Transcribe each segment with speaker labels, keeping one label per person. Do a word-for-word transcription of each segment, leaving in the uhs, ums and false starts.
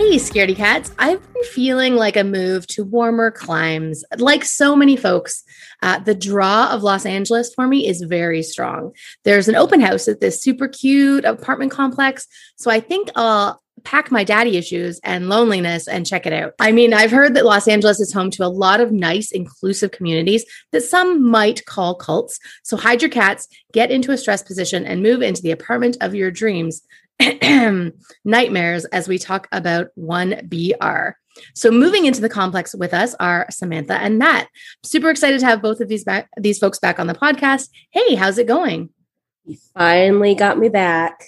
Speaker 1: Hey, scaredy cats. I've been feeling like a move to warmer climes. Like so many folks, uh, the draw of Los Angeles for me is very strong. There's an open house at this super cute apartment complex. So I think I'll pack my daddy issues and loneliness and check it out. I mean, I've heard that Los Angeles is home to a lot of nice, inclusive communities that some might call cults. So hide your cats, get into a stress position, and move into the apartment of your dreams. Nightmares as we talk about one B R. So moving into the complex with us are Samantha and Matt. Super excited to have both of these back, these folks back on the podcast. Hey, how's it going?
Speaker 2: You finally got me back.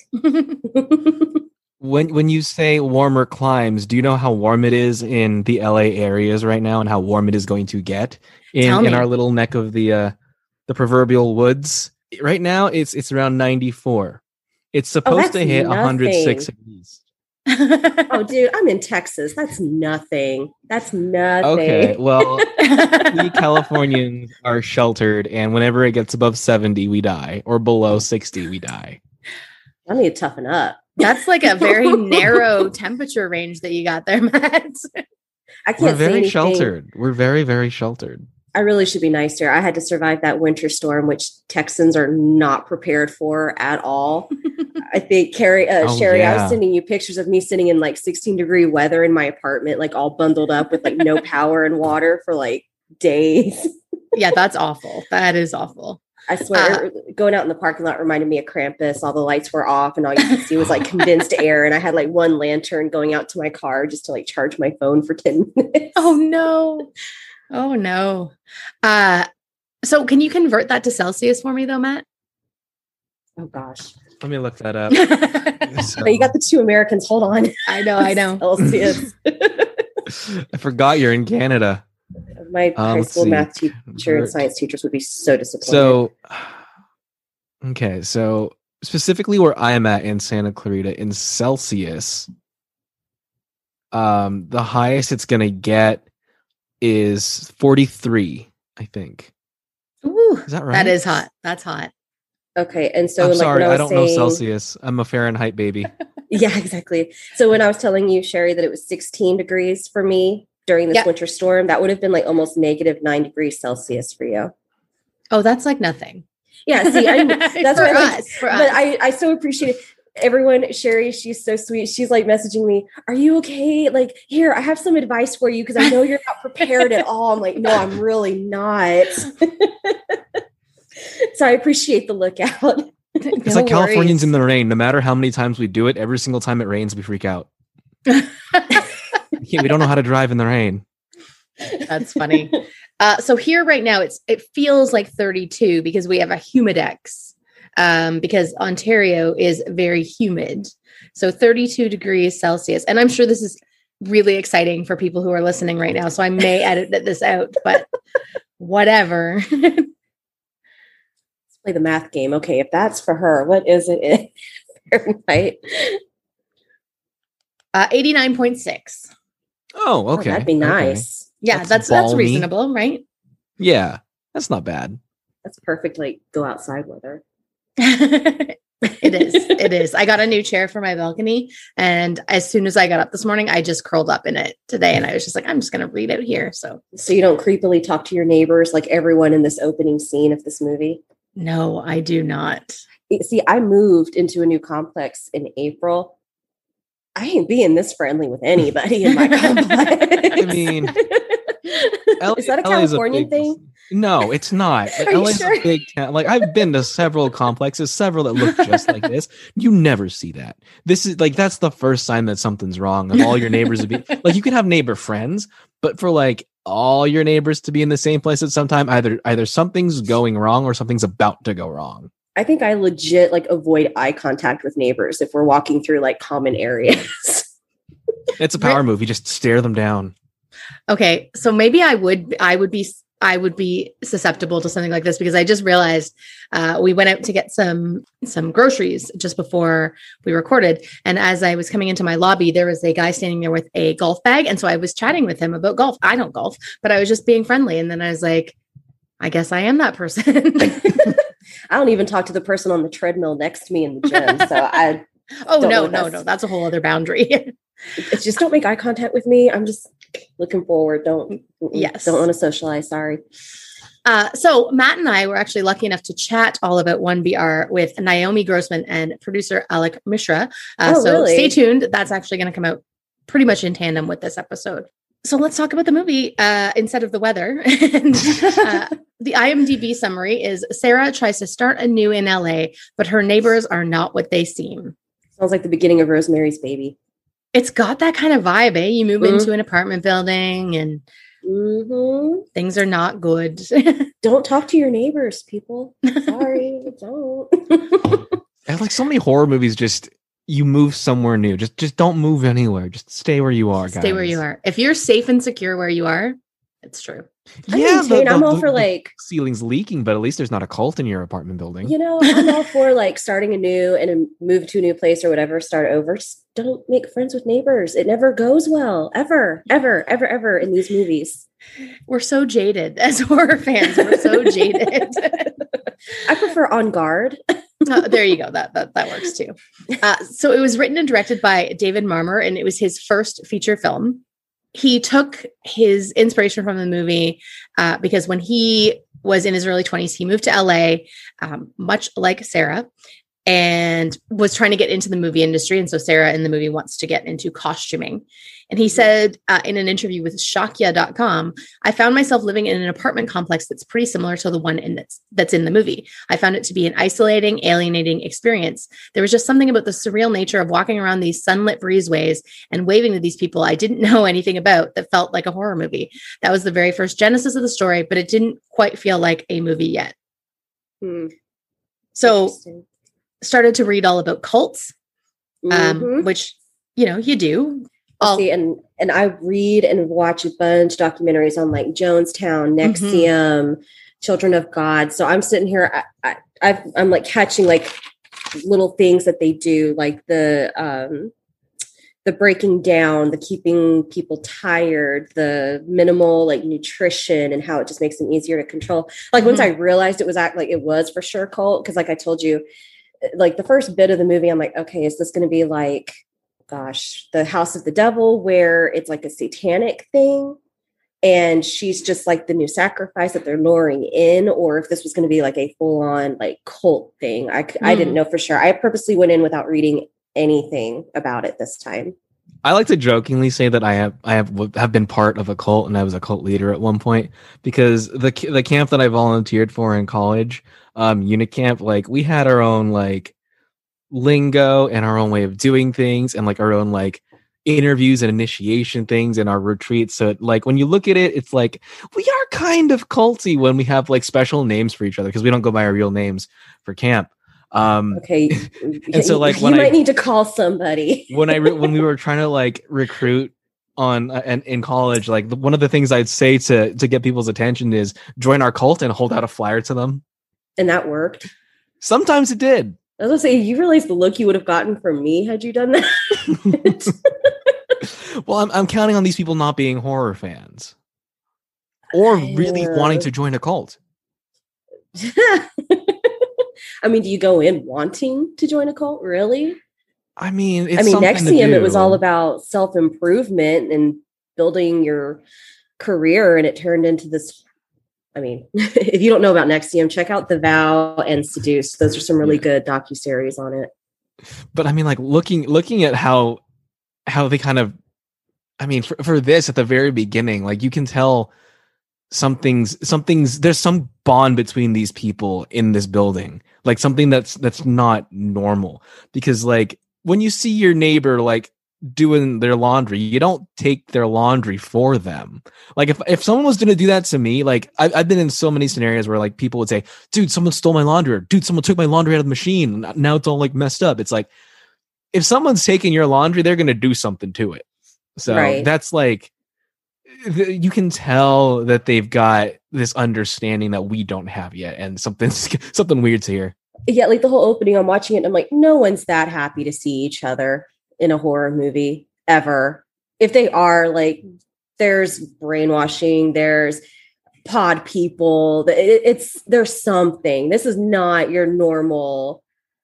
Speaker 3: When when you say warmer climes, do you know how warm it is in the L A areas right now and how warm it is going to get in, in our little neck of the uh, the proverbial woods? Right now, it's it's around ninety-four. It's supposed
Speaker 2: oh,
Speaker 3: to hit
Speaker 2: nothing.
Speaker 3: one hundred six at least.
Speaker 2: Oh, dude, I'm in Texas. That's nothing. That's nothing.
Speaker 3: Okay, well, we Californians are sheltered, and whenever it gets above seventy, we die, or below sixty, we die.
Speaker 2: I need to toughen up.
Speaker 1: That's like a very narrow temperature range that you got there, Matt.
Speaker 2: I can't.
Speaker 3: We're very
Speaker 2: say
Speaker 3: sheltered. We're very, very sheltered.
Speaker 2: I really should be nicer. I had to survive that winter storm, which Texans are not prepared for at all. I think Carrie, uh,
Speaker 3: oh,
Speaker 2: Sherry,
Speaker 3: yeah.
Speaker 2: I was sending you pictures of me sitting in like sixteen degree weather in my apartment, like all bundled up with like no power and water for like days.
Speaker 1: Yeah, that's awful. That is awful.
Speaker 2: I swear, uh, going out in the parking lot reminded me of Krampus. All the lights were off and all you could see was like condensed air. And I had like one lantern going out to my car just to like charge my phone for ten minutes.
Speaker 1: Oh, no. Oh, no. Uh, so can you convert that to Celsius for me, though, Matt?
Speaker 2: Oh, gosh.
Speaker 3: Let me look that up.
Speaker 2: So. You got the two Americans. Hold on.
Speaker 1: I know, I know.
Speaker 2: Celsius.
Speaker 3: I forgot you're in Canada.
Speaker 2: My
Speaker 3: um,
Speaker 2: high school
Speaker 3: see.
Speaker 2: math teacher convert. and science teachers would be so disappointed.
Speaker 3: So, okay. So specifically where I am at in Santa Clarita in Celsius, um, the highest it's going to get is forty-three, I think.
Speaker 1: Ooh,
Speaker 3: is that right?
Speaker 1: That is hot. That's hot.
Speaker 2: Okay. And so,
Speaker 3: I'm
Speaker 2: like,
Speaker 3: sorry,
Speaker 2: when I, was
Speaker 3: I don't
Speaker 2: saying,
Speaker 3: know Celsius. I'm a Fahrenheit baby.
Speaker 2: Yeah, exactly. So when I was telling you, Sherry, that it was sixteen degrees for me during this
Speaker 1: yep.
Speaker 2: winter storm, that would have been like almost negative nine degrees Celsius for you.
Speaker 1: Oh, that's like nothing.
Speaker 2: Yeah. See, I, that's
Speaker 1: for
Speaker 2: what
Speaker 1: us.
Speaker 2: Like,
Speaker 1: for
Speaker 2: but
Speaker 1: us.
Speaker 2: I, I so appreciate it. Everyone, Sherry, she's so sweet. She's like messaging me, are you okay? Like, here, I have some advice for you because I know you're not prepared at all. I'm like, no, I'm really not. So I appreciate the lookout.
Speaker 3: It's
Speaker 1: No
Speaker 3: like Californians
Speaker 1: worries.
Speaker 3: in the rain. No matter how many times we do it, every single time it rains, we freak out. Yeah, we don't know how to drive in the rain.
Speaker 1: That's funny. Uh, so here right now, it's it feels like thirty-two because we have a humidex. Um, because Ontario is very humid. So thirty-two degrees Celsius. And I'm sure this is really exciting for people who are listening right now. So I may edit this out, but whatever.
Speaker 2: Let's play the math game. Okay, if that's for her, what is it in Fahrenheit?
Speaker 1: Uh, eighty-nine point six.
Speaker 3: Oh, okay.
Speaker 2: Oh, that'd be nice.
Speaker 3: Okay.
Speaker 1: Yeah,
Speaker 3: That's
Speaker 1: that's that's,
Speaker 3: balmy.
Speaker 1: reasonable, right?
Speaker 3: Yeah, that's not bad.
Speaker 2: That's perfect, like, go outside weather.
Speaker 1: It is. It is. I got a new chair for my balcony. And as soon as I got up this morning, I just curled up in it today. And I was just like, I'm just going to read out here. So,
Speaker 2: So you don't creepily talk to your neighbors like everyone in this opening scene of this movie?
Speaker 1: no, I do not.
Speaker 2: See, I moved into a new complex in April. I ain't being this friendly with anybody in my complex.
Speaker 3: I mean, L A,
Speaker 2: is that a
Speaker 3: L A is
Speaker 2: Californian
Speaker 3: big,
Speaker 2: thing?
Speaker 3: No, it's not.
Speaker 2: Are you
Speaker 3: L A is
Speaker 2: sure?
Speaker 3: a big town. Like I've been to several complexes, several that look just like this. You never see that. This is like that's the first sign that something's wrong. Of all your neighbors would be like you can have neighbor friends, but for like all your neighbors to be in the same place at some time, either either something's going wrong or something's about to go wrong.
Speaker 2: I think I legit like avoid eye contact with neighbors if we're walking through like common areas.
Speaker 3: It's a power move. You just stare them down.
Speaker 1: Okay, so maybe I would I would be I would be susceptible to something like this because I just realized uh, we went out to get some some groceries just before we recorded, and as I was coming into my lobby, there was a guy standing there with a golf bag, and so I was chatting with him about golf. I don't golf, but I was just being friendly, and then I was like, I guess I am that person.
Speaker 2: I don't even talk to the person on the treadmill next to me in the gym, so I
Speaker 1: Oh,
Speaker 2: Don't
Speaker 1: no,
Speaker 2: know if
Speaker 1: no,
Speaker 2: that's-
Speaker 1: no. That's a whole other boundary.
Speaker 2: It's just don't make eye contact with me. I'm just looking forward. Don't,
Speaker 1: Yes.
Speaker 2: don't want to socialize. Sorry.
Speaker 1: Uh, so Matt and I were actually lucky enough to chat all about one B R with Naomi Grossman and producer Alec Mishra. Uh,
Speaker 2: Oh,
Speaker 1: so
Speaker 2: really?
Speaker 1: stay tuned. That's actually going to come out pretty much in tandem with this episode. So let's talk about the movie uh, instead of the weather. and, uh, the IMDb summary is Sarah tries to start anew in L A, but her neighbors are not what they seem.
Speaker 2: Sounds like the beginning of Rosemary's Baby.
Speaker 1: It's got that kind of vibe, eh? You move
Speaker 2: Mhm.
Speaker 1: into an apartment building and
Speaker 2: Mm-hmm.
Speaker 1: things are not good.
Speaker 2: Don't talk to your neighbors, people. Sorry, don't.
Speaker 3: And like so many horror movies, just you move somewhere new. Just just don't move anywhere. Just stay where you are.
Speaker 1: Stay where
Speaker 3: guys.
Speaker 1: you are. If you're safe and secure where you are, it's true.
Speaker 2: I
Speaker 3: Yeah,
Speaker 2: mean, Tane, I'm all for
Speaker 3: the
Speaker 2: like,
Speaker 3: ceiling's leaking, but at least there's not a cult in your apartment building.
Speaker 2: you know, I'm all for like starting anew and a move to a new place or whatever, start over. Just don't make friends with neighbors. It never goes well, ever, ever, ever, ever in these movies.
Speaker 1: We're so jaded as horror fans. We're so jaded.
Speaker 2: I prefer On Guard.
Speaker 1: Oh, there you go. That that that works too. Uh, so it was written and directed by David Marmor, and it was his first feature film. He took his inspiration from the movie uh, because when he was in his early twenties, he moved to L A, um, much like Sarah, and was trying to get into the movie industry. And so Sarah in the movie wants to get into costuming. And he said uh, in an interview with Shakya dot com, I found myself living in an apartment complex that's pretty similar to the one in that's, that's in the movie. I found it to be an isolating, alienating experience. There was just something about the surreal nature of walking around these sunlit breezeways and waving to these people I didn't know anything about that felt like a horror movie. That was the very first genesis of the story, but it didn't quite feel like a movie yet.
Speaker 2: Hmm.
Speaker 1: So
Speaker 2: Interesting.
Speaker 1: started to read all about cults, um,
Speaker 2: Mhm.
Speaker 1: which, you know, you do. All,
Speaker 2: See, and and I read and watch a bunch of documentaries on like Jonestown, Nexium, Children of God. So I'm sitting here, I, I, I've, I'm like catching like little things that they do, like the um, the breaking down, the keeping people tired, the minimal like nutrition, and how it just makes them easier to control. Like once
Speaker 1: Mhm.
Speaker 2: I realized it was act like it was for sure cult, because like I told you, like the first bit of the movie, I'm like, okay, is this going to be like, gosh, the House of the Devil, where it's like a satanic thing and she's just like the new sacrifice that they're luring in, or if this was going to be like a full-on like cult thing. I, mm. I didn't know for sure. I purposely went in without reading anything about it this time.
Speaker 3: I like to jokingly say that I have I have have been part of a cult, and I was a cult leader at one point, because the the camp that I volunteered for in college, um, Unicamp, like we had our own like lingo and our own way of doing things, and like our own like interviews and initiation things in our retreats. So like when you look at it, it's like we are kind of culty when we have like special names for each other, because we don't go by our real names for camp. Um,
Speaker 2: okay,
Speaker 3: and so like
Speaker 2: you
Speaker 3: when
Speaker 2: might
Speaker 3: I,
Speaker 2: need to call somebody
Speaker 3: when I re- when we were trying to like recruit on uh, and in college, like the, one of the things I'd say to to get people's attention is join our cult and hold out a flyer to them.
Speaker 2: And that worked.
Speaker 3: Sometimes it did.
Speaker 2: I was gonna say, you realize the look you would have gotten from me had you done that.
Speaker 3: Well, I'm I'm counting on these people not being horror fans or
Speaker 2: I
Speaker 3: really
Speaker 2: know.
Speaker 3: wanting to join a cult.
Speaker 2: I mean, do you go in wanting to join a cult? Really?
Speaker 3: I mean, it's
Speaker 2: I mean,
Speaker 3: something to
Speaker 2: Nexium, it
Speaker 3: do.
Speaker 2: was all about self-improvement and building your career, and it turned into this. I mean, if you don't know about Nexium, check out The Vow and Seduce. Those are some really
Speaker 3: Yeah.
Speaker 2: good docuseries on it.
Speaker 3: But I mean, like looking looking at how how they kind of, I mean, for, for this at the very beginning, like you can tell something's something's there's some bond between these people in this building, like something that's that's not normal. Because like when you see your neighbor like doing their laundry, you don't take their laundry for them. Like if, if someone was going to do that to me, like I've, I've been in so many scenarios where like people would say, dude, someone stole my laundry, or dude, someone took my laundry out of the machine, now it's all like messed up. It's like, if someone's taking your laundry, they're going to do something to it. So
Speaker 2: Right.
Speaker 3: that's like, th- you can tell that they've got this understanding that we don't have yet, and something's something weird to hear.
Speaker 2: Yeah, like the whole opening, I'm watching it and I'm like, no one's that happy to see each other in a horror movie ever. If they are, like, there's brainwashing, there's pod people, it, it's there's something. This is not your normal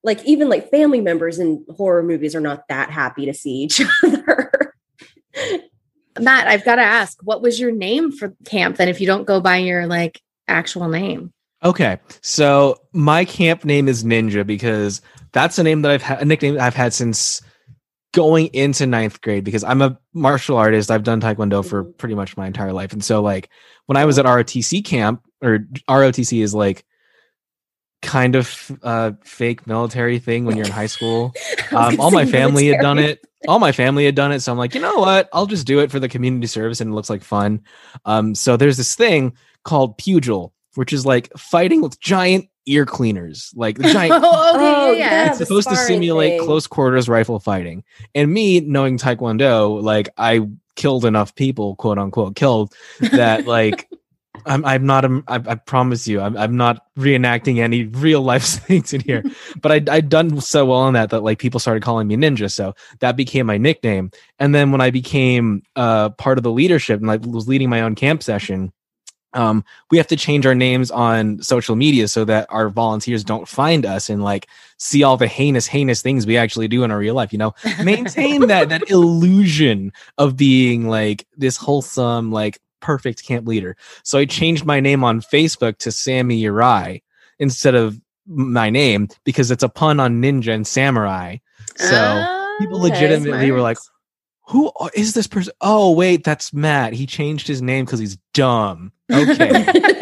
Speaker 2: like even like family members in horror movies are not that happy to see each other.
Speaker 1: Matt, I've got to ask, what was your name for camp then if you don't go by your like actual name?
Speaker 3: Okay, so my camp name is Ninja because that's a name that I've had, a nickname I've had since going into ninth grade because I'm a martial artist. I've done Taekwondo for pretty much my entire life. And so like when I was at R O T C camp, or R O T C is like kind of a fake military thing when you're in high school. Um, all my family military. had done it. All my family had done it. So I'm like, you know what? I'll just do it for the community service and it looks like fun. Um, so there's this thing called Pugil, which is like fighting with giant ear cleaners. Like the giant.
Speaker 1: oh, okay, yeah, yeah.
Speaker 3: It's supposed to simulate thing. close quarters rifle fighting. And me knowing Taekwondo, like I killed enough people, quote unquote, killed that like I'm I'm not a, I, I promise you I'm I'm not reenacting any real life things in here, but I I'd done so well on that that like people started calling me Ninja, so that became my nickname. And then when I became uh part of the leadership and I was leading my own camp session, um we have to change our names on social media so that our volunteers don't find us and like see all the heinous heinous things we actually do in our real life, you know, maintain that that illusion of being like this wholesome like perfect camp leader. So I changed my name on Facebook to Sammy Uri instead of my name because it's a pun on ninja and samurai. So
Speaker 1: oh,
Speaker 3: people legitimately
Speaker 1: okay,
Speaker 3: were like, who is this person? Oh, wait, that's Matt. He changed his name because he's dumb. Okay.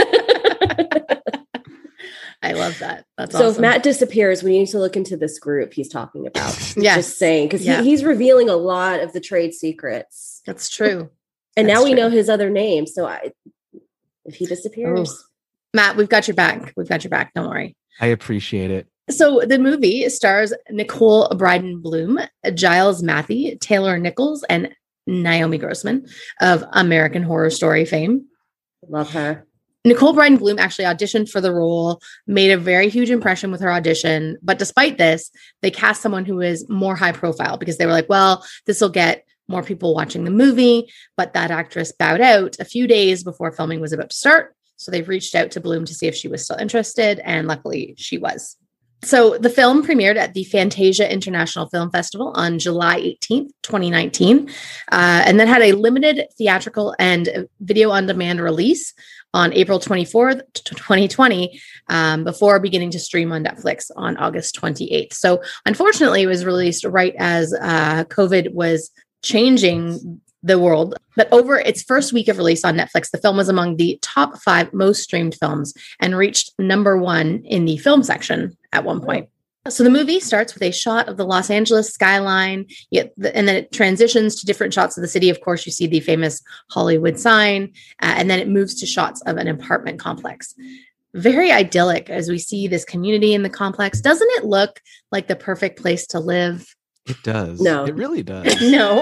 Speaker 1: I love that. That's
Speaker 2: so
Speaker 1: awesome.
Speaker 2: If Matt disappears, we need to look into this group he's talking about.
Speaker 1: Yes.
Speaker 2: Just saying, because
Speaker 1: yeah.
Speaker 2: he, he's revealing a lot of the trade secrets.
Speaker 1: That's true.
Speaker 2: And
Speaker 1: That's
Speaker 2: now we
Speaker 1: true.
Speaker 2: know his other name. So I, if he disappears,
Speaker 1: oh. Matt, we've got your back. We've got your back. Don't worry.
Speaker 3: I appreciate it.
Speaker 1: So the movie stars Nicole Bryden Bloom, Giles Matthey, Taylor Nichols, and Naomi Grossman of American Horror Story fame.
Speaker 2: Love her.
Speaker 1: Nicole Bryden Bloom actually auditioned for the role, made a very huge impression with her audition. But despite this, they cast someone who is more high profile because they were like, well, this will get more people watching the movie. But that actress bowed out a few days before filming was about to start. So they've reached out to Bloom to see if she was still interested. And luckily she was. So the film premiered at the Fantasia International Film Festival on July eighteenth, twenty nineteen, uh, and then had a limited theatrical and video on demand release on April twenty-fourth, twenty twenty, um, before beginning to stream on Netflix on August twenty-eighth. So unfortunately, it was released right as uh, COVID was changing the world. But over its first week of release on Netflix, the film was among the top five most streamed films and reached number one in the film section at one point. So the movie starts with a shot of the Los Angeles skyline, yet the, and then it transitions to different shots of the city. Of course, you see the famous Hollywood sign, uh, and then it moves to shots of an apartment complex. Very idyllic as we see this community in the complex. Doesn't it look like the perfect place to live?
Speaker 3: It does.
Speaker 2: No.
Speaker 3: It really does.
Speaker 1: No.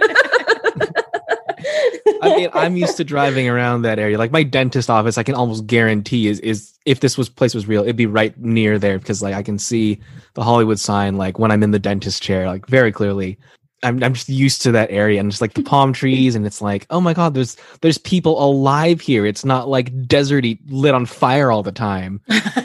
Speaker 3: I mean, I'm used to driving around that area. Like my dentist office, I can almost guarantee is is if this was place was real, it'd be right near there because like I can see the Hollywood sign like when I'm in the dentist chair, like very clearly. I'm I'm just used to that area and just like the palm trees, and it's like, oh my god, there's there's people alive here. It's not like deserty lit on fire all the time.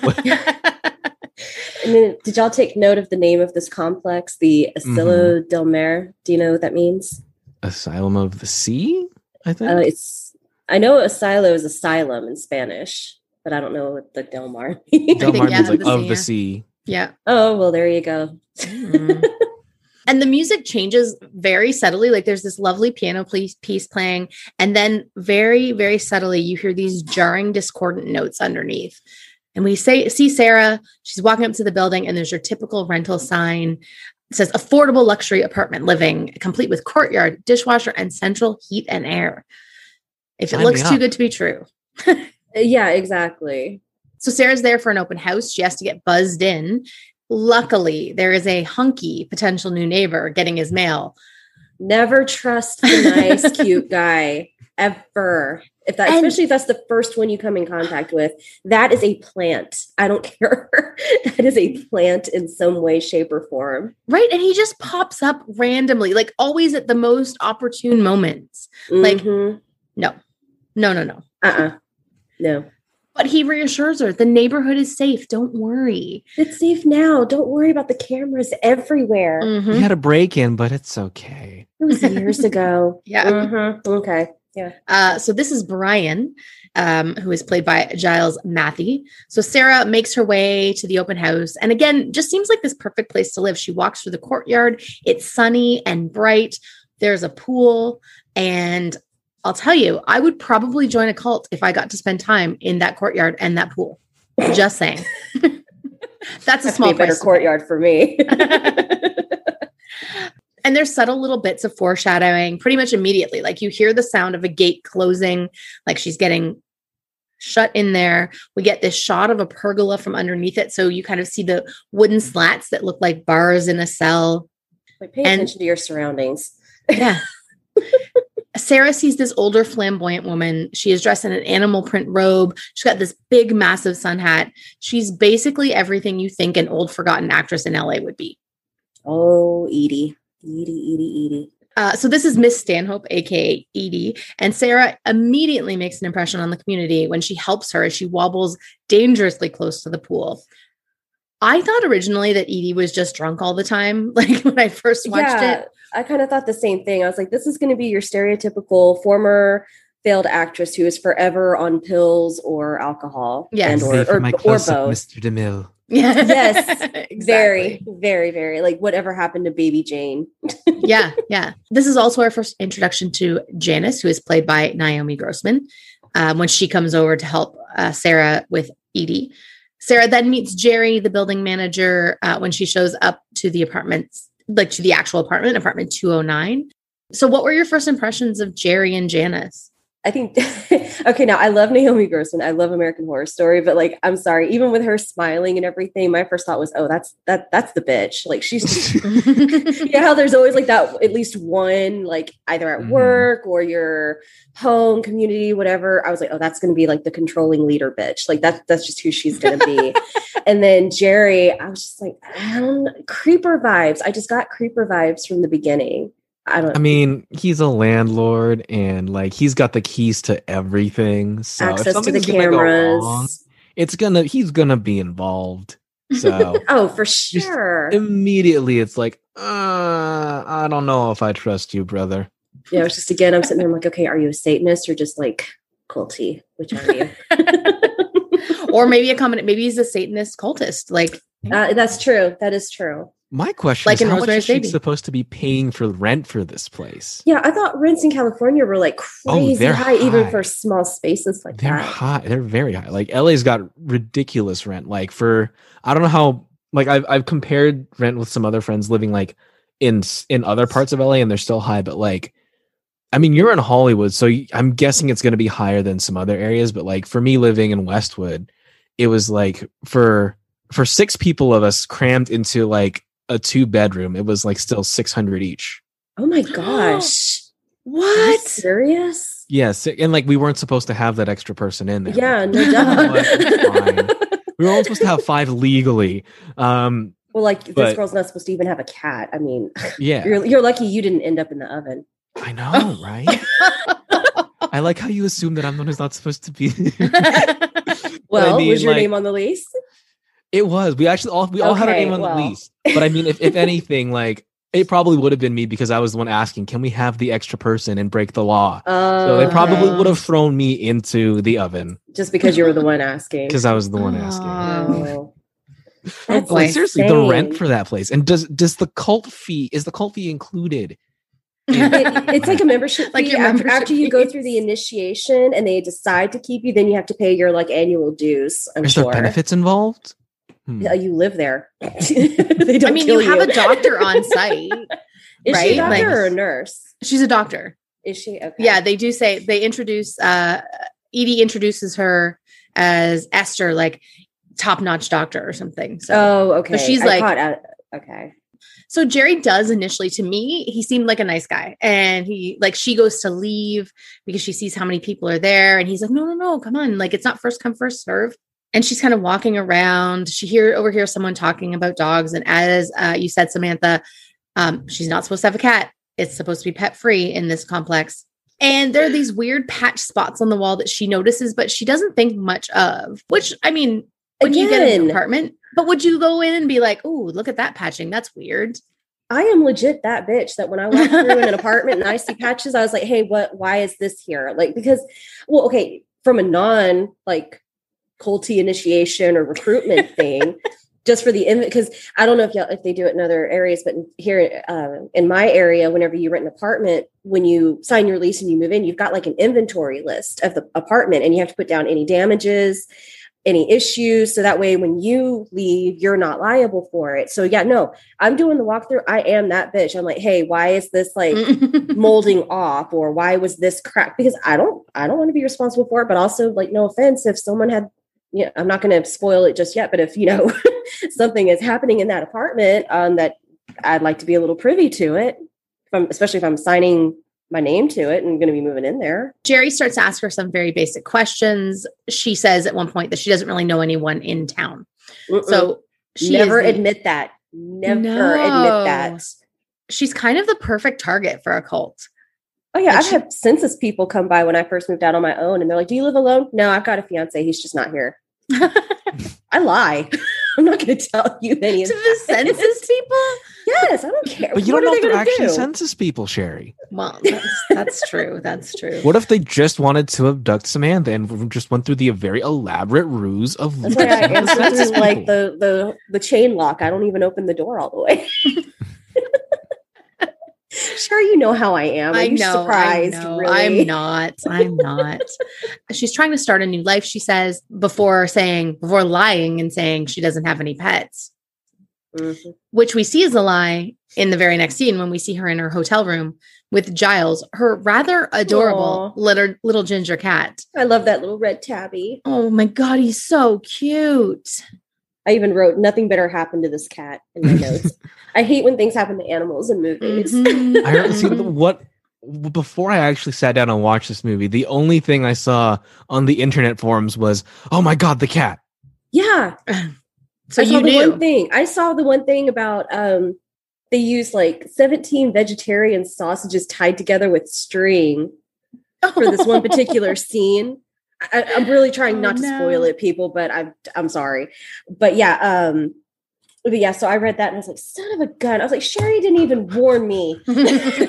Speaker 2: And then, did y'all take note of the name of this complex, the Asilo mm-hmm. del Mar? Do you know what that means?
Speaker 3: Asylum of the Sea, I think.
Speaker 2: Uh, it's. I know asilo is asylum in Spanish, but I don't know what the Del Mar means.
Speaker 3: Del Mar
Speaker 1: yeah,
Speaker 3: means like
Speaker 1: the
Speaker 3: of
Speaker 1: sea,
Speaker 3: the
Speaker 1: yeah.
Speaker 3: sea.
Speaker 1: Yeah.
Speaker 2: Oh, well, there you go.
Speaker 1: Mm. And the music changes very subtly. Like there's this lovely piano piece, piece playing, and then very, very subtly, you hear these jarring, discordant notes underneath. And we say, see Sarah, she's walking up to the building, and there's your typical rental sign. It says affordable luxury apartment living, complete with courtyard, dishwasher, and central heat and air. If it
Speaker 3: Sign
Speaker 1: looks
Speaker 3: me
Speaker 1: too
Speaker 3: up.
Speaker 1: good to be true.
Speaker 2: Yeah, exactly.
Speaker 1: So Sarah's there for an open house. She has to get buzzed in. Luckily, there is a hunky potential new neighbor getting his mail.
Speaker 2: Never trust the nice, cute guy ever. If that,
Speaker 1: And-
Speaker 2: especially if that's the first one you come in contact with, that is a plant. I don't care. That is a plant in some way, shape, or form.
Speaker 1: Right. And he just pops up randomly, like always at the most opportune moments. Like,
Speaker 2: Mhm.
Speaker 1: no, no, no, no.
Speaker 2: uh-uh. No.
Speaker 1: But he reassures her, the neighborhood is safe. Don't worry.
Speaker 2: It's safe now. Don't worry about the cameras everywhere.
Speaker 1: Mm-hmm.
Speaker 3: We had a break in, but it's okay.
Speaker 2: It was years ago.
Speaker 1: Yeah.
Speaker 2: Mm-hmm. Okay. Yeah.
Speaker 1: Uh, so this is Brian, um, who is played by Giles Matthey. So Sarah makes her way to the open house. And again, just seems like this perfect place to live. She walks through the courtyard. It's sunny and bright. There's a pool. And I'll tell you, I would probably join a cult if I got to spend time in that courtyard and that pool. Just saying. That's a
Speaker 2: Has to
Speaker 1: small
Speaker 2: be a better
Speaker 1: price to pay.
Speaker 2: courtyard for me.
Speaker 1: And there's subtle little bits of foreshadowing pretty much immediately. Like you hear the sound of a gate closing, like she's getting shut in there. We get this shot of a pergola from underneath it. So you kind of see the wooden slats that look like bars in a cell.
Speaker 2: Like pay
Speaker 1: And-
Speaker 2: attention to your surroundings.
Speaker 1: Yeah. Sarah sees this older flamboyant woman. She is dressed in an animal print robe. She's got this big, massive sun hat. She's basically everything you think an old forgotten actress in L A would be.
Speaker 2: Oh, Edie. Edie, Edie, Edie.
Speaker 1: Uh, so this is Miss Stanhope, aka Edie, and Sarah immediately makes an impression on the community when she helps her as she wobbles dangerously close to the pool. I thought originally that Edie was just drunk all the time, like when I first watched
Speaker 2: Yeah,
Speaker 1: it.
Speaker 2: I kind of thought the same thing. I was like, this is going to be your stereotypical former failed actress who is forever on pills or alcohol.
Speaker 1: Yes.
Speaker 2: And or,
Speaker 3: Stay for
Speaker 2: or,
Speaker 3: my
Speaker 2: or
Speaker 3: close-up,
Speaker 2: both.
Speaker 3: Mister DeMille.
Speaker 1: Yeah.
Speaker 2: Yes,
Speaker 1: exactly.
Speaker 2: Very, very, very like whatever happened to Baby Jane.
Speaker 1: Yeah, yeah. This is also our first introduction to Janice, who is played by Naomi Grossman, um, when she comes over to help uh, Sarah with Edie. Sarah then meets Jerry, the building manager, uh, when she shows up to the apartments, like to the actual apartment, apartment two oh nine. So what were your first impressions of Jerry and Janice?
Speaker 2: I think, okay, now I love Naomi Grossman. I love American Horror Story, but like, I'm sorry, even with her smiling and everything, my first thought was, oh, that's, that, that's the bitch. Like she's just, you know how there's always like that, at least one, like either at
Speaker 3: Mhm.
Speaker 2: work or your home community, whatever. I was like, oh, that's going to be like the controlling leader bitch. Like that's, that's just who she's going to be. And then Jerry, I was just like, I don't know, creeper vibes. I just got creeper vibes from the beginning. I don't
Speaker 3: I mean, he's a landlord and like he's got the keys to everything. So if
Speaker 2: access to the
Speaker 3: something's gonna go wrong,
Speaker 2: cameras.
Speaker 3: it's gonna he's gonna be involved. So
Speaker 2: Oh, for sure.
Speaker 3: immediately it's like, uh, I don't know if I trust you, brother.
Speaker 2: Yeah, it's just again, I'm sitting there, I'm like, okay, are you a Satanist or just like culty? Which are you?
Speaker 1: Or maybe a common, maybe he's a Satanist cultist. Like,
Speaker 2: Uh, that's true. That is true.
Speaker 3: My question
Speaker 1: Like
Speaker 3: is,
Speaker 1: in
Speaker 3: how much
Speaker 1: Rosemary's
Speaker 3: is she
Speaker 1: Baby.
Speaker 3: supposed to be paying for rent for this place?
Speaker 2: Yeah, I thought rents in California were like
Speaker 3: Oh,
Speaker 2: crazy
Speaker 3: they're
Speaker 2: high, even
Speaker 3: high.
Speaker 2: for small spaces like
Speaker 3: They're
Speaker 2: that.
Speaker 3: high. They're very high. Like L A's got ridiculous rent. Like for I don't know how. Like I've I've compared rent with some other friends living like in s- in other parts of L A and they're still high. But like, I mean, you're in Hollywood, so y- I'm guessing it's going to be higher than some other areas. But like for me living in Westwood, it was like for for six people of us crammed into like a two bedroom, it was like still six hundred each.
Speaker 2: Oh my gosh. Are you
Speaker 1: what?
Speaker 2: serious?
Speaker 3: Yes, and like we weren't supposed to have that extra person in there.
Speaker 2: Yeah, no
Speaker 3: But it's fine.
Speaker 2: doubt.
Speaker 3: We were only supposed to have five legally. Um,
Speaker 2: Well, like this
Speaker 3: But-
Speaker 2: girl's not supposed to even have a cat. I mean,
Speaker 3: yeah,
Speaker 2: you're you're lucky you didn't end up in the oven.
Speaker 3: I know, right? I like how you assume that I'm the one who's not supposed to be.
Speaker 2: Well,
Speaker 3: mean,
Speaker 2: was your
Speaker 3: like-
Speaker 2: name on the lease?
Speaker 3: It was. We actually all we all had our
Speaker 2: Okay,
Speaker 3: name on
Speaker 2: well.
Speaker 3: the lease. But I mean, if if anything, like it probably would have been me because I was the one asking, "Can we have the extra person and break the law?"
Speaker 2: Uh,
Speaker 3: So they probably
Speaker 1: okay.
Speaker 3: would have thrown me into the oven
Speaker 2: just because you were the one asking.
Speaker 3: because I was the one asking.
Speaker 1: Oh.
Speaker 2: Oh.
Speaker 1: Oh,
Speaker 2: That's
Speaker 1: boy.
Speaker 3: Like, seriously, the rent
Speaker 2: insane.
Speaker 3: for that place, and does does the cult fee is the cult fee included?
Speaker 2: It- it's like a membership
Speaker 1: Like
Speaker 2: fee.
Speaker 1: your
Speaker 2: after,
Speaker 1: membership
Speaker 2: after you go
Speaker 1: fees.
Speaker 2: through the initiation and they decide to keep you, then you have to pay your like annual dues. I'm
Speaker 3: Is
Speaker 2: sure.
Speaker 3: there benefits involved? Hmm.
Speaker 2: Yeah, you live there. they don't
Speaker 1: I mean,
Speaker 2: kill
Speaker 1: you have a doctor on site.
Speaker 2: Is
Speaker 1: right?
Speaker 2: she a doctor
Speaker 1: Like-
Speaker 2: or a nurse?
Speaker 1: She's a doctor.
Speaker 2: Is she? Okay.
Speaker 1: Yeah, they do say they introduce uh Edie introduces her as Esther, like top-notch doctor or something. So
Speaker 2: Oh, okay.
Speaker 1: So she's
Speaker 2: I
Speaker 1: like-
Speaker 2: caught out- okay.
Speaker 1: so Jerry does initially, to me, he seemed like a nice guy. And he like she goes to leave because she sees how many people are there. And he's like, no, no, no, come on. Like it's not first come, first serve. And she's kind of walking around. She hear overhears someone talking about dogs. And as uh, you said, Samantha, um, she's not supposed to have a cat. It's supposed to be pet free in this complex. And there are these weird patch spots on the wall that she notices, but she doesn't think much of, which, I mean, when Again, you get an apartment, but would you go in and be like, oh, look at that patching? That's weird.
Speaker 2: I am legit that bitch that when I walk through in an apartment and I see patches, I was like, hey, what, why is this here? Like, because, well, okay, from a non like culty initiation or recruitment thing, just for the, because I don't know if y'all, if they do it in other areas, but here uh, in my area, whenever you rent an apartment, when you sign your lease and you move in, you've got like an inventory list of the apartment and you have to put down any damages, any issues. So that way, when you leave, you're not liable for it. So yeah, no, I'm doing the walkthrough. I am that bitch. I'm like, hey, why is this like molding off, or why was this cracked? Because I don't, I don't want to be responsible for it. But also, like, no offense, if someone had, you know, I'm not going to spoil it just yet. But if you know something is happening in that apartment, um, that I'd like to be a little privy to it, if I'm, especially if I'm signing my name to it and going to be moving in there.
Speaker 1: Jerry starts to ask her some very basic questions. She says at one point that she doesn't really know anyone in town. Mm-mm. So she
Speaker 2: never the, admit that. Never no. admit that.
Speaker 1: She's kind of the perfect target for a cult.
Speaker 2: Oh yeah.
Speaker 1: Like
Speaker 2: I've
Speaker 1: she,
Speaker 2: had census people come by when I first moved out on my own and they're like, do you live alone? No, I've got a fiance. He's just not here. I lie. I'm not going to tell you any of
Speaker 1: to the census people.
Speaker 2: Yes, I don't care.
Speaker 3: But you what don't know if they're actually do? census people, Sherry.
Speaker 1: Well, that's, that's true. That's true.
Speaker 3: What if they just wanted to abduct Samantha and just went through the very elaborate ruse of
Speaker 2: that's why I answer through like the, the the chain lock. I don't even open the door all the way. Sure, you know how I am. Are
Speaker 1: I
Speaker 2: you
Speaker 1: know.
Speaker 2: Surprised,
Speaker 1: I know.
Speaker 2: really?
Speaker 1: I'm not. I'm not. She's trying to start a new life. She says before saying before lying and saying she doesn't have any pets, mm-hmm. which we see as a lie in the very next scene when we see her in her hotel room with Giles, her rather adorable little little ginger cat.
Speaker 2: I love that little red tabby.
Speaker 1: Oh my God, he's so cute.
Speaker 2: I even wrote, nothing better happened to this cat in my notes. I hate when things happen to animals in movies.
Speaker 3: Mm-hmm. I heard, see, what, before I actually sat down and watched this movie, the only thing I saw on the internet forums was, oh my God, the cat.
Speaker 2: Yeah.
Speaker 1: So
Speaker 2: I
Speaker 1: you
Speaker 2: saw
Speaker 1: knew.
Speaker 2: the one thing. I saw the one thing about, um, they use like seventeen vegetarian sausages tied together with string for this one particular scene. I, I'm really trying oh, not to no. spoil it, people, but I'm I'm sorry. But yeah, um, but yeah. So I read that and I was like, "Son of a gun!" I was like, "Sherry didn't even warn me."
Speaker 1: I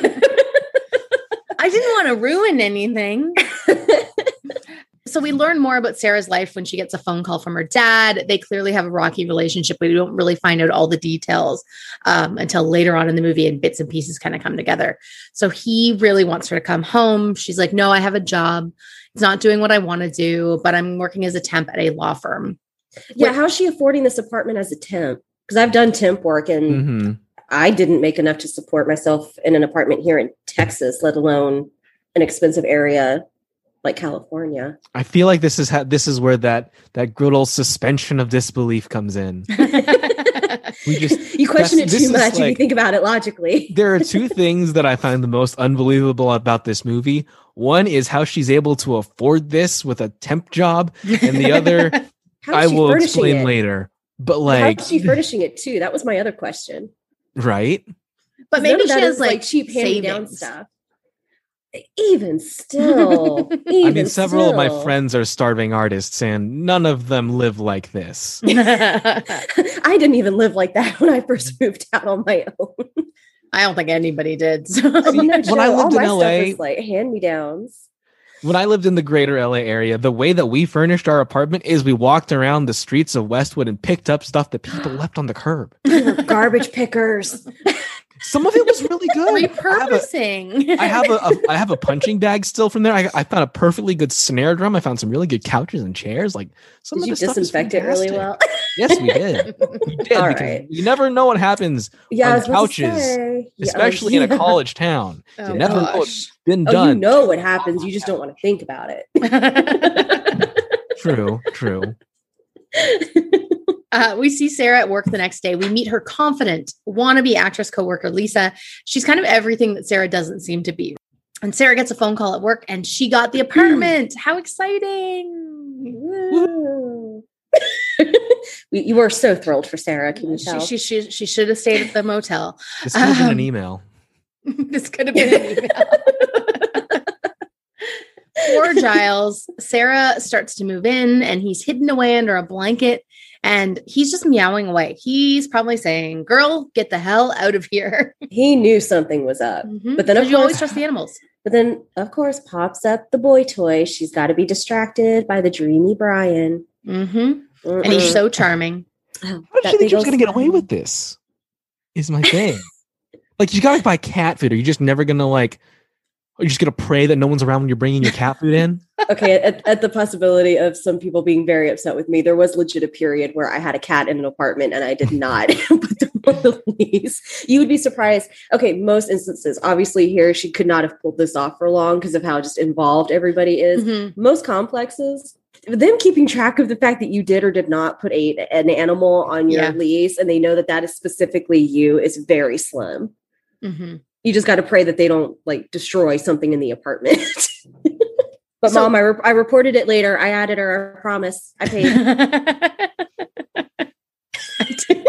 Speaker 1: didn't want to ruin anything. So we learn more about Sarah's life when she gets a phone call from her dad. They clearly have a rocky relationship, but we don't really find out all the details um, until later on in the movie, and bits and pieces kind of come together. So he really wants her to come home. She's like, no, I have a job. It's not doing what I want to do, but I'm working as a temp at a law firm.
Speaker 2: Yeah. Which, how's she affording this apartment as a temp? Because I've done temp work and mm-hmm. I didn't make enough to support myself in an apartment here in Texas, let alone an expensive area like California.
Speaker 3: I feel like this is how, this is where that that good old suspension of disbelief comes in. We just
Speaker 2: you question it too much like, if you think about it logically.
Speaker 3: There are two things that I find the most unbelievable about this movie. One is how she's able to afford this with a temp job, and the other I will explain it? later. But like,
Speaker 2: how's she furnishing it too? That was my other question.
Speaker 3: Right?
Speaker 1: But maybe she has like,
Speaker 2: like cheap hand-me-down stuff. Even still, even
Speaker 3: I mean, several
Speaker 2: still.
Speaker 3: of my friends are starving artists, and none of them live like this.
Speaker 2: I didn't even live like that when I first moved out on my own.
Speaker 1: I don't think anybody did. So.
Speaker 3: See, no, when I lived in L A,
Speaker 2: like hand-me-downs.
Speaker 3: When I lived in the greater L A area, the way that we furnished our apartment is we walked around the streets of Westwood and picked up stuff that people left on the curb.
Speaker 2: Garbage pickers.
Speaker 3: Some of it was really good.
Speaker 1: Repurposing.
Speaker 3: I have a, I have a, I have a punching bag still from there. I, I found a perfectly good snare drum. I found some really good couches and chairs. Like some
Speaker 2: did
Speaker 3: of
Speaker 2: you
Speaker 3: the
Speaker 2: disinfect it really well?
Speaker 3: Yes, we did. We did.
Speaker 2: All
Speaker 3: because
Speaker 2: right.
Speaker 3: You never know what happens
Speaker 2: yeah,
Speaker 3: on couches, especially yeah. in a college town.
Speaker 1: Oh,
Speaker 3: you never
Speaker 1: gosh.
Speaker 3: know what's been
Speaker 2: oh,
Speaker 3: done.
Speaker 2: You know what happens. You just don't want to think about it.
Speaker 3: True. True.
Speaker 1: Uh, we see Sarah at work the next day. We meet her confident, wannabe actress coworker, Lisa. She's kind of everything that Sarah doesn't seem to be. And Sarah gets a phone call at work and she got the apartment. How exciting.
Speaker 2: You were so thrilled for Sarah. Can you tell?
Speaker 1: She, she, she, she should have stayed at the motel.
Speaker 3: This could have
Speaker 1: um,
Speaker 3: been an email.
Speaker 1: This could have been an email. Poor Giles. Sarah starts to move in and he's hidden away under a blanket and he's just meowing away. He's probably saying, girl, get the hell out of here.
Speaker 2: He knew something was up.
Speaker 1: Mm-hmm.
Speaker 2: But then, of
Speaker 1: you always
Speaker 2: course,
Speaker 1: trust the animals.
Speaker 2: but then, of course, pops up the boy toy. She's got to be distracted by the dreamy Brian.
Speaker 1: Mm-hmm. And he's so charming.
Speaker 2: Oh,
Speaker 3: How did
Speaker 2: that
Speaker 3: she think
Speaker 2: big
Speaker 3: she was
Speaker 2: old
Speaker 3: going to get away
Speaker 2: smile.
Speaker 3: with this? Is my thing. Like, you got to buy cat food. Are you just never going to, like, are you just going to pray that no one's around when you're bringing your cat food in?
Speaker 2: Okay, at, at the possibility of some people being very upset with me, there was legit a period where I had a cat in an apartment and I did not put them on the lease. You would be surprised. Okay, most instances, obviously here, she could not have pulled this off for long because of how just involved everybody is.
Speaker 1: Mm-hmm.
Speaker 2: Most complexes, them keeping track of the fact that you did or did not put a, an animal on your
Speaker 1: Yeah.
Speaker 2: lease and they know that that is specifically you is very slim.
Speaker 1: Mm-hmm.
Speaker 2: You just got to pray that they don't like destroy something in the apartment. But
Speaker 1: So-
Speaker 2: mom, I, re- I reported it later. I added her. I promise. I paid.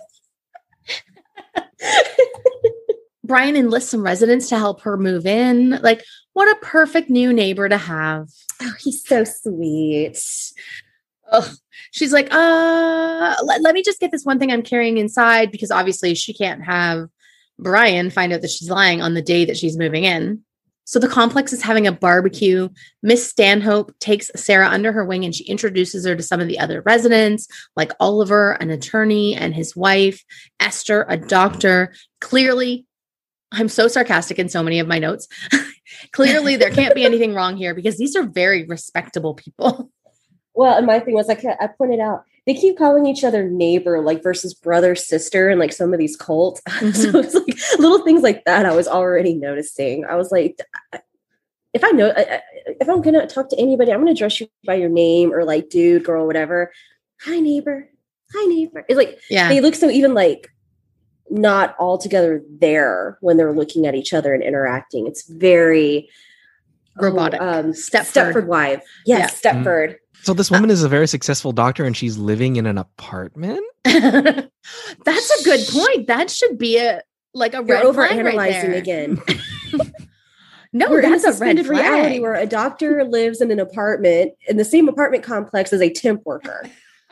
Speaker 1: Brian enlists some residents to help her move in. Like, what a perfect new neighbor to have.
Speaker 2: Oh, he's so sweet.
Speaker 1: Ugh. She's like, uh, let, let me just get this one thing I'm carrying inside because obviously she can't have Brian find out that she's lying on the day that she's moving in. So the complex is having a barbecue. Miss Stanhope takes Sarah under her wing and she introduces her to some of the other residents, like Oliver, an attorney, and his wife, Esther, a doctor. Clearly, I'm so sarcastic in so many of my notes. Clearly, there can't be anything wrong here because these are very respectable people.
Speaker 2: Well, and my thing was like I pointed out, they keep calling each other neighbor, like versus brother, sister, and like some of these cults.
Speaker 1: Mm-hmm.
Speaker 2: So it's like little things like that. I was already noticing. I was like, if I know, if I'm gonna talk to anybody, I'm gonna address you by your name or like dude, girl, whatever. Hi, neighbor. Hi, neighbor. It's like
Speaker 1: Yeah.
Speaker 2: they look so even like not all together there when they're looking at each other and interacting. It's very
Speaker 1: Robotic.
Speaker 2: Oh, um,
Speaker 1: Stepford.
Speaker 2: Stepford wife. Yes,
Speaker 1: Yeah.
Speaker 2: Stepford.
Speaker 3: So this woman is a very successful doctor and she's living in an apartment?
Speaker 1: That's a good point. That should be a like a
Speaker 2: You're
Speaker 1: red
Speaker 2: over
Speaker 1: flag right
Speaker 2: analyzing
Speaker 1: there.
Speaker 2: again.
Speaker 1: No,
Speaker 2: We're in a
Speaker 1: that's a red
Speaker 2: suspended
Speaker 1: flag.
Speaker 2: reality where a doctor lives in an apartment in the same apartment complex as a temp worker.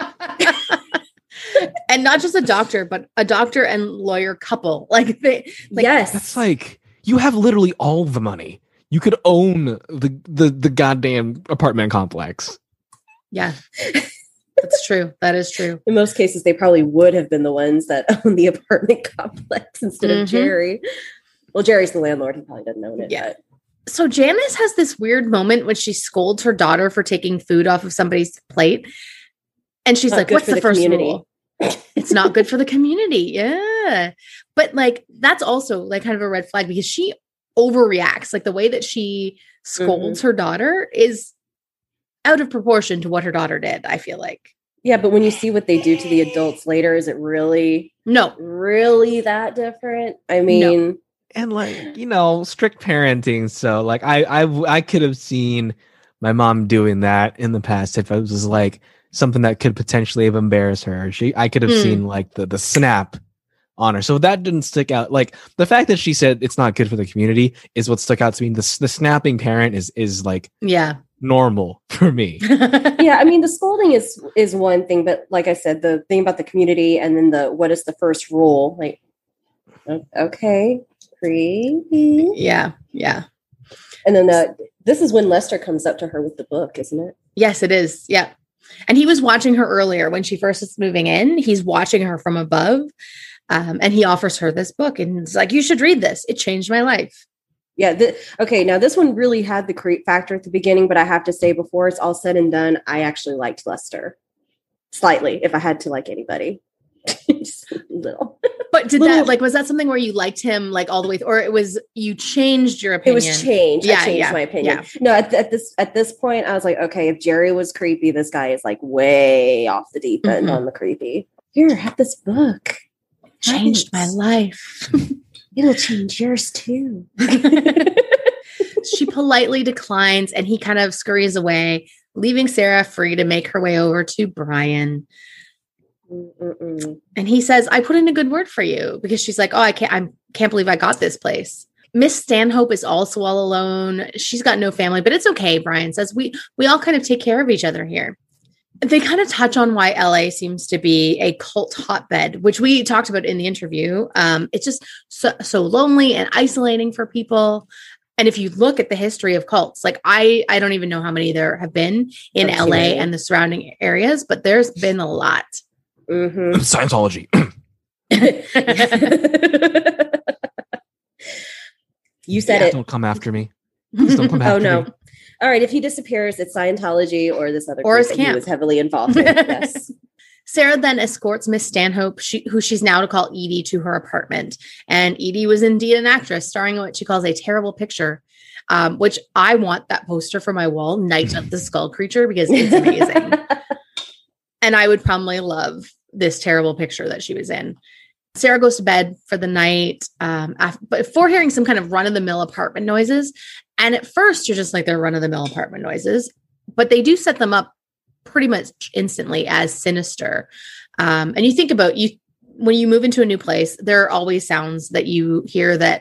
Speaker 1: And not just a doctor, but a doctor and lawyer couple. Like they, like,
Speaker 2: yes,
Speaker 3: That's like, you have literally all the money. You could own the, the, the goddamn apartment complex.
Speaker 1: yeah, that's true. That is true.
Speaker 2: in most cases, they probably would have been the ones that own the apartment complex instead
Speaker 1: Mhm.
Speaker 2: of Jerry. Well, Jerry's the landlord. He probably doesn't own it.
Speaker 1: Yeah.
Speaker 2: But
Speaker 1: So Janice has this weird moment when she scolds her daughter for taking food off of somebody's plate. And she's
Speaker 2: Not
Speaker 1: like,
Speaker 2: good
Speaker 1: what's
Speaker 2: for
Speaker 1: the,
Speaker 2: the
Speaker 1: first
Speaker 2: community."
Speaker 1: rule? It's not good for the community. Yeah. But like, that's also like kind of a red flag because she overreacts. Like the way that she scolds her daughter is out of proportion to what her daughter did, I feel like.
Speaker 2: yeah, but when you see what they do to the adults later, is it really,
Speaker 1: No.
Speaker 2: really that different? I mean,
Speaker 3: And like, you know, strict parenting. So like, I, I, I could have seen my mom doing that in the past if it was like something that could potentially have embarrassed her. She, I could have
Speaker 1: Hmm.
Speaker 3: seen like the, the snap on her. So that didn't stick out. Like the fact that she said it's not good for the community is what stuck out to me. The, the snapping parent is, is like
Speaker 1: Yeah.
Speaker 3: normal for me.
Speaker 2: yeah, I mean, the scolding is is one thing, but like I said, the thing about the community and then the what is the first rule? Like, o- okay, creepy.
Speaker 1: Yeah. Yeah.
Speaker 2: And then the this is when Lester comes up to her with the book, isn't it?
Speaker 1: Yes, it is. Yeah. And he was watching her earlier when she first is moving in. He's watching her from above. Um, and he offers her this book and it's like, you should read this. It changed my life.
Speaker 2: Yeah. Th- okay. Now this one really had the creep factor at the beginning, but I have to say, before it's all said and done, I actually liked Lester slightly. If I had to like anybody, just a little.
Speaker 1: But did
Speaker 2: Little-
Speaker 1: that, like, was that something where you liked him like all the way, th- or it was, you changed your
Speaker 2: It
Speaker 1: opinion?
Speaker 2: was changed.
Speaker 1: Yeah,
Speaker 2: I changed
Speaker 1: yeah,
Speaker 2: my opinion.
Speaker 1: yeah.
Speaker 2: No, at, at this at this point, I was like, okay, if Jerry was creepy, this guy is like way off the deep end
Speaker 1: Mhm.
Speaker 2: on the creepy. Here, have this book.
Speaker 1: Changed my
Speaker 2: Nice.
Speaker 1: life.
Speaker 2: It'll change yours too.
Speaker 1: She politely declines and he kind of scurries away, leaving Sarah free to make her way over to Brian.
Speaker 2: Mm-mm-mm.
Speaker 1: And he says, I put in a good word for you because she's like, oh, I can't, I can't believe I got this place. Miss Stanhope is also all alone. She's got no family, but it's okay. Brian says we we all kind of take care of each other here. They kind of touch on why L A seems to be a cult hotbed, which we talked about in the interview. Um, it's just so, so lonely and isolating for people. And if you look at the history of cults, like I, I don't even know how many there have been in L A and the surrounding areas, but there's been a lot.
Speaker 3: Mm-hmm. Scientology.
Speaker 2: You said
Speaker 3: yeah,
Speaker 2: it.
Speaker 3: Don't come after me. Please don't come after
Speaker 2: oh no.
Speaker 3: me.
Speaker 2: All right. If he disappears, it's Scientology or this other
Speaker 1: or
Speaker 2: group
Speaker 1: his
Speaker 2: that
Speaker 1: camp.
Speaker 2: he was heavily involved in. Yes.
Speaker 1: Sarah then escorts Miss Stanhope, she, who she's now to call Edie, to her apartment. And Edie was indeed an actress starring in what she calls a terrible picture, um, which I want that poster for my wall, Night of the Skull Creature, because it's amazing. And I would probably love this terrible picture that she was in. Sarah goes to bed for the night, um, after, but before hearing some kind of run-of-the-mill apartment noises. And at first, you're just like, they're run-of-the-mill apartment noises. But they do set them up pretty much instantly as sinister. Um, and you think about, you when you move into a new place, there are always sounds that you hear that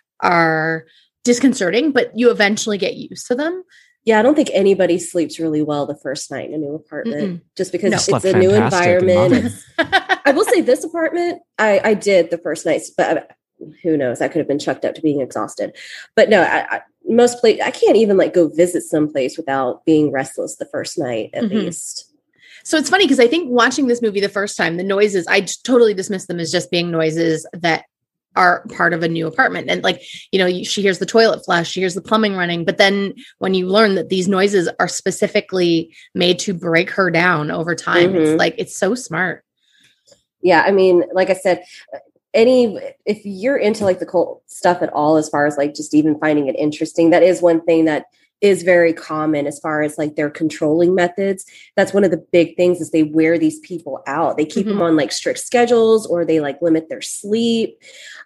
Speaker 1: are disconcerting, but you eventually get used to them.
Speaker 2: Yeah, I don't think anybody sleeps really well the first night in a new apartment, Mm-mm. just because
Speaker 3: no.
Speaker 2: it's a new environment. I will say this apartment, I, I did the first night, but who knows? I could have been chucked up to being exhausted. But no, I, I, most place I can't even like go visit someplace without being restless the first night at mm-hmm. least.
Speaker 1: So it's funny because I think watching this movie the first time, the noises, I just totally dismissed them as just being noises that are part of a new apartment. And like, you know, she hears the toilet flush, she hears the plumbing running. But then when you learn that these noises are specifically made to break her down over time, mm-hmm. it's like, it's so smart.
Speaker 2: Yeah. I mean, like I said, any, if you're into like the cult stuff at all, as far as like just even finding it interesting, that is one thing that is very common as far as like their controlling methods. That's one of the big things is they wear these people out. They keep mm-hmm. them on like strict schedules, or they like limit their sleep.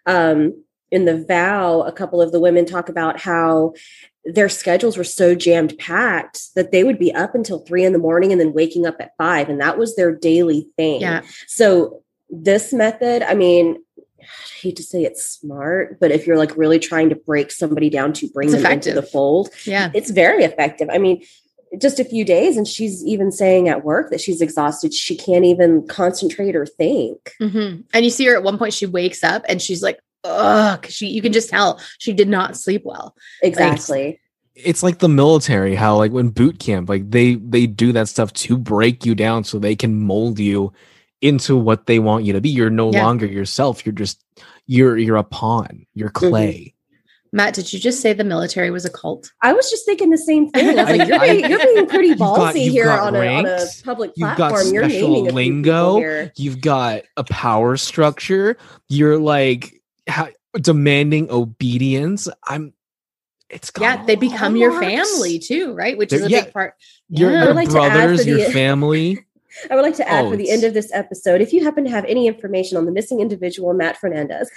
Speaker 2: Um, in The Vow, a couple of the women talk about how their schedules were so jammed packed that they would be up until three in the morning and then waking up at five. And that was their daily thing.
Speaker 1: Yeah.
Speaker 2: So this method, I mean, I hate to say it's smart, but if you're like really trying to break somebody down to bring
Speaker 1: it's
Speaker 2: them
Speaker 1: effective.
Speaker 2: into the fold,
Speaker 1: yeah,
Speaker 2: it's very effective. I mean, just a few days, and she's even saying at work that she's exhausted. She can't even concentrate or think.
Speaker 1: Mm-hmm. And you see her at one point, she wakes up and she's like, ugh, she, you can just tell she did not sleep well.
Speaker 2: Exactly.
Speaker 3: Like, it's like the military, how like when boot camp, like they, they do that stuff to break you down so they can mold you into what they want you to be. You're no yeah. longer yourself. You're just, you're, you're a pawn, you're clay. Mm-hmm.
Speaker 1: Matt, did you just say the military was a cult?
Speaker 2: I was just thinking the same thing. I was like, you're, being, you're being pretty ballsy got, here on a, on a public platform.
Speaker 3: You've got
Speaker 2: you're
Speaker 3: special lingo. You've got a power structure. You're like ha- demanding obedience. I'm, it's got
Speaker 1: yeah, they become
Speaker 3: marks.
Speaker 1: Your family too, right? Which They're, is a yeah, big part.
Speaker 3: Your,
Speaker 1: yeah.
Speaker 3: your
Speaker 2: like
Speaker 3: brothers, your
Speaker 2: the,
Speaker 3: family.
Speaker 2: I would like to add
Speaker 3: oh,
Speaker 2: for the end of this episode, if you happen to have any information on the missing individual, Matt Fernandez.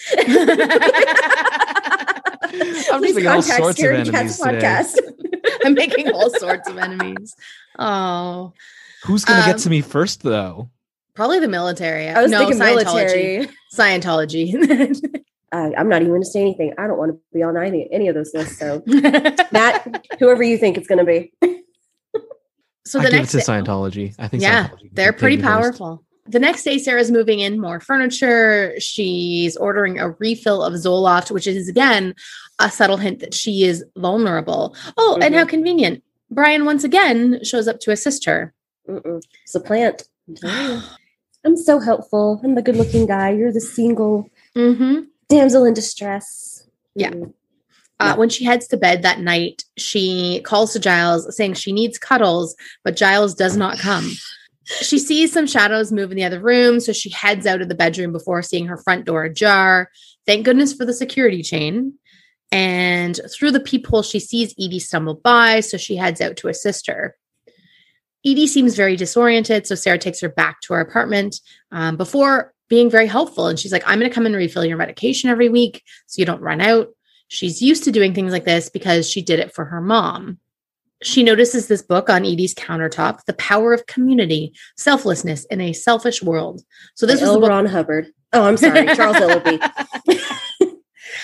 Speaker 3: I'm just making all sorts of enemies today.
Speaker 1: I'm making all sorts of enemies. Oh,
Speaker 3: who's going to
Speaker 1: um,
Speaker 3: get to me first, though?
Speaker 1: Probably the military.
Speaker 2: I was
Speaker 1: no,
Speaker 2: thinking
Speaker 1: Scientology.
Speaker 2: Military.
Speaker 1: Scientology.
Speaker 2: uh, I'm not even going to say anything. I don't want to be on any any of those lists. So, Matt, whoever you think it's going to be.
Speaker 1: So
Speaker 3: the
Speaker 1: I
Speaker 3: next
Speaker 1: give
Speaker 3: it to Scientology. I think.
Speaker 1: Yeah,
Speaker 3: Scientology
Speaker 1: they're pretty powerful. First. The next day, Sarah's moving in more furniture. She's ordering a refill of Zoloft, which is, again, a subtle hint that she is vulnerable. Oh, mm-hmm. and how convenient. Brian, once again, shows up to assist her.
Speaker 2: Mm-mm. It's a plant. I'm, I'm so helpful. I'm the good-looking guy. You're the single
Speaker 1: mm-hmm.
Speaker 2: damsel in distress.
Speaker 1: Yeah. Mm-hmm. Uh, when she heads to bed that night, she calls to Giles saying she needs cuddles, but Giles does not come. She sees some shadows move in the other room, so she heads out of the bedroom before seeing her front door ajar. Thank goodness for the security chain. And through the peephole, she sees Edie stumble by, so she heads out to assist her. Edie seems very disoriented, so Sarah takes her back to her apartment um, before being very helpful. And she's like, I'm going to come and refill your medication every week so you don't run out. She's used to doing things like this because she did it for her mom. She notices this book on Edie's countertop, The Power of Community, Selflessness in a Selfish World. So this
Speaker 2: By
Speaker 1: was
Speaker 2: L.
Speaker 1: the book-
Speaker 2: Ron Hubbard. Oh, I'm sorry. Charles Willoughby.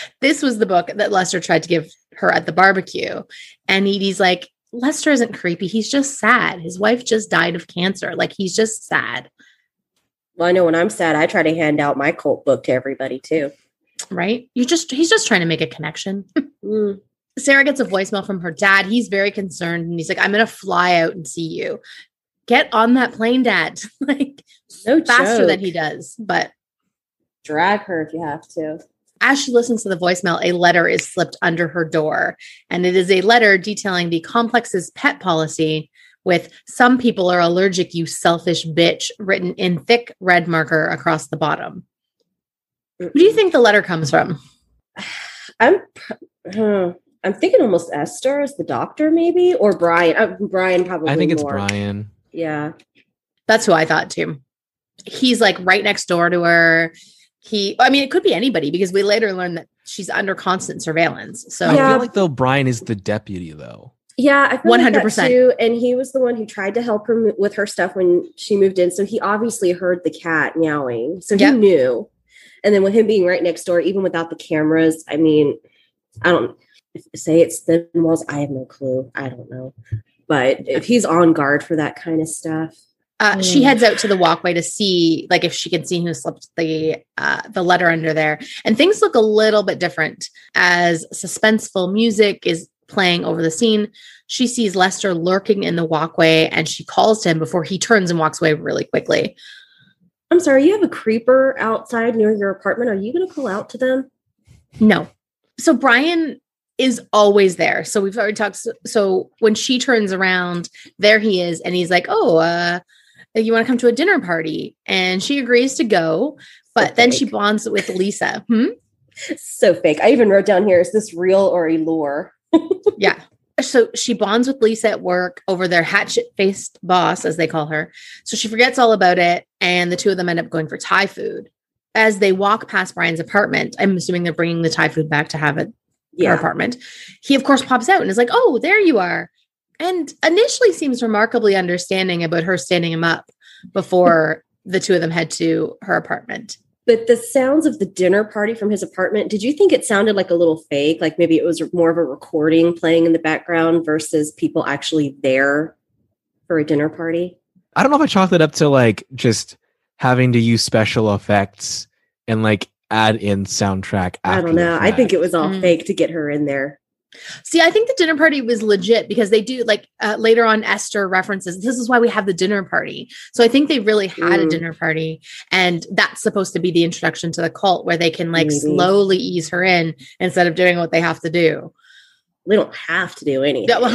Speaker 1: This was the book that Lester tried to give her at the barbecue. And Edie's like, Lester isn't creepy. He's just sad. His wife just died of cancer. Like, he's just sad.
Speaker 2: Well, I know when I'm sad, I try to hand out my cult book to everybody too.
Speaker 1: Right? You just, he's just trying to make a connection.
Speaker 2: Mm.
Speaker 1: Sarah gets a voicemail from her dad. He's very concerned. And he's like, I'm going to fly out and see you. Get on that plane, Dad. Like,
Speaker 2: No
Speaker 1: faster
Speaker 2: joke.
Speaker 1: than he does. But
Speaker 2: Drag her if you have to.
Speaker 1: as she listens to the voicemail, a letter is slipped under her door. And it is a letter detailing the complex's pet policy with "some people are allergic, you selfish bitch," written in thick red marker across the bottom. Who do you think the letter comes from?
Speaker 2: I'm uh, I'm thinking almost Esther as the doctor, maybe, or Brian. Uh, Brian probably.
Speaker 3: I think it's
Speaker 2: more.
Speaker 3: Brian.
Speaker 2: Yeah.
Speaker 1: That's who I thought too. He's like right next door to her. He, I mean, it could be anybody because we later learn that she's under constant surveillance. So
Speaker 3: I
Speaker 2: Yeah.
Speaker 3: feel like though Brian is the deputy though.
Speaker 2: Yeah, I feel
Speaker 1: one
Speaker 2: like
Speaker 1: hundred
Speaker 2: that
Speaker 1: percent.
Speaker 2: too. And he was the one who tried to help her mo- with her stuff when she moved in. So he obviously heard the cat meowing. So he
Speaker 1: Yep.
Speaker 2: knew. And then with him being right next door, even without the cameras, I mean, I don't if, say it's thin walls. I have no clue. I don't know. But if he's on guard for that kind of stuff.
Speaker 1: Uh, she
Speaker 2: Mm.
Speaker 1: heads out to the walkway to see, like, if she can see who slipped the uh, the letter under there. And things look a little bit different as suspenseful music is playing over the scene. She sees Lester lurking in the walkway, and she calls to him before he turns and walks away really quickly.
Speaker 2: I'm sorry, you have a creeper outside near your apartment. Are you going to call out to them?
Speaker 1: No. So Brian is always there. So we've already talked. So, so when she turns around, there he is, and he's like, "Oh, uh, you want to come to a dinner party?" And she agrees to go, but
Speaker 2: So
Speaker 1: then she
Speaker 2: fake.
Speaker 1: bonds with Lisa. Hmm?
Speaker 2: So fake. I even wrote down here, is this real or a lure?
Speaker 1: Yeah. So she bonds with Lisa at work over their hatchet-faced boss, as they call her. So she forgets all about it, and the two of them end up going for Thai food. As they walk past Brian's apartment, I'm assuming they're bringing the Thai food back to have at her
Speaker 2: Yeah.
Speaker 1: apartment. He, of course, pops out and is like, "Oh, there you are." And initially seems remarkably understanding about her standing him up before the two of them head to her apartment.
Speaker 2: But the sounds of the dinner party from his apartment, did you think it sounded like a little fake? Like maybe it was more of a recording playing in the background versus people actually there for a dinner party?
Speaker 3: I don't know if I chalked it up to like just having to use special effects and like add in soundtrack.
Speaker 2: I
Speaker 3: after
Speaker 2: don't
Speaker 3: the
Speaker 2: know. I think
Speaker 3: fact.
Speaker 2: it was all
Speaker 1: Mm.
Speaker 2: fake to get her in there.
Speaker 1: See, I think the dinner party was legit because they do like uh, later on Esther references, "This is why we have the dinner party." So I think they really had a
Speaker 2: Mm.
Speaker 1: dinner party, and that's supposed to be the introduction to the cult where they can like
Speaker 2: Maybe.
Speaker 1: slowly ease her in instead of doing what they have to do.
Speaker 2: We don't have to do anything.
Speaker 1: Yeah, well-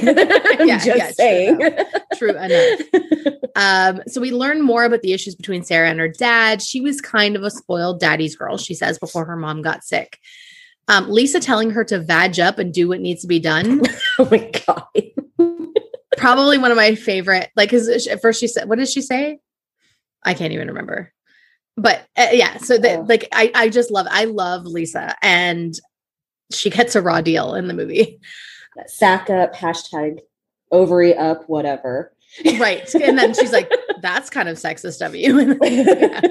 Speaker 2: I'm
Speaker 1: Yeah,
Speaker 2: just
Speaker 1: yeah, true
Speaker 2: saying.
Speaker 1: True enough. Um, so we learn more about the issues between Sarah and her dad. She was kind of a spoiled daddy's girl, she says, before her mom got sick. Um, Lisa telling her to vag up and do what needs to be done.
Speaker 2: Oh my God.
Speaker 1: Probably one of my favorite, like, cause at first she said, what did she say? I can't even remember, but uh, yeah. So that
Speaker 2: Oh.
Speaker 1: like, I, I just love, I love Lisa, and she gets a raw deal in the movie.
Speaker 2: Sack up, hashtag ovary up, whatever.
Speaker 1: Right. And then she's like, "That's kind of sexist of you." Yeah.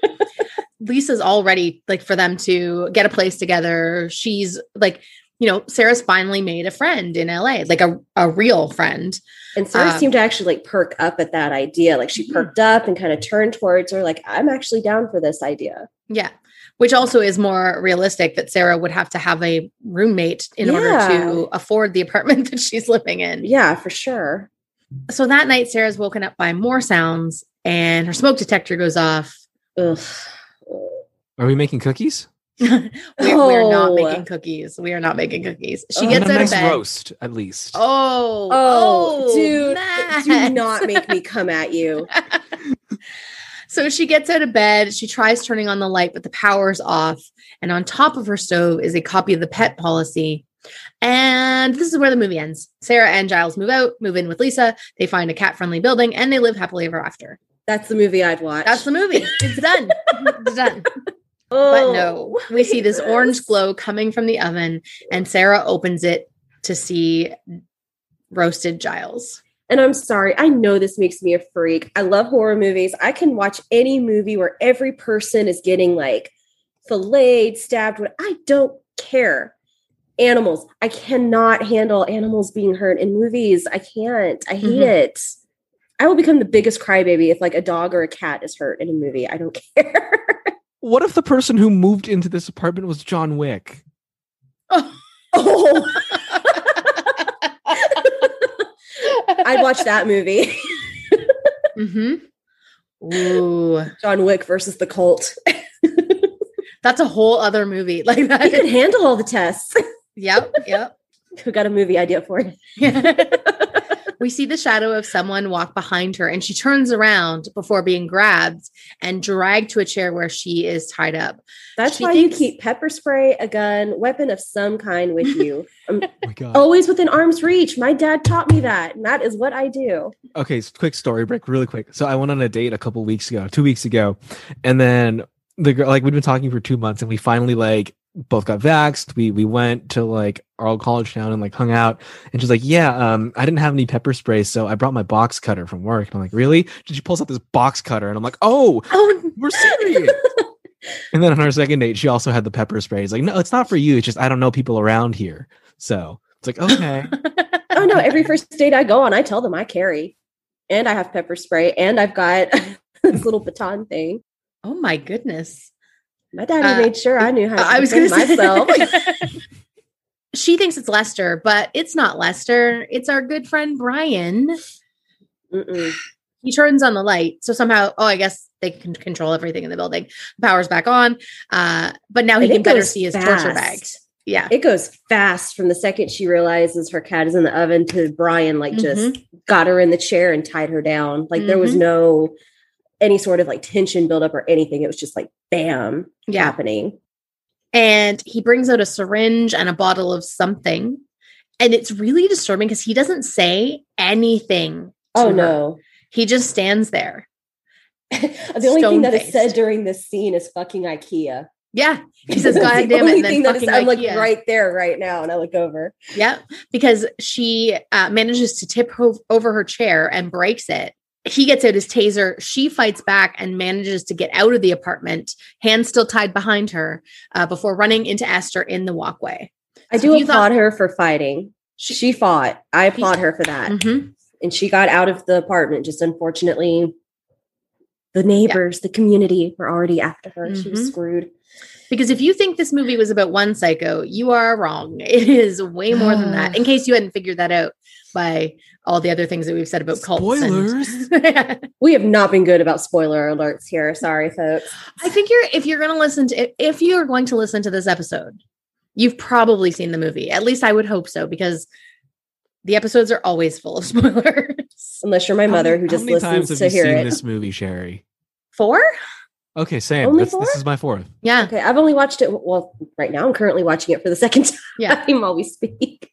Speaker 1: Lisa's all ready, like, for them to get a place together. She's like, you know, Sarah's finally made a friend in L A, like a, a real friend.
Speaker 2: And Sarah
Speaker 1: Um,
Speaker 2: seemed to actually like perk up at that idea. Like she
Speaker 1: Mhm.
Speaker 2: perked up and kind of turned towards her, like, I'm actually down for this idea.
Speaker 1: Yeah. Which also is more realistic that Sarah would have to have a roommate in order
Speaker 2: Yeah.
Speaker 1: to afford the apartment that she's living in.
Speaker 2: Yeah, for sure.
Speaker 1: So that night, Sarah's woken up by more sounds and her smoke detector goes off.
Speaker 2: Ugh.
Speaker 3: Are we making cookies?
Speaker 1: we're, we're not
Speaker 2: Oh.
Speaker 1: making cookies. We are not making cookies. She
Speaker 2: Oh.
Speaker 1: gets
Speaker 3: And a
Speaker 1: out
Speaker 3: nice
Speaker 1: of bed.
Speaker 3: roast, at least.
Speaker 1: Oh,
Speaker 2: Oh, dude,
Speaker 1: Matt.
Speaker 2: do not make me come at you.
Speaker 1: So she gets out of bed. She tries turning on the light, but the power's off. And on top of her stove is a copy of the pet policy. And this is where the movie ends. Sarah and Giles move out, move in with Lisa. They find a cat-friendly building, and they live happily ever after.
Speaker 2: That's the movie I'd watch.
Speaker 1: That's the movie. It's done. It's done.
Speaker 2: Oh,
Speaker 1: But no, we see this orange glow coming from the oven, and Sarah opens it to see roasted Giles.
Speaker 2: And I'm sorry, I know this makes me a freak. I love horror movies. I can watch any movie where every person is getting like filleted, stabbed. What I don't care. Animals. I cannot handle animals being hurt in movies. I can't. I hate mm-hmm. it. I will become the biggest crybaby if like a dog or a cat is hurt in a movie. I don't care.
Speaker 3: What if the person who moved into this apartment was John Wick?
Speaker 2: Oh. oh. I'd watch that movie.
Speaker 1: mm-hmm. Ooh.
Speaker 2: John Wick versus the cult.
Speaker 1: That's a whole other movie. Like that.
Speaker 2: He could handle all the tests.
Speaker 1: Yep. Yep.
Speaker 2: Who got a movie idea for you?
Speaker 1: We see the shadow of someone walk behind her and she turns around before being grabbed and dragged to a chair where she is tied up.
Speaker 2: That's
Speaker 1: she
Speaker 2: why
Speaker 1: thinks-
Speaker 2: you keep pepper spray, a gun, weapon of some kind with you. Um,
Speaker 3: oh my God.
Speaker 2: Always within arm's reach. My dad taught me that, and that is what I do.
Speaker 3: Okay, so quick story break, really quick. So I went on a date a couple weeks ago, two weeks ago, and then the girl, like we'd been talking for two months, and we finally like both got vaxxed. We we went to like our old college town and like hung out. And she's like, yeah, um, I didn't have any pepper spray, so I brought my box cutter from work. And I'm like, really? She pulls out this box cutter, and I'm like, oh, oh we're serious. And then on our second date, she also had the pepper spray. He's like, no, it's not for you. It's just I don't know people around here. So it's like, okay.
Speaker 2: Oh no, every first date I go on, I tell them I carry. And I have pepper spray, and I've got this little baton thing.
Speaker 1: Oh my goodness.
Speaker 2: My daddy
Speaker 1: uh,
Speaker 2: made sure I knew how to
Speaker 1: I was going to
Speaker 2: myself.
Speaker 1: She thinks it's Lester, but it's not Lester. It's our good friend Brian.
Speaker 2: Mm-mm.
Speaker 1: He turns on the light. So somehow, oh, I guess they can control everything in the building. The power's back on. Uh, but now he
Speaker 2: and
Speaker 1: can better
Speaker 2: goes
Speaker 1: see his
Speaker 2: fast.
Speaker 1: torture bags. Yeah.
Speaker 2: It goes fast from the second she realizes her cat is in the oven to Brian, like, just
Speaker 1: mm-hmm.
Speaker 2: got her in the chair and tied her down. Like, mm-hmm. there was no any sort of like tension buildup or anything. It was just like, bam,
Speaker 1: yeah.
Speaker 2: happening.
Speaker 1: And he brings out a syringe and a bottle of something. And it's really disturbing because he doesn't say anything.
Speaker 2: Oh,
Speaker 1: her.
Speaker 2: no.
Speaker 1: He just stands there.
Speaker 2: The only thing that is said during this scene is fucking IKEA.
Speaker 1: Yeah. He says, God damn it. And then fucking
Speaker 2: I'm like
Speaker 1: IKEA.
Speaker 2: right there right now. And I look over.
Speaker 1: Yeah. Because she uh, manages to tip ho- over her chair and breaks it. He gets out his taser. She fights back and manages to get out of the apartment, hands still tied behind her, uh, before running into Esther in the walkway.
Speaker 2: I
Speaker 1: so
Speaker 2: do applaud
Speaker 1: thought-
Speaker 2: her for fighting. She, she fought. I applaud her for that.
Speaker 1: Mm-hmm.
Speaker 2: And she got out of the apartment. Just unfortunately, the neighbors, yeah. the community were already after her. Mm-hmm. She was screwed.
Speaker 1: Because if you think this movie was about one psycho, you are wrong. It is way more than that. In case you hadn't figured that out by all the other things that we've said about cults.
Speaker 3: Spoilers.
Speaker 1: And-
Speaker 2: we have not been good about spoiler alerts here. Sorry, folks.
Speaker 1: I think you're, if you're going to listen to, if you're going to listen to this episode, you've probably seen the movie. At least I would hope so, because the episodes are always full of spoilers.
Speaker 2: Unless you're my mother,
Speaker 3: how,
Speaker 2: who just
Speaker 3: how many
Speaker 2: listens
Speaker 3: times have
Speaker 2: to
Speaker 3: you
Speaker 2: hear
Speaker 3: seen
Speaker 2: it.
Speaker 3: This movie, Sherry.
Speaker 1: Four?
Speaker 3: Okay, same.
Speaker 2: Only
Speaker 3: This,
Speaker 2: four?
Speaker 3: this is my fourth.
Speaker 1: Yeah.
Speaker 2: Okay, I've only watched it. Well, right now I'm currently watching it for the second time
Speaker 1: Yeah.
Speaker 2: while we speak.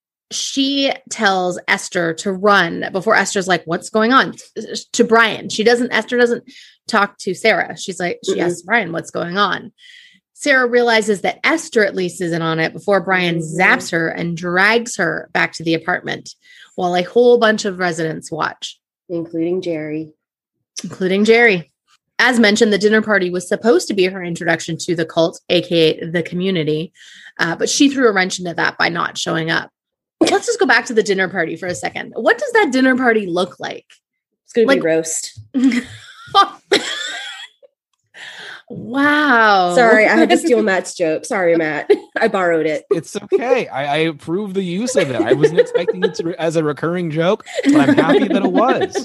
Speaker 1: She tells Esther to run before Esther's like, what's going on? To Brian. She doesn't, Esther doesn't talk to Sarah. She's like, she
Speaker 2: Mm-mm.
Speaker 1: asks Brian, what's going on? Sarah realizes that Esther at least is in on it before Brian
Speaker 2: Mm-hmm.
Speaker 1: zaps her and drags her back to the apartment while a whole bunch of residents watch,
Speaker 2: Including Jerry.
Speaker 1: including Jerry. As mentioned, the dinner party was supposed to be her introduction to the cult, aka the community, uh, but she threw a wrench into that by not showing up. Let's just go back to the dinner party for a second. What does that dinner party look like?
Speaker 2: It's going to
Speaker 1: Like-
Speaker 2: be roast.
Speaker 1: Wow.
Speaker 2: Sorry, I had to steal Matt's joke. Sorry, Matt. I borrowed it.
Speaker 3: It's okay. I, I approve the use of it. I wasn't expecting it to re- as a recurring joke, but I'm happy that it was.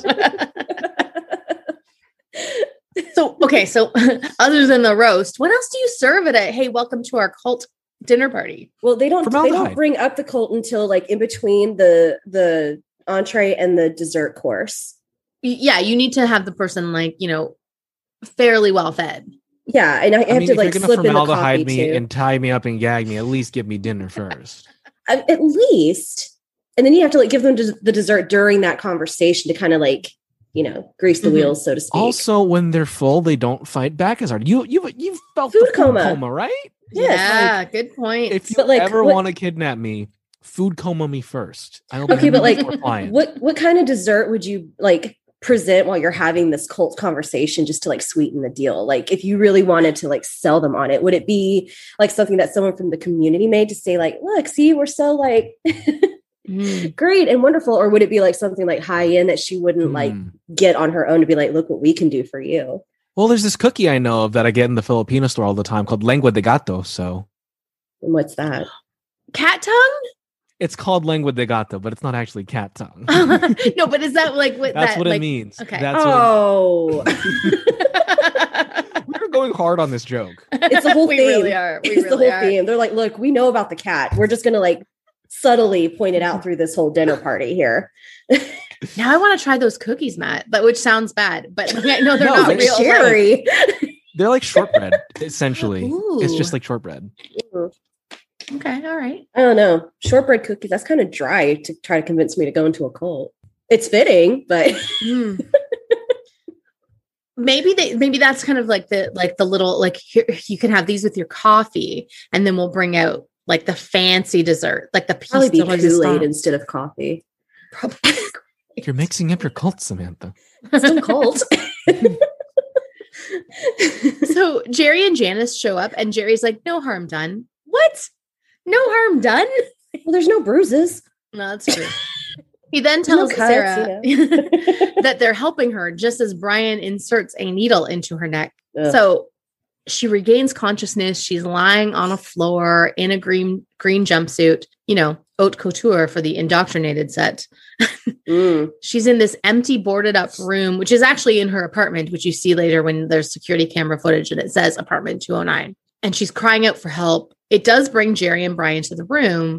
Speaker 1: So, okay. So other than the roast, what else do you serve at a, hey, welcome to our cult dinner party?
Speaker 2: Well, they don't they
Speaker 3: Formaldehyde.
Speaker 2: don't bring up the cult until like in between the the entree and the dessert course.
Speaker 1: Y- Yeah. You need to have the person like, you know, fairly well fed.
Speaker 2: Yeah, and I, I have
Speaker 3: I mean,
Speaker 2: to
Speaker 3: if
Speaker 2: like
Speaker 3: you're
Speaker 2: slip
Speaker 3: gonna
Speaker 2: in the
Speaker 3: formaldehyde
Speaker 2: coffee
Speaker 3: me
Speaker 2: too.
Speaker 3: and tie me up and gag me, at least give me dinner first.
Speaker 2: Uh, At least, and then you have to like give them des- the dessert during that conversation to kind of like, you know, grease the
Speaker 1: Mhm.
Speaker 2: wheels, so to speak.
Speaker 3: Also, when they're full, they don't fight back as hard. You you you've felt
Speaker 2: Food
Speaker 3: the food
Speaker 2: coma.
Speaker 3: coma, right?
Speaker 2: Yes,
Speaker 1: Yeah. Good point.
Speaker 3: If you
Speaker 2: But, like,
Speaker 3: ever
Speaker 2: what-
Speaker 3: want to kidnap me, food coma me first. I'll be
Speaker 2: Okay, but, like,
Speaker 3: more pliant.
Speaker 2: what what kind of dessert would you like present while you're having this cult conversation just to like sweeten the deal? Like if you really wanted to like sell them on it, would it be like something that someone from the community made to say like, look, see, we're so like mm. great and wonderful? Or would it be like something like high end that she wouldn't mm. like get on her own to be like, look what we can do for you?
Speaker 3: Well, there's this cookie I know of that I get in the Filipino store all the time called lengua de gato. So
Speaker 2: and what's that?
Speaker 1: Cat tongue?
Speaker 3: It's called lengua de gato, but it's not actually cat tongue.
Speaker 1: No, but is that like what
Speaker 3: That's
Speaker 1: that,
Speaker 3: what
Speaker 1: like,
Speaker 3: it means.
Speaker 1: Okay.
Speaker 3: That's
Speaker 2: oh.
Speaker 3: What it We're going hard on this joke.
Speaker 2: It's the whole
Speaker 1: we
Speaker 2: theme.
Speaker 1: Really are. We
Speaker 2: it's
Speaker 1: really
Speaker 2: the whole
Speaker 1: are.
Speaker 2: theme. They're like, look, we know about the cat. We're just gonna like subtly point it out through this whole dinner party here.
Speaker 1: Now I want to try those cookies, Matt. That which sounds bad, but I know they're
Speaker 3: No,
Speaker 1: not
Speaker 2: like
Speaker 1: real.
Speaker 2: Sherry.
Speaker 3: They're like shortbread, essentially.
Speaker 1: Ooh.
Speaker 3: It's just like shortbread.
Speaker 1: Okay, all right.
Speaker 2: I don't know. Shortbread cookies, that's kind of dry to try to convince me to go into a cult. It's fitting, but
Speaker 1: mm. maybe they maybe that's kind of like the like the little like here, you can have these with your coffee, and then we'll bring out like the fancy dessert, like the
Speaker 2: probably be
Speaker 1: piece
Speaker 2: Kool-Aid instead of coffee.
Speaker 1: Probably.
Speaker 3: You're mixing up your cult, Samantha.
Speaker 2: Still cult.
Speaker 1: So Jerry and Janice show up, and Jerry's like, "No harm done." What? No harm done?
Speaker 2: Well, there's no bruises.
Speaker 1: No, that's true. He then tells
Speaker 2: no cuts,
Speaker 1: Sarah
Speaker 2: you know.
Speaker 1: that they're helping her just as Brian inserts a needle into her neck.
Speaker 2: Ugh.
Speaker 1: So she regains consciousness. She's lying on a floor in a green green jumpsuit, you know, haute couture for the indoctrinated set.
Speaker 2: mm.
Speaker 1: She's in this empty boarded up room, which is actually in her apartment, which you see later when there's security camera footage and it says apartment two oh nine. And she's crying out for help. It does bring Jerry and Brian to the room.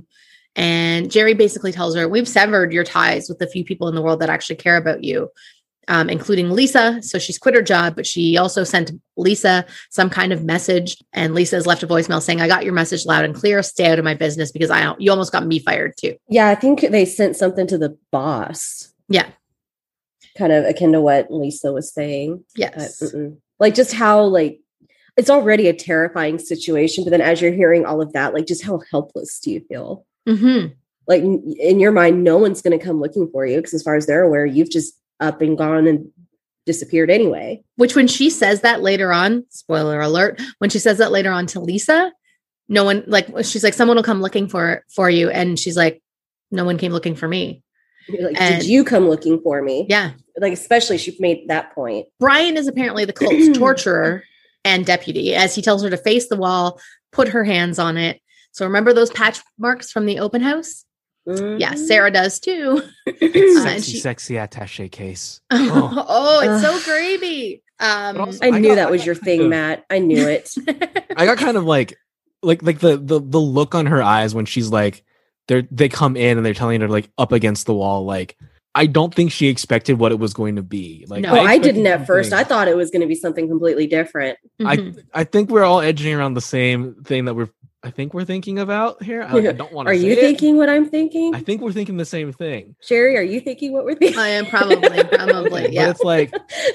Speaker 1: And Jerry basically tells her, we've severed your ties with the few people in the world that actually care about you, um, including Lisa. So she's quit her job, but she also sent Lisa some kind of message. And Lisa has left a voicemail saying, I got your message loud and clear. Stay out of my business because I you almost got me fired too.
Speaker 2: Yeah, I think they sent something to the boss.
Speaker 1: Yeah.
Speaker 2: Kind of akin to what Lisa was saying.
Speaker 1: Yes.
Speaker 2: But, like just how like, it's already a terrifying situation, but then as you're hearing all of that, like just how helpless do you feel?
Speaker 1: Mm-hmm.
Speaker 2: Like in your mind, no one's going to come looking for you because as far as they're aware, you've just up and gone and disappeared anyway.
Speaker 1: Which when she says that later on, spoiler alert, when she says that later on to Lisa, no one like, she's like, someone will come looking for, for you. And she's like, no one came looking for me.
Speaker 2: You're like,
Speaker 1: and,
Speaker 2: did you come looking for me?
Speaker 1: Yeah.
Speaker 2: Like, especially she made that point.
Speaker 1: Brian is apparently the cult's torturer and deputy, as he tells her to face the wall, put her hands on it. So remember those patch marks from the open house? Mm-hmm. Yeah, Sarah does too.
Speaker 3: Sexy,
Speaker 1: uh, she,
Speaker 3: sexy attaché case.
Speaker 1: Oh, oh it's so gravy. Um,
Speaker 2: also, I, I knew got, that was your thing, of, Matt. I knew it.
Speaker 3: I got kind of like, like, like the the the look on her eyes when she's like, they they come in and they're telling her like up against the wall, like. I don't think she expected what it was going to be. Like,
Speaker 2: no, I, I didn't at first. I thought it was going to be something completely different.
Speaker 1: Mm-hmm.
Speaker 3: I I think we're all edging around the same thing that we're. I think we're thinking about here. I, I don't want to.
Speaker 2: Are you thinking
Speaker 3: it.
Speaker 2: what I'm thinking?
Speaker 3: I think we're thinking the same thing.
Speaker 2: Sherry, are you thinking what we're thinking?
Speaker 1: I am probably, probably. Yeah.
Speaker 3: But it's like,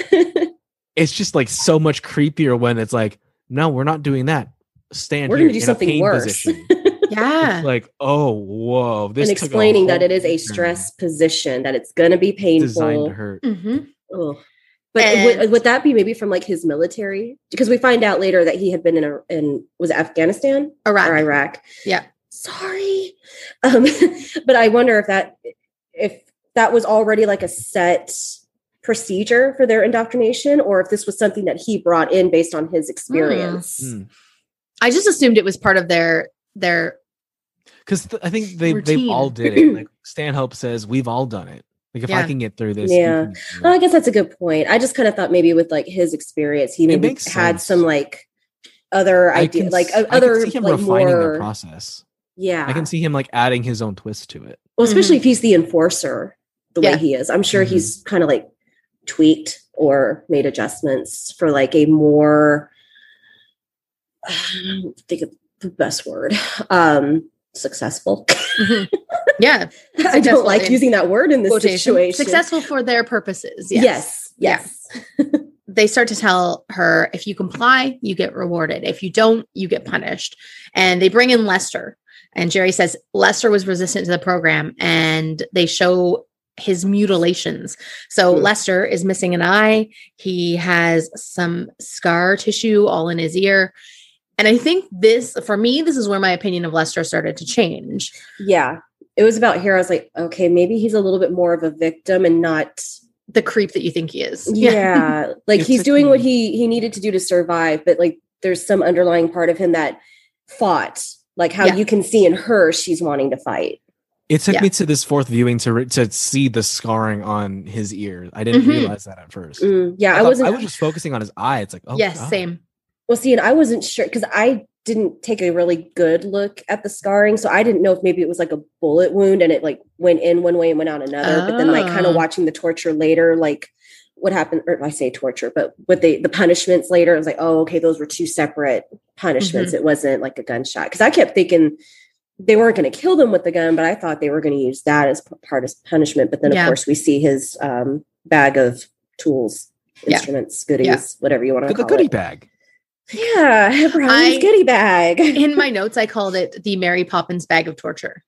Speaker 3: it's just like so much creepier when it's like, no, we're not doing that. Stand
Speaker 2: we're
Speaker 3: here
Speaker 2: gonna do
Speaker 3: in
Speaker 2: something
Speaker 3: a pain
Speaker 2: worse.
Speaker 3: Position.
Speaker 1: Yeah.
Speaker 3: It's like, oh, whoa. This
Speaker 2: and explaining that it is a stress position, that it's going to be painful.
Speaker 3: Designed to hurt.
Speaker 1: Mm-hmm.
Speaker 2: Oh. But
Speaker 1: and,
Speaker 2: would, would that be maybe from like his military? Because we find out later that he had been in, a, in was it Afghanistan?
Speaker 1: Iraq.
Speaker 2: Or Iraq.
Speaker 1: Yeah.
Speaker 2: Sorry. Um, but I wonder if that, if that was already like a set procedure for their indoctrination, or if this was something that he brought in based on his experience.
Speaker 3: Mm.
Speaker 1: I just assumed it was part of their, their,
Speaker 3: because th- I think they
Speaker 1: routine.
Speaker 3: they all did it. Like Stanhope says, we've all done it. Like if
Speaker 1: yeah.
Speaker 3: I can get through this,
Speaker 2: yeah. Well, I guess that's a good point. I just kind of thought maybe with like his experience, he maybe had
Speaker 3: sense.
Speaker 2: some like other idea, like uh,
Speaker 3: I
Speaker 2: other
Speaker 3: can see him
Speaker 2: like
Speaker 3: refining
Speaker 2: more
Speaker 3: the process.
Speaker 2: Yeah,
Speaker 3: I can see him like adding his own twist to it.
Speaker 2: Well, especially
Speaker 1: mm-hmm.
Speaker 2: if he's the enforcer, the
Speaker 1: yeah.
Speaker 2: way he is. I'm sure
Speaker 3: mm-hmm.
Speaker 2: he's kind of like tweaked or made adjustments for like a more. I don't think of the best word. Um, successful.
Speaker 1: Mm-hmm. Yeah.
Speaker 2: I don't like using that word in this
Speaker 1: quotation.
Speaker 2: situation.
Speaker 1: Successful for their purposes. Yes.
Speaker 2: Yes. Yes.
Speaker 1: Yeah. They start to tell her, if you comply, you get rewarded. If you don't, you get punished. And they bring in Lester. And Jerry says Lester was resistant to the program. And they show his mutilations. So
Speaker 2: Hmm.
Speaker 1: Lester is missing an eye. He has some scar tissue all in his ear. And I think this, for me, this is where my opinion of Lester started to change.
Speaker 2: Yeah. It was about here. I was like, okay, maybe he's a little bit more of a victim and not
Speaker 1: The creep that you think he is.
Speaker 2: Yeah. Like
Speaker 3: It
Speaker 2: he's
Speaker 3: took
Speaker 2: doing
Speaker 3: me-
Speaker 2: what he he needed to do to survive, but like there's some underlying part of him that fought. Like how
Speaker 1: Yeah.
Speaker 2: you can see in her, she's wanting to fight.
Speaker 3: It took
Speaker 1: Yeah.
Speaker 3: me to this fourth viewing to re- to see the scarring on his ear. I didn't
Speaker 1: Mhm.
Speaker 3: realize that at first.
Speaker 2: Mm, yeah,
Speaker 3: I,
Speaker 2: I,
Speaker 3: thought-
Speaker 2: wasn't
Speaker 3: I was just focusing on his eye. It's like, oh,
Speaker 1: yes,
Speaker 3: God.
Speaker 1: same.
Speaker 2: well, see, and I wasn't sure because I didn't take a really good look at the scarring. So I didn't know if maybe it was like a bullet wound and it like went in one way and went out another. But then like kind
Speaker 1: Oh.
Speaker 2: of watching the torture later, like what happened, or I say torture, but with the the punishments later, I was like, oh, okay, those were two separate punishments. It wasn't like a gunshot. Because I kept thinking they weren't going to kill them with the gun, but I thought they were going to use that as p- part of punishment. But then of
Speaker 1: Yeah.
Speaker 2: course we see his um, bag of tools,
Speaker 1: Yeah.
Speaker 2: instruments, goodies,
Speaker 1: Yeah.
Speaker 2: whatever you want to
Speaker 3: The
Speaker 2: call
Speaker 3: goodie
Speaker 2: it.
Speaker 3: bag.
Speaker 2: Yeah, Brian's
Speaker 1: I-
Speaker 2: goodie bag.
Speaker 1: In my notes, I called it the Mary Poppins bag of torture.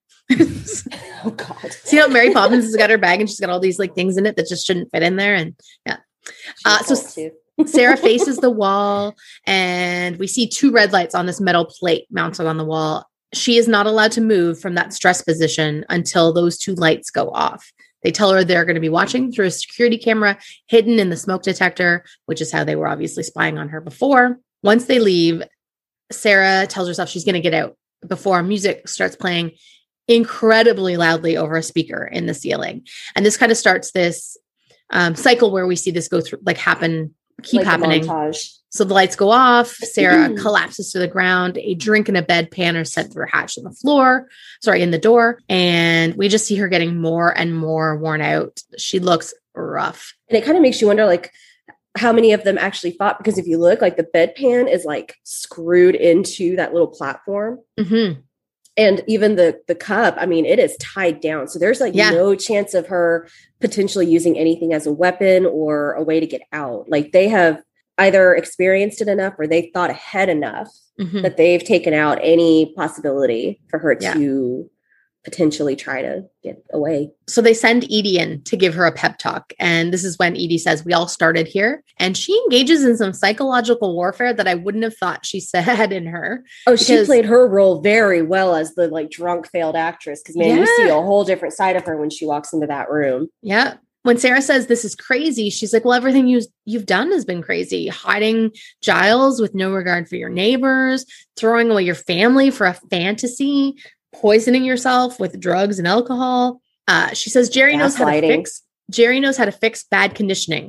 Speaker 2: Oh God.
Speaker 1: See how Mary Poppins has got her bag and she's got all these like things in it that just shouldn't fit in there. And yeah. Uh, so
Speaker 2: Too.
Speaker 1: Sarah faces the wall and we see two red lights on this metal plate mounted on the wall. She is not allowed to move from that stress position until those two lights go off. They tell her they're going to be watching through a security camera hidden in the smoke detector, which is how they were obviously spying on her before. Once they leave, Sarah tells herself she's going to get out before music starts playing incredibly loudly over a speaker in the ceiling. And this kind of starts this um, cycle where we see this go through, like happen, keep
Speaker 2: Like a
Speaker 1: happening.
Speaker 2: montage.
Speaker 1: So the lights go off. Sarah collapses to the ground. A drink and a bedpan are sent through a hatch in the floor, sorry, in the door. And we just see her getting more and more worn out. She looks rough.
Speaker 2: And it kind of makes you wonder, like, how many of them actually fought? Because if you look, like, the bedpan is like screwed into that little platform.
Speaker 1: Mm-hmm.
Speaker 2: And even the the cup, I mean, it is tied down. So there's like
Speaker 1: Yeah.
Speaker 2: no chance of her potentially using anything as a weapon or a way to get out. Like they have either experienced it enough or they thought ahead enough
Speaker 1: Mm-hmm.
Speaker 2: that they've taken out any possibility for her
Speaker 1: Yeah.
Speaker 2: to potentially try to get away.
Speaker 1: So they send Edie in to give her a pep talk. And this is when Edie says, we all started here. And she engages in some psychological warfare that I wouldn't have thought she said in her.
Speaker 2: Oh, she
Speaker 1: Because-
Speaker 2: played her role very well as the like drunk failed actress. Because man, you see
Speaker 1: Yeah.
Speaker 2: a whole different side of her when she walks into that room.
Speaker 1: Yeah. When Sarah says this is crazy, she's like, well, everything you, you've done has been crazy. Hiding Giles with no regard for your neighbors, throwing away your family for a fantasy, poisoning yourself with drugs and alcohol. Uh, she says Jerry knows how to
Speaker 2: Gaslighting.
Speaker 1: fix, Jerry knows how to fix bad conditioning.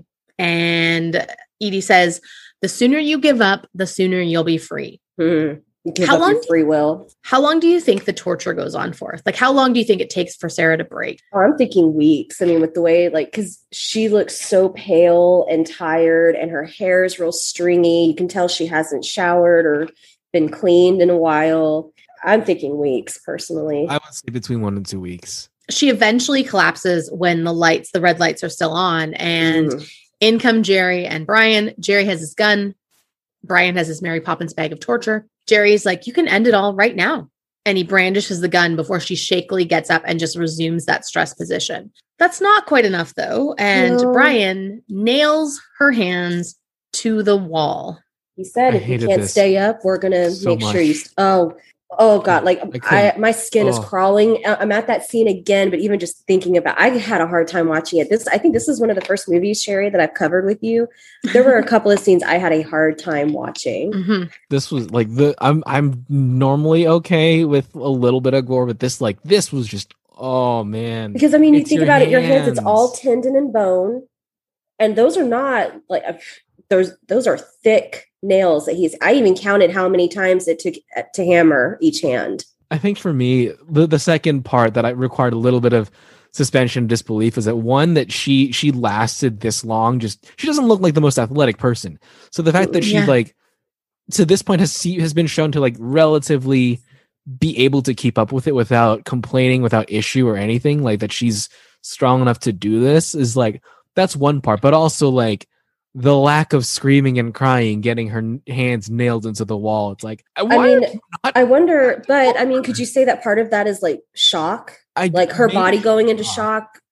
Speaker 1: And Edie says, the sooner you give up, the sooner you'll be free.
Speaker 2: Hmm. You give
Speaker 1: How
Speaker 2: up
Speaker 1: long
Speaker 2: your
Speaker 1: do-
Speaker 2: free will.
Speaker 1: How long do you think the torture goes on for? Like, how long do you think it takes for Sarah to break?
Speaker 2: Oh, I'm thinking weeks. I mean, with the way, like, because she looks so pale and tired and her hair is real stringy. You can tell she hasn't showered or been cleaned in a while. I'm thinking weeks personally.
Speaker 3: I would say between one and two weeks.
Speaker 1: She eventually collapses when the lights, the red lights are still on. And
Speaker 2: Mhm.
Speaker 1: in come Jerry and Brian. Jerry has his gun. Brian has his Mary Poppins bag of torture. Jerry's like, you can end it all right now. And he brandishes the gun before she shakily gets up and just resumes that stress position. That's not quite enough, though. And
Speaker 2: No.
Speaker 1: Brian nails her hands to the wall.
Speaker 2: He said,
Speaker 3: I
Speaker 2: if you
Speaker 3: hated
Speaker 2: can't
Speaker 3: this
Speaker 2: stay up, we're gonna
Speaker 3: so
Speaker 2: make sure you.
Speaker 3: much.
Speaker 2: St- oh, oh God! Like
Speaker 3: I
Speaker 2: I,
Speaker 3: couldn't-
Speaker 2: my skin is
Speaker 3: oh.
Speaker 2: crawling. I- I'm at that scene again, but even just thinking about, I had a hard time watching it. This, I think, this is one of the first movies, Sherry, that I've covered with you. There were a couple of scenes I had a hard time watching.
Speaker 1: Mhm.
Speaker 3: This was like the I'm I'm normally okay with a little bit of gore, but this like this was just oh man.
Speaker 2: Because I mean, you
Speaker 3: It's
Speaker 2: think
Speaker 3: your
Speaker 2: about it, your hands, it's all
Speaker 3: hands.
Speaker 2: tendon and bone, and those are not like uh, those. Those are thick nails that he's. I even counted how many times it took uh, to hammer each hand.
Speaker 3: I think for me, the, the second part that I required a little bit of suspension of disbelief is that one that she she lasted this long. Just she doesn't look like the most athletic person. So the fact that she
Speaker 1: Yeah.
Speaker 3: like to this point has see, has been shown to like relatively be able to keep up with it without complaining, without issue or anything, like that she's strong enough to do this is like that's one part, but also like the lack of screaming and crying, getting her n- hands nailed into the wall. It's like why
Speaker 2: I
Speaker 3: are
Speaker 2: mean,
Speaker 3: you not-
Speaker 2: I wonder, but I mean, could you say that part of that is like shock?
Speaker 3: I
Speaker 2: Like her
Speaker 3: maybe-
Speaker 2: body going into
Speaker 3: Ah.
Speaker 2: shock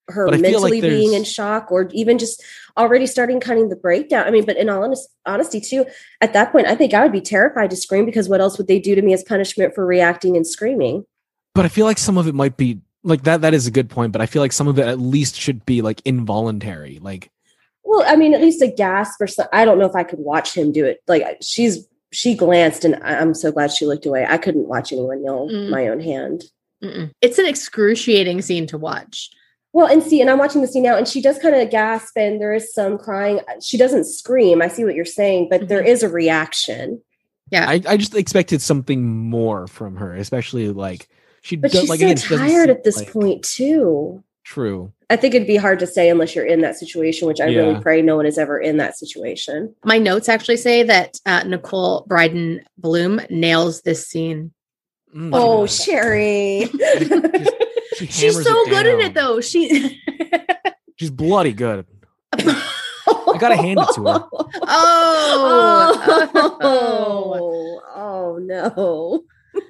Speaker 2: her
Speaker 3: But I feel like
Speaker 2: mentally being in
Speaker 3: there's-
Speaker 2: shock, or even just already starting cutting the breakdown. I mean, but in all honest, honesty too, at that point, I think I would be terrified to scream, because what else would they do to me as punishment for reacting and screaming?
Speaker 3: But I feel like some of it might be like that. That is a good point. But I feel like some of it at least should be like involuntary. Like,
Speaker 2: Well, I mean, at least a gasp or something. I don't know if I could watch him do it. Like she's, she glanced and I'm so glad she looked away. I couldn't watch anyone yell
Speaker 1: Mm.
Speaker 2: my own hand.
Speaker 1: Mm-mm. It's an excruciating scene to watch.
Speaker 2: Well, and see, and I'm watching the scene now, and she does kind of gasp, and there is some crying. She doesn't scream. I see what you're saying, but
Speaker 1: Mhm.
Speaker 2: there is a reaction.
Speaker 1: Yeah.
Speaker 3: I, I just expected something more from her, especially like she.
Speaker 2: But
Speaker 3: do-
Speaker 2: she's
Speaker 3: like,
Speaker 2: so
Speaker 3: again, she doesn't
Speaker 2: tired
Speaker 3: seem
Speaker 2: at this
Speaker 3: like-
Speaker 2: point, too.
Speaker 3: True.
Speaker 2: I think it'd be hard to say unless you're in that situation, which I
Speaker 3: Yeah.
Speaker 2: really pray no one is ever in that situation.
Speaker 1: My notes actually say that uh, Nicole Bryden Bloom nails this scene.
Speaker 3: Mm,
Speaker 2: Oh,
Speaker 3: she does.
Speaker 2: Sherry.
Speaker 3: She
Speaker 1: She's
Speaker 3: hammers
Speaker 1: so
Speaker 3: it
Speaker 1: good at
Speaker 3: down.
Speaker 1: it, though. She.
Speaker 3: She's bloody good. I gotta hand it to her.
Speaker 1: Oh.
Speaker 2: Oh, oh no.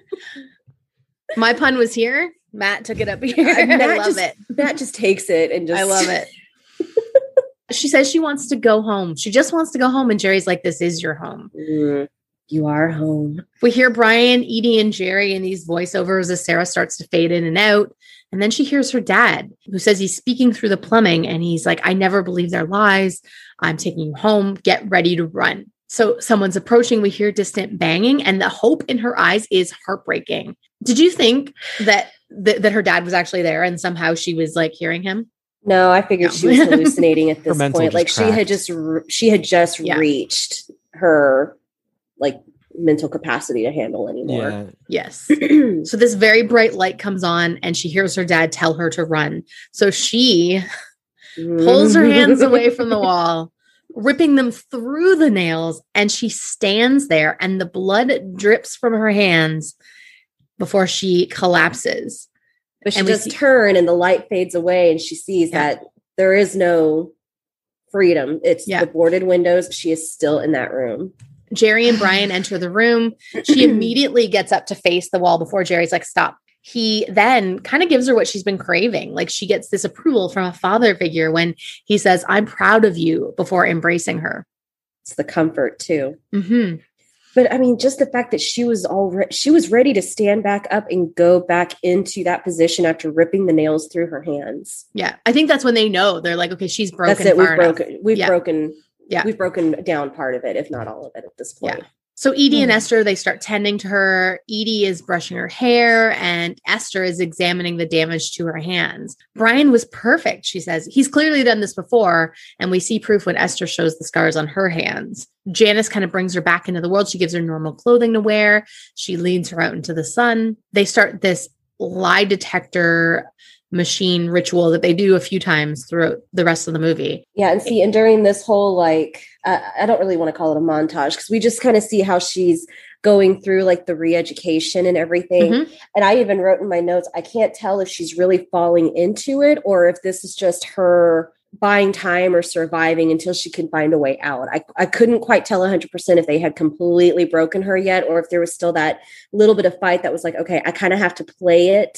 Speaker 1: My pun was here. Matt took it up here. I
Speaker 2: Matt
Speaker 1: love
Speaker 2: just-
Speaker 1: it.
Speaker 2: Matt just takes it and just
Speaker 1: I love it. She says she wants to go home. She just wants to go home. And Jerry's like, this is your home.
Speaker 2: Mm, you are home.
Speaker 1: We hear Brian, Edie, and Jerry in these voiceovers as Sarah starts to fade in and out. And then she hears her dad, who says he's speaking through the plumbing. And he's like, I never believe their lies. I'm taking you home. Get ready to run. So someone's approaching. We hear distant banging, and the hope in her eyes is heartbreaking. Did you think that th- that her dad was actually there and somehow she was like hearing him?
Speaker 2: No, I figured
Speaker 1: No.
Speaker 2: she was hallucinating at this
Speaker 3: mental
Speaker 2: point.
Speaker 3: just
Speaker 2: Like she had
Speaker 3: cracked.
Speaker 2: just re- she had just
Speaker 1: Yeah.
Speaker 2: reached her like mental capacity to handle anymore.
Speaker 3: Yeah.
Speaker 1: Yes. So this very bright light comes on and she hears her dad tell her to run. So she pulls her hands away from the wall, ripping them through the nails, and she stands there and the blood drips from her hands before she collapses.
Speaker 2: But she
Speaker 1: and we
Speaker 2: just
Speaker 1: see-
Speaker 2: turn and the light fades away and she sees
Speaker 1: Yeah.
Speaker 2: that there is no freedom. It's
Speaker 1: Yeah.
Speaker 2: the boarded windows. She is still in that room.
Speaker 1: Jerry and Brian enter the room. She immediately gets up to face the wall before Jerry's like, stop. He then kind of gives her what she's been craving. Like she gets this approval from a father figure when he says, I'm proud of you, before embracing her.
Speaker 2: It's the comfort too.
Speaker 1: Mm-hmm.
Speaker 2: But I mean, just the fact that she was already, she was ready to stand back up and go back into that position after ripping the nails through her hands.
Speaker 1: Yeah. I think that's when they know. They're like, okay, she's broken.
Speaker 2: That's it. We've
Speaker 1: far enough.
Speaker 2: broken, we've
Speaker 1: Yeah.
Speaker 2: broken,
Speaker 1: Yeah.
Speaker 2: we've broken down part of it, if not all of it at this point.
Speaker 1: Yeah. So Edie and
Speaker 2: Hmm.
Speaker 1: Esther, they start tending to her. Edie is brushing her hair and Esther is examining the damage to her hands. Brian was perfect, she says. He's clearly done this before, and we see proof when Esther shows the scars on her hands. Janice kind of brings her back into the world. She gives her normal clothing to wear. She leads her out into the sun. They start this lie detector machine ritual that they do a few times throughout the rest of the movie.
Speaker 2: Yeah. And see, and during this whole, like, uh, I don't really want to call it a montage because we just kind of see how she's going through like the re-education and everything.
Speaker 1: Mhm.
Speaker 2: And I even wrote in my notes, I can't tell if she's really falling into it or if this is just her buying time or surviving until she can find a way out. I, I couldn't quite tell one hundred percent if they had completely broken her yet or if there was still that little bit of fight that was like, okay, I kind of have to play it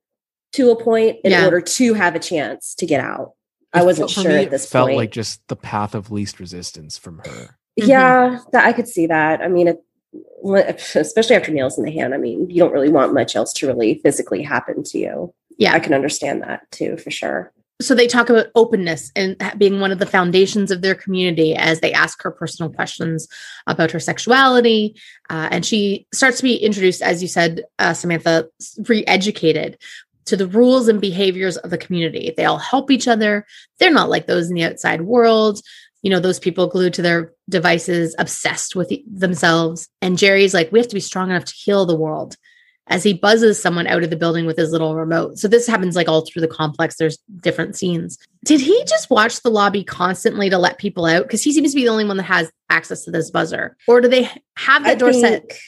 Speaker 2: to a point in
Speaker 1: Yeah.
Speaker 2: order to have a chance to get out. I wasn't
Speaker 3: For
Speaker 2: sure
Speaker 3: me,
Speaker 2: at
Speaker 3: it
Speaker 2: this
Speaker 3: felt
Speaker 2: point.
Speaker 3: like just the path of least resistance from her.
Speaker 2: Yeah, that I could see that. I mean, it, especially after nails in the hand. I mean, you don't really want much else to really physically happen to you.
Speaker 1: Yeah.
Speaker 2: I can understand that too, for sure.
Speaker 1: So they talk about openness and that being one of the foundations of their community as they ask her personal questions about her sexuality. Uh, and she starts to be introduced, as you said, uh, Samantha, re-educated to the rules and behaviors of the community. They all help each other. They're not like those in the outside world. You know, those people glued to their devices, obsessed with e- themselves. And Jerry's like, we have to be strong enough to heal the world, as he buzzes someone out of the building with his little remote. So this happens like all through the complex. There's different scenes. Did he just watch the lobby constantly to let people out? Because he seems to be the only one that has access to this buzzer. Or do they have that
Speaker 2: I
Speaker 1: door set?
Speaker 2: think-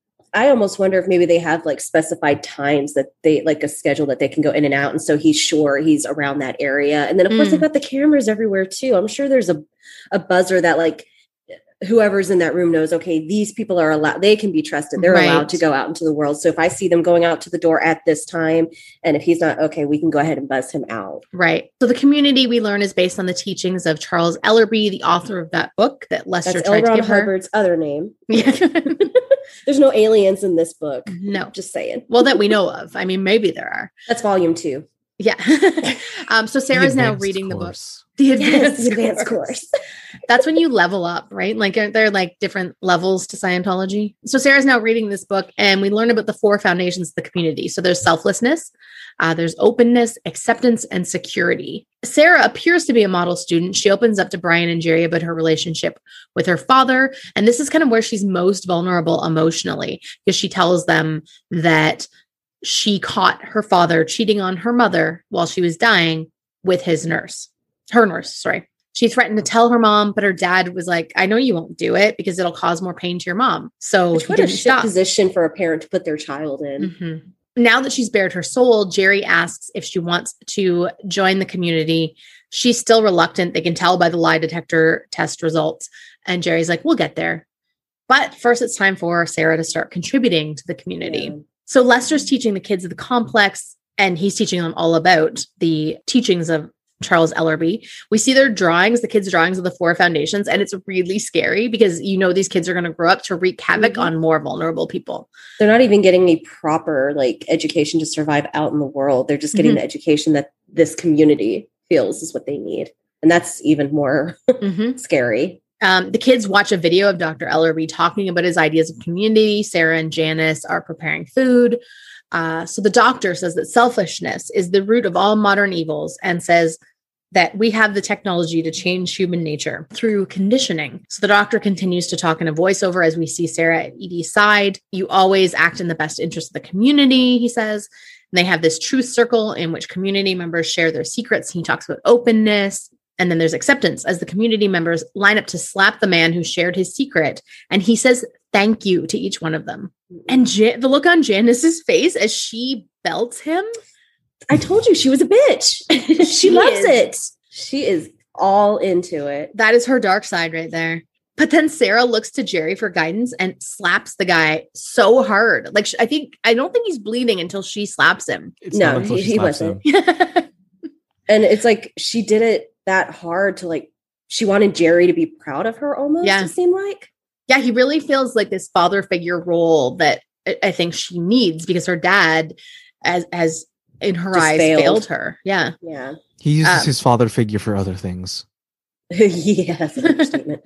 Speaker 2: I almost wonder if maybe they have like specified times that they like a schedule that they can go in and out. And so he's sure he's around that area. And then of course
Speaker 1: Mm.
Speaker 2: they've got the cameras everywhere too. I'm sure there's a, a buzzer that like whoever's in that room knows, okay, these people are allowed, they can be trusted. They're
Speaker 1: Right.
Speaker 2: allowed to go out into the world. So if I see them going out to the door at this time, and if he's not okay, we can go ahead and buzz him out.
Speaker 1: Right. So the community we learn is based on the teachings of Charles Ellerby, the author of that book that Lester
Speaker 2: That's
Speaker 1: tried
Speaker 2: L.
Speaker 1: to
Speaker 2: Ron
Speaker 1: give her.
Speaker 2: Hubbard's other name.
Speaker 1: Yeah.
Speaker 2: There's no aliens in this book.
Speaker 1: No.
Speaker 2: Just saying.
Speaker 1: Well, that we know of. I mean, maybe there are.
Speaker 2: That's volume two.
Speaker 1: Yeah. um, so
Speaker 3: The
Speaker 1: Sarah's now
Speaker 3: advanced
Speaker 1: reading the book.
Speaker 3: course.
Speaker 1: The
Speaker 2: Yes,
Speaker 1: advanced,
Speaker 2: the advanced course.
Speaker 1: That's when you level up, right? Like aren't there like different levels to Scientology? So Sarah's now reading this book and we learn about the four foundations of the community. So there's selflessness, uh, there's openness, acceptance, and security. Sarah appears to be a model student. She opens up to Brian and Jerry about her relationship with her father. And this is kind of where she's most vulnerable emotionally because she tells them that she caught her father cheating on her mother while she was dying with his nurse, her nurse, sorry. She threatened to tell her mom, but her dad was like, I know you won't do it because it'll cause more pain to your mom. So
Speaker 2: Which
Speaker 1: he
Speaker 2: what a
Speaker 1: didn't
Speaker 2: shit
Speaker 1: stop.
Speaker 2: position for a parent to put their child in.
Speaker 1: Mhm. Now that she's bared her soul, Jerry asks if she wants to join the community. She's still reluctant. They can tell by the lie detector test results. And Jerry's like, we'll get there. But first, it's time for Sarah to start contributing to the community.
Speaker 2: Yeah.
Speaker 1: So Lester's teaching the kids of the complex, and he's teaching them all about the teachings of Charles Ellerby. We see their drawings, the kids' drawings of the four foundations, and it's really scary because you know these kids are going to grow up to wreak havoc
Speaker 2: Mhm.
Speaker 1: on more vulnerable people.
Speaker 2: They're not even getting a proper like education to survive out in the world. They're just getting
Speaker 1: Mhm.
Speaker 2: the education that this community feels is what they need. And that's even more
Speaker 1: Mhm.
Speaker 2: scary.
Speaker 1: Um, the kids watch a video of Doctor Ellerby talking about his ideas of community. Sarah and Janice are preparing food. Uh, so the doctor says that selfishness is the root of all modern evils and says that we have the technology to change human nature through conditioning. So the doctor continues to talk in a voiceover as we see Sarah at Edie's side. You always act in the best interest of the community, he says. And they have this truth circle in which community members share their secrets. He talks about openness. And then there's acceptance as the community members line up to slap the man who shared his secret. And he says, thank you to each one of them. And Jan- the look on Janice's face as she belts him.
Speaker 2: I told you she was a bitch. she,
Speaker 1: She
Speaker 2: loves
Speaker 1: is.
Speaker 2: it. She is all into it.
Speaker 1: That is her dark side right there. But then Sarah looks to Jerry for guidance and slaps the guy so hard. Like, sh- I think, I don't think he's bleeding until she slaps him.
Speaker 3: It's
Speaker 2: No,
Speaker 3: not until
Speaker 2: he-
Speaker 3: she
Speaker 2: he
Speaker 3: slaps
Speaker 2: wasn't.
Speaker 3: him.
Speaker 2: And it's like she did it that hard to like, she wanted Jerry to be proud of her almost,
Speaker 1: Yeah.
Speaker 2: it seemed like.
Speaker 1: Yeah, he really feels like this father figure role that I- I think she needs because her dad has, has in her
Speaker 2: Just
Speaker 1: eyes,
Speaker 2: failed.
Speaker 1: failed her. Yeah.
Speaker 2: Yeah.
Speaker 3: He uses
Speaker 1: Um,
Speaker 3: his father figure for other things.
Speaker 2: Yeah, that's an understatement.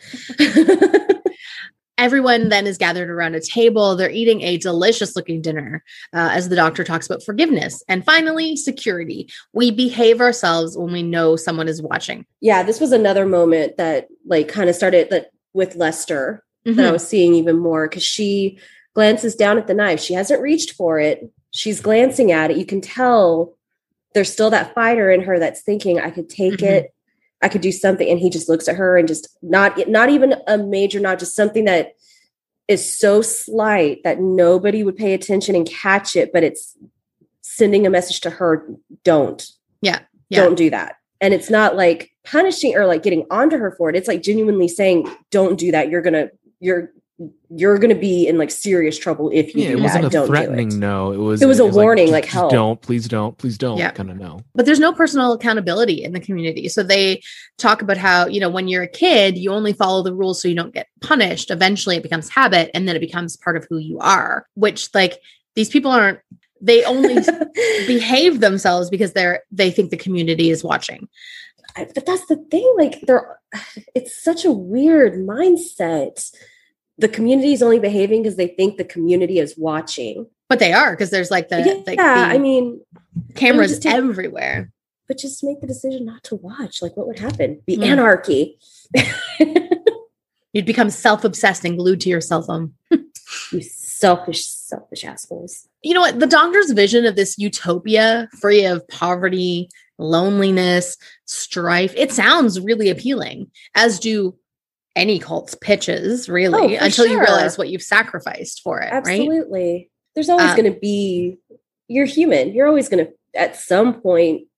Speaker 1: Everyone then is gathered around a table. They're eating a delicious looking dinner uh, as the doctor talks about forgiveness. And finally, security. We behave ourselves when we know someone is watching.
Speaker 2: Yeah, this was another moment that like kind of started that with Lester
Speaker 1: Mhm.
Speaker 2: that I was seeing even more because she glances down at the knife. She hasn't reached for it. She's glancing at it. You can tell there's still that fighter in her that's thinking, I could take
Speaker 1: Mhm.
Speaker 2: it. I could do something. And he just looks at her and just not, not even a major, not just something that is so slight that nobody would pay attention and catch it, but it's sending a message to her. Don't,
Speaker 1: Yeah.
Speaker 2: don't do that. And it's not like punishing or like getting onto her for it. It's like genuinely saying, don't do that. You're going to, you're, you're going to be in like serious trouble if you
Speaker 3: Yeah,
Speaker 2: do
Speaker 3: it wasn't
Speaker 2: that.
Speaker 3: a
Speaker 2: Don't
Speaker 3: threatening
Speaker 2: do it.
Speaker 3: no. It was
Speaker 2: It was a warning,
Speaker 3: just-
Speaker 2: like,
Speaker 3: just
Speaker 2: help.
Speaker 3: don't, please don't, please don't
Speaker 1: Yeah.
Speaker 3: kind of no.
Speaker 1: But there's no personal accountability in the community. So they talk about how, you know, when you're a kid, you only follow the rules so you don't get punished. Eventually it becomes habit and then it becomes part of who you are, which like these people aren't, they only behave themselves because they're, they think the community is watching.
Speaker 2: I- but that's the thing. Like they're, it's such a weird mindset. The community is only behaving because they think the community is watching.
Speaker 1: But they are, because there's like the,
Speaker 2: yeah,
Speaker 1: like
Speaker 2: I
Speaker 1: the
Speaker 2: mean,
Speaker 1: cameras
Speaker 2: just take-
Speaker 1: everywhere.
Speaker 2: but just make the decision not to watch. Like, what would happen? Be
Speaker 1: Mm.
Speaker 2: anarchy.
Speaker 1: You'd become self-obsessed and glued to your cell phone.
Speaker 2: You selfish, selfish assholes.
Speaker 1: You know what? The doctor's vision of this utopia free of poverty, loneliness, strife, it sounds really appealing, as do any cult's pitches, really,
Speaker 2: Oh, for
Speaker 1: until you
Speaker 2: sure.
Speaker 1: realize what you've sacrificed for it, right?
Speaker 2: Absolutely. There's always
Speaker 1: Um,
Speaker 2: going to be, you're human. You're always going to, at some point,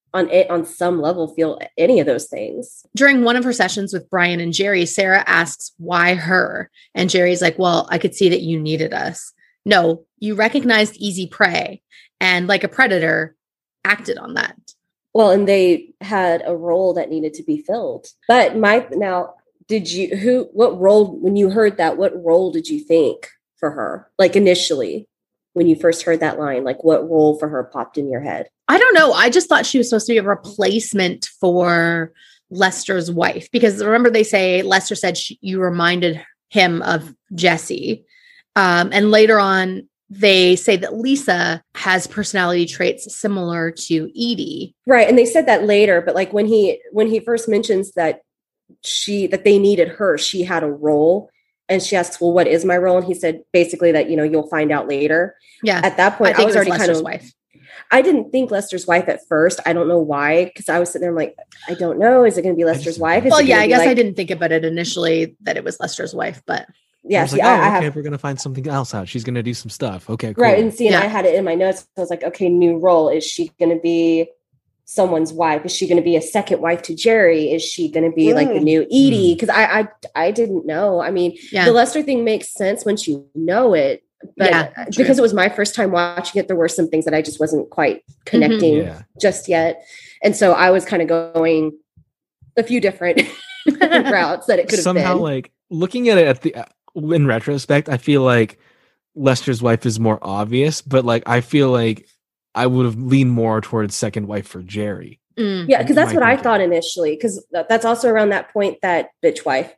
Speaker 2: on it on some level feel any of those things.
Speaker 1: During one of her sessions with Brian and Jerry, Sarah asks, why her? And Jerry's like, well, I could see that you needed us. No, you recognized easy prey and like a predator acted on that.
Speaker 2: Well, and they had a role that needed to be filled. But my, now, did you, who, what role, when you heard that, what role did you think for her? Like initially, when you first heard that line, like what role for her popped in your head?
Speaker 1: I don't know. I just thought she was supposed to be a replacement for Lester's wife, because remember they say Lester said she, you reminded him of Jesse. Um, and later on, they say that Lisa has personality traits similar to Edie.
Speaker 2: Right. And they said that later, but like when he, when he first mentions that she, that they needed her, she had a role. And she asks, well, what is my role? And he said basically that, you know, you'll find out later.
Speaker 1: Yeah.
Speaker 2: At that point,
Speaker 1: I, think
Speaker 2: I was already
Speaker 1: Lester's
Speaker 2: kind of,
Speaker 1: wife.
Speaker 2: I didn't think Lester's wife at first. I don't know why. Because I was sitting there, I'm like, I don't know. Is it going to be Lester's wife? Is
Speaker 1: well, yeah, I guess
Speaker 2: like,
Speaker 1: I didn't think about it initially that it was Lester's wife, but.
Speaker 2: Yeah.
Speaker 3: I was
Speaker 2: see,
Speaker 3: like, oh,
Speaker 2: I, I
Speaker 3: okay,
Speaker 2: have,
Speaker 3: we're going to find something else out. She's going to do some stuff. Okay, cool.
Speaker 2: right. And see, and
Speaker 1: Yeah.
Speaker 2: I had it in my notes. I was like, okay, new role. Is she going to be someone's wife? Is she going to be a second wife to Jerry? Is she going to be mm. like the new Edie? Because I, I I didn't know. I mean,
Speaker 1: yeah.
Speaker 2: the Lester thing makes sense once you know it. But
Speaker 1: yeah,
Speaker 2: because it was my first time watching it, there were some things that I just wasn't quite connecting
Speaker 3: mm-hmm. yeah.
Speaker 2: just yet. And so I was kind of going a few different routes that it could have
Speaker 3: somehow
Speaker 2: been.
Speaker 3: Like looking at it at the in retrospect, I feel like Lester's wife is more obvious, but like I feel like I would have leaned more towards second wife for Jerry.
Speaker 1: Mm.
Speaker 2: Yeah, because that's what
Speaker 3: thinking.
Speaker 2: I thought initially. Because that's also around that point that bitch wife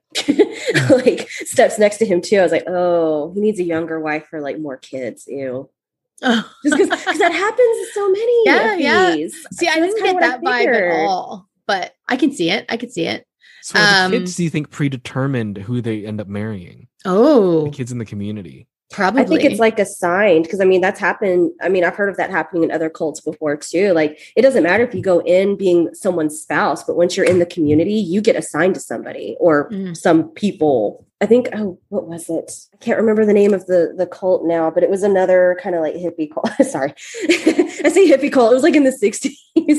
Speaker 2: like steps next to him too. I was like, oh, he needs a younger wife for like more kids. Ew.
Speaker 1: Oh.
Speaker 2: Just because that happens in so many
Speaker 1: yeah,
Speaker 2: of
Speaker 1: yeah.
Speaker 2: these.
Speaker 1: See, I didn't get that vibe at all, but I can see it. I can see it.
Speaker 3: So are
Speaker 1: Um,
Speaker 3: the kids, do you think, predetermined who they end up marrying?
Speaker 1: Oh,
Speaker 3: The kids in the community.
Speaker 1: probably.
Speaker 2: I think it's like assigned because I mean that's happened. I mean I've heard of that happening in other cults before too. Like it doesn't matter if you go in being someone's spouse, but once you're in the community, you get assigned to somebody or
Speaker 1: Mm.
Speaker 2: some people. I think oh, what was it? I can't remember the name of the the cult now, but it was another kind of like hippie cult. Sorry, I say hippie cult. It was like in the sixties,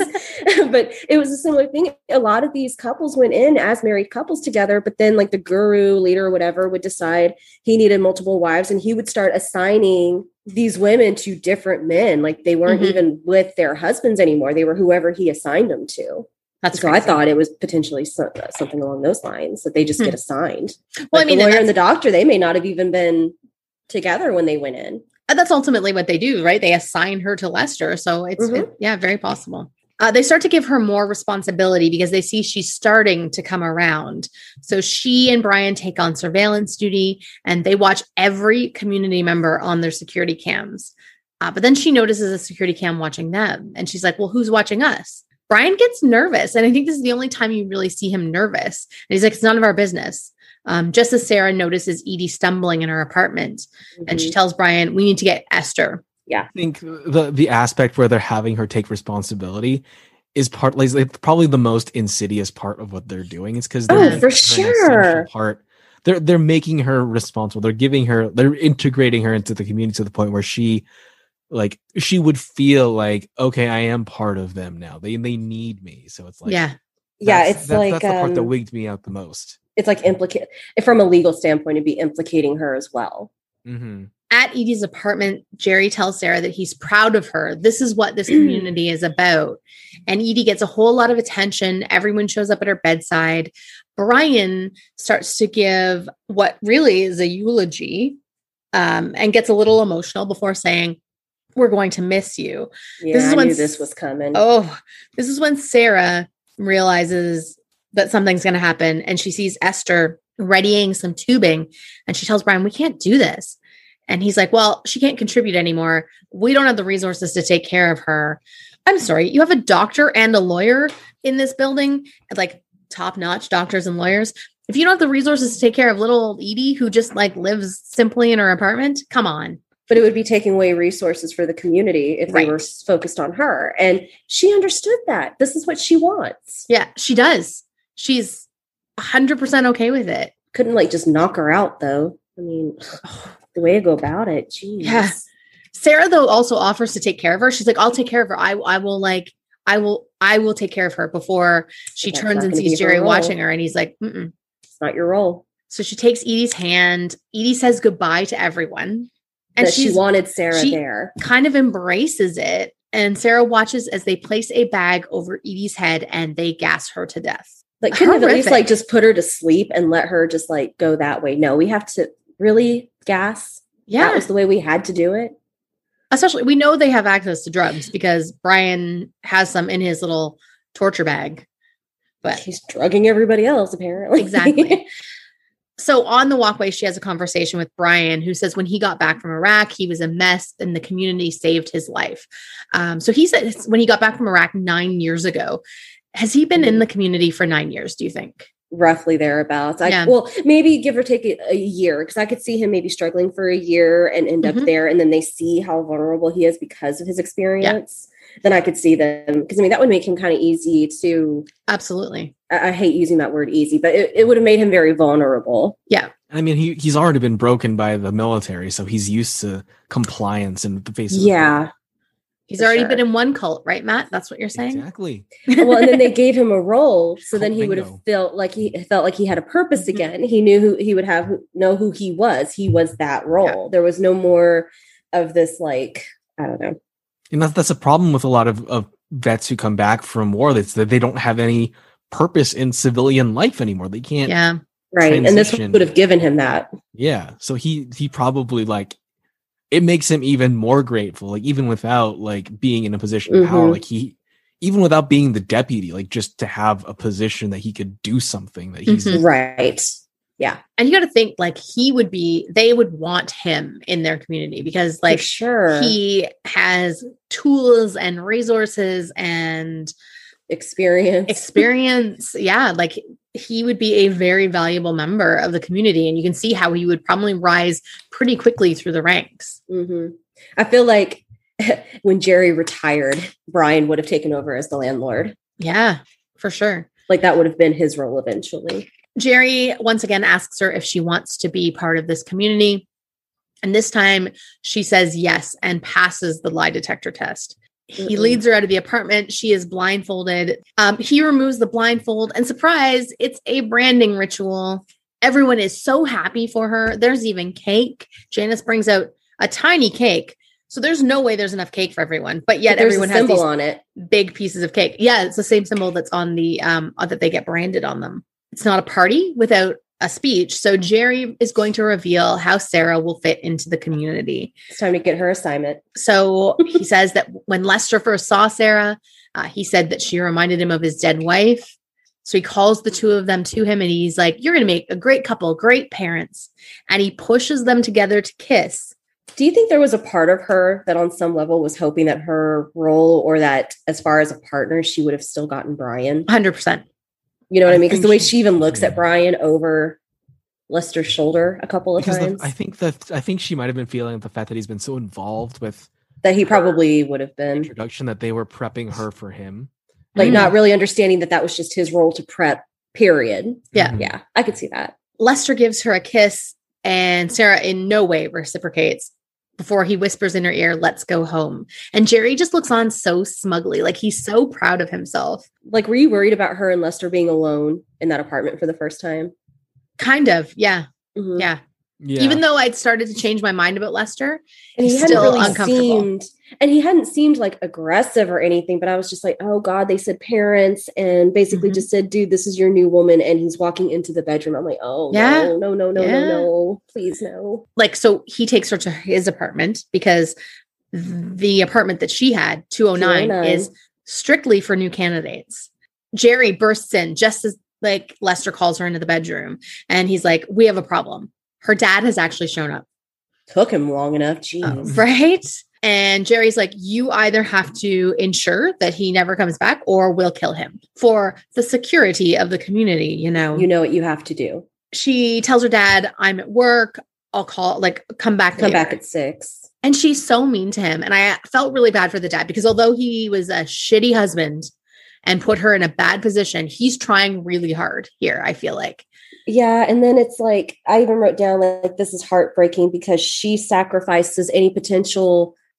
Speaker 2: but it was a similar thing. A lot of these couples went in as married couples together, but then like the guru leader or whatever would decide he needed multiple wives, and he would start assigning these women to different men. Like they weren't
Speaker 1: Mhm.
Speaker 2: even with their husbands anymore. They were whoever he assigned them to.
Speaker 1: That's
Speaker 2: so
Speaker 1: crazy.
Speaker 2: I thought it was potentially so, uh, something along those lines that they just
Speaker 1: Hmm.
Speaker 2: get assigned.
Speaker 1: Well,
Speaker 2: Like
Speaker 1: I mean,
Speaker 2: the
Speaker 1: and
Speaker 2: lawyer and the
Speaker 1: that's,
Speaker 2: doctor, they may not have even been together when they went in.
Speaker 1: that's ultimately what they do, right? They assign her to Lester. So it's,
Speaker 2: Mhm.
Speaker 1: it- yeah, very possible. Uh, they start to give her more responsibility because they see she's starting to come around. So she and Brian take on surveillance duty and they watch every community member on their security cams. Uh, but then she notices a security cam watching them. And she's like, well, who's watching us? Brian gets nervous. And I think this is the only time you really see him nervous. And he's like, it's none of our business. Um, just as Sarah notices Edie stumbling in her apartment.
Speaker 2: Mm-hmm.
Speaker 1: And she tells Brian, we need to get Esther.
Speaker 3: I think the the aspect where they're having her take responsibility is part like it's probably the most insidious part of what they're doing. It's because
Speaker 2: Oh, for sure.
Speaker 3: Part they're they're making her responsible. They're giving her they're integrating her into the community to the point where she like she would feel like, okay, I am part of them now. They they need me. So it's like
Speaker 1: Yeah.
Speaker 2: Yeah,
Speaker 3: that's-
Speaker 2: it's
Speaker 3: that's,
Speaker 2: like
Speaker 3: that's the part that
Speaker 2: um,
Speaker 3: wigged me out the most.
Speaker 2: it's like implicate from a legal standpoint, it'd be implicating her as well.
Speaker 3: Mm-hmm.
Speaker 1: At Edie's apartment, Jerry tells Sarah that he's proud of her. This is what this community is about. And Edie gets a whole lot of attention. Everyone shows up at her bedside. Brian starts to give what really is a eulogy um, and gets a little emotional before saying, we're going to miss you.
Speaker 2: Yeah,
Speaker 1: This is
Speaker 2: I
Speaker 1: when
Speaker 2: knew
Speaker 1: s-
Speaker 2: this was coming.
Speaker 1: Oh, this is when Sarah realizes that something's going to happen. And she sees Esther readying some tubing. And she tells Brian, we can't do this. And he's like, well, she can't contribute anymore. We don't have the resources to take care of her. I'm sorry. You have a doctor and a lawyer in this building, like top-notch doctors and lawyers. If you don't have the resources to take care of little old Edie, who just like lives simply in her apartment, come on.
Speaker 2: But it would be taking away resources for the community if
Speaker 1: Right.
Speaker 2: they were s- focused on her. And she understood that. This is what she wants.
Speaker 1: Yeah, she does. She's one hundred percent okay with it.
Speaker 2: Couldn't like just knock her out though. I mean, the way to go about it. Jeez.
Speaker 1: Yeah. Sarah, though, also offers to take care of her. She's like, I'll take care of her. I, I will like, I will, I will take care of her before she
Speaker 2: That's
Speaker 1: turns
Speaker 2: not
Speaker 1: and
Speaker 2: gonna
Speaker 1: sees
Speaker 2: be her
Speaker 1: Jerry
Speaker 2: role.
Speaker 1: watching her. And he's like, mm-mm.
Speaker 2: It's not your role.
Speaker 1: So she takes Edie's hand. Edie says goodbye to everyone. And
Speaker 2: That she
Speaker 1: she's
Speaker 2: wanted Sarah
Speaker 1: she-
Speaker 2: there.
Speaker 1: kind of embraces it. And Sarah watches as they place a bag over Edie's head and they gas her to death.
Speaker 2: Like, couldn't have at least
Speaker 1: Horrific.
Speaker 2: like just put her to sleep and let her just like go that way. No, we have to really gas.
Speaker 1: Yeah.
Speaker 2: That was the way we had to do it.
Speaker 1: Especially, we know they have access to drugs because Brian has some in his little torture bag. But
Speaker 2: He's drugging everybody else, apparently.
Speaker 1: exactly. So on the walkway, she has a conversation with Brian, who says when he got back from Iraq, he was a mess and the community saved his life. Um, so he said when he got back from Iraq nine years ago, has he been in the community for nine years, do you think?
Speaker 2: Roughly thereabouts. I,
Speaker 1: Yeah.
Speaker 2: Well, maybe give or take a, a year, because I could see him maybe struggling for a year and end
Speaker 1: Mhm.
Speaker 2: up there. And then they see how vulnerable he is because of his experience. Then I could see them, because I mean, that would make him kind of easy to,
Speaker 1: Absolutely.
Speaker 2: I, I hate using that word easy, but it, it would have made him very vulnerable.
Speaker 3: I mean, he he's already been broken by the military, so he's used to compliance in the face of
Speaker 2: Yeah.
Speaker 1: He's
Speaker 2: For
Speaker 1: already
Speaker 2: sure.
Speaker 1: been in one cult, right, Matt? That's what you're
Speaker 3: the
Speaker 1: saying?
Speaker 3: exactly.
Speaker 2: Well, and then they gave him a role, so then
Speaker 3: Cult
Speaker 2: he would have
Speaker 3: bingo.
Speaker 2: felt like he felt like he had a purpose
Speaker 1: Mhm.
Speaker 2: again. He knew who he would have know who he was. He was that role. There was no more of this, like, I don't know.
Speaker 3: And that's that's a problem with a lot of, of vets who come back from war. That's that they don't have any purpose in civilian life anymore. They can't.
Speaker 1: Yeah.
Speaker 2: Right. And this
Speaker 3: Transition.
Speaker 2: would have given him that.
Speaker 3: Yeah. So he he probably like it makes him even more grateful, like even without like being in a position of power,
Speaker 2: Mhm.
Speaker 3: like he even without being the deputy, like just to have a position that he could do something that he's
Speaker 1: Mhm.
Speaker 2: Right. Yeah.
Speaker 1: And you got to think like he would be, they would want him in their community because like
Speaker 2: for sure.
Speaker 1: he has tools and resources and
Speaker 2: experience.
Speaker 1: experience. Yeah. Like he would be a very valuable member of the community. And you can see how he would probably rise pretty quickly through the ranks.
Speaker 2: hmm I feel like when Jerry retired, Brian would have taken over as the landlord.
Speaker 1: Yeah, for sure.
Speaker 2: Like that would have been his role eventually.
Speaker 1: Jerry once again asks her if she wants to be part of this community. And this time she says yes and passes the lie detector test. He
Speaker 2: Mm-mm.
Speaker 1: leads her out of the apartment. She is blindfolded. Um, he removes the blindfold and surprise, it's a branding ritual. Everyone is so happy for her. There's even cake. Janice brings out a tiny cake. So there's no way there's enough cake for everyone, but yet
Speaker 2: But there's
Speaker 1: everyone
Speaker 2: a
Speaker 1: has
Speaker 2: symbol
Speaker 1: these
Speaker 2: on it.
Speaker 1: big pieces of cake. Yeah, it's the same symbol that's on the um uh, that they get branded on them. It's not a party without a speech. So Jerry is going to reveal how Sarah will fit into the community.
Speaker 2: It's time to get her assignment.
Speaker 1: So he says that when Lester first saw Sarah, uh, he said that she reminded him of his dead wife. So he calls the two of them to him and he's like, "You're going to make a great couple, great parents." And he pushes them together to kiss.
Speaker 2: Do you think there was a part of her that on some level was hoping that her role, or that as far as a partner, she would have still gotten Brian?
Speaker 1: one hundred percent.
Speaker 2: You know what I,
Speaker 3: I
Speaker 2: mean? Because
Speaker 3: think
Speaker 2: the way
Speaker 3: she-
Speaker 2: she even looks
Speaker 3: yeah.
Speaker 2: at Brian over Lester's shoulder a couple of
Speaker 3: because the,
Speaker 2: times,
Speaker 3: I think that I think she might have been feeling the fact that he's been so involved with
Speaker 2: that he probably would have been
Speaker 3: introduction that they were prepping her for him.
Speaker 2: like
Speaker 1: Mm.
Speaker 2: not really understanding that that was just his role to prep, period.
Speaker 1: Yeah.
Speaker 3: Mhm.
Speaker 2: Yeah, I could see that.
Speaker 1: Lester gives her a kiss and Sarah in no way reciprocates before he whispers in her ear, "Let's go home." And Jerry just looks on so smugly, like he's so proud of himself.
Speaker 2: Like, were you worried about her and Lester being alone in that apartment for the first time?
Speaker 1: Kind of. Yeah.
Speaker 2: Mhm.
Speaker 1: Yeah.
Speaker 3: Yeah.
Speaker 1: Even though I'd started to change my mind about Lester,
Speaker 2: And he
Speaker 1: he's
Speaker 2: hadn't
Speaker 1: still
Speaker 2: really
Speaker 1: uncomfortable.
Speaker 2: seemed, and he hadn't seemed like aggressive or anything, but I was just like, oh God, they said parents and basically
Speaker 1: Mhm.
Speaker 2: just said, dude, this is your new woman. And he's walking into the bedroom. I'm like, oh
Speaker 1: Yeah.
Speaker 2: no, no, no, no,
Speaker 1: Yeah.
Speaker 2: no, no, please no.
Speaker 1: Like, so he takes her to his apartment because the apartment that she had, two oh nine,
Speaker 2: two oh nine.
Speaker 1: is strictly for new candidates. Jerry bursts in just as like Lester calls her into the bedroom and he's like, "We have a problem. Her dad has actually shown up."
Speaker 2: Took him long enough.
Speaker 1: Uh,
Speaker 2: Jeez.
Speaker 1: right? And Jerry's like, "You either have to ensure that he never comes back or we'll kill him for the security of the community." You know,
Speaker 2: You know what you have to do.
Speaker 1: she tells her dad, "I'm at work. I'll call, like, come back
Speaker 2: Come
Speaker 1: later."
Speaker 2: back at six.
Speaker 1: And she's so mean to him. And I felt really bad for the dad because although he was a shitty husband and put her in a bad position, he's trying really hard here, I feel like.
Speaker 2: Yeah. And then it's like, I even wrote down like, this is heartbreaking because she sacrifices any potential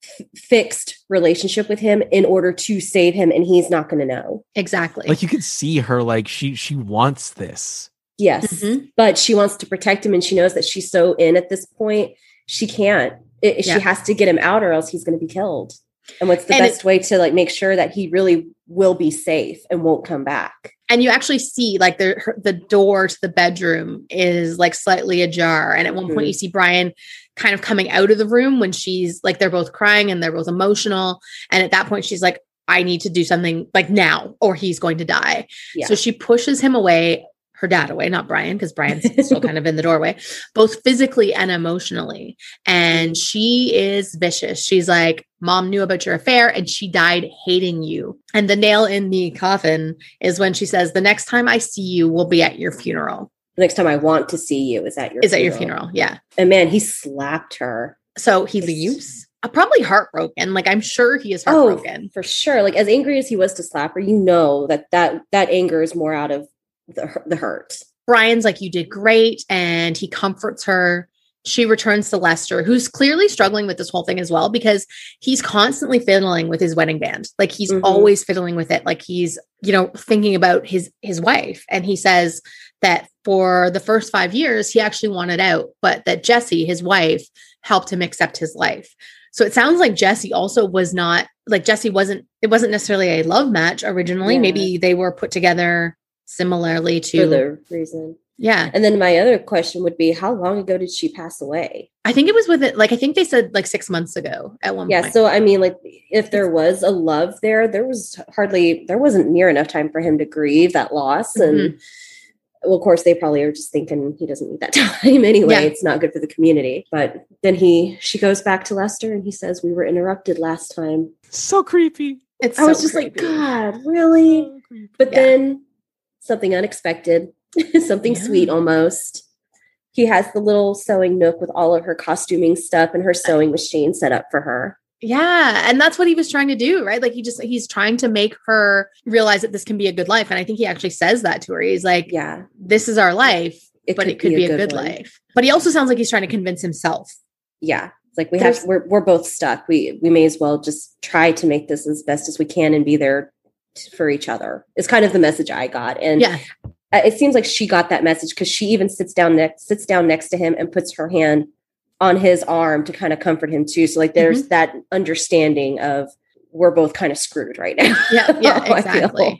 Speaker 2: f- fixed relationship with him in order to save him, and he's not going to know.
Speaker 1: Exactly.
Speaker 3: Like you could see her, like she she wants this.
Speaker 2: Yes,
Speaker 1: Mhm.
Speaker 2: but she wants to protect him, and she knows that she's so in at this point, she can't. It,
Speaker 1: Yeah.
Speaker 2: She has to get him out, or else he's going to be killed. And what's the
Speaker 1: And
Speaker 2: best
Speaker 1: it-
Speaker 2: way to like make sure that he really will be safe and won't come back?
Speaker 1: And you actually see like the her, the door to the bedroom is like slightly ajar. And at one point
Speaker 2: Mhm.
Speaker 1: you see Brian kind of coming out of the room when she's like, they're both crying and they're both emotional. And at that point she's like, I need to do something like now or he's going to die.
Speaker 2: Yeah.
Speaker 1: So she pushes him away, her dad away, not Brian, because Brian's still kind of in the doorway, both physically and emotionally. And she is vicious. She's like, Mom knew about your affair and she died hating you. And the nail in the coffin is when she says, the next time I see you will be at your funeral.
Speaker 2: The next time I want to see you is at your
Speaker 1: Is
Speaker 2: funeral.
Speaker 1: at your funeral. Yeah.
Speaker 2: And man, he slapped her.
Speaker 1: So he
Speaker 2: It's-
Speaker 1: leaves. Uh, probably heartbroken. Like I'm sure he is
Speaker 2: Oh,
Speaker 1: heartbroken.
Speaker 2: for sure. Like as angry as he was to slap her, you know that that that anger is more out of the the hurt.
Speaker 1: Brian's like, you did great. And he comforts her. She returns to Lester, who's clearly struggling with this whole thing as well, because he's constantly fiddling with his wedding band. Like he's
Speaker 2: Mhm.
Speaker 1: always fiddling with it. Like he's, you know, thinking about his, his wife. And he says that for the first five years, he actually wanted out, but that Jessie, his wife, helped him accept his life. So it sounds like Jessie also was not like Jessie wasn't, it wasn't necessarily a love match originally.
Speaker 2: Yeah.
Speaker 1: Maybe they were put together similarly to
Speaker 2: For the reason.
Speaker 1: yeah.
Speaker 2: And then my other question would be, how long ago did she pass away?
Speaker 1: I think it was with it. Like, I think they said like six months ago at one
Speaker 2: Yeah.
Speaker 1: point.
Speaker 2: So, I mean, like, if there was a love there, there was hardly, there wasn't near enough time for him to grieve that loss. And,
Speaker 1: Mm-hmm.
Speaker 2: well, of course, they probably are just thinking he doesn't need that time anyway.
Speaker 1: Yeah.
Speaker 2: It's not good for the community. But then he, she goes back to Lester and he says, we were interrupted last time.
Speaker 3: So creepy.
Speaker 1: It's
Speaker 2: I was
Speaker 1: so
Speaker 2: just like,
Speaker 1: creepy.
Speaker 2: God, really?
Speaker 3: So creepy.
Speaker 2: But
Speaker 1: Yeah.
Speaker 2: then something unexpected, something
Speaker 1: Yeah.
Speaker 2: sweet almost. He has the little sewing nook with all of her costuming stuff and her sewing machine set up for her.
Speaker 1: Yeah. And that's what he was trying to do, right? Like he just, he's trying to make her realize that this can be a good life. And I think he actually says that to her. He's like,
Speaker 2: Yeah.
Speaker 1: this is our life,
Speaker 2: It
Speaker 1: but it could be a good,
Speaker 2: one.
Speaker 1: life. But he also sounds like he's trying to convince himself.
Speaker 2: Yeah. It's like we
Speaker 1: There's-
Speaker 2: have, we're, we're both stuck. We, we may as well just try to make this as best as we can and be there t- for each other. It's kind of the message I got. And
Speaker 1: Yeah.
Speaker 2: uh, it seems like she got that message because she even sits down next, sits down next to him and puts her hand on his arm to kind of comfort him too. So like there's that understanding of we're both kind of screwed right now.
Speaker 1: Yeah. Yeah.
Speaker 2: I feel.
Speaker 1: Exactly.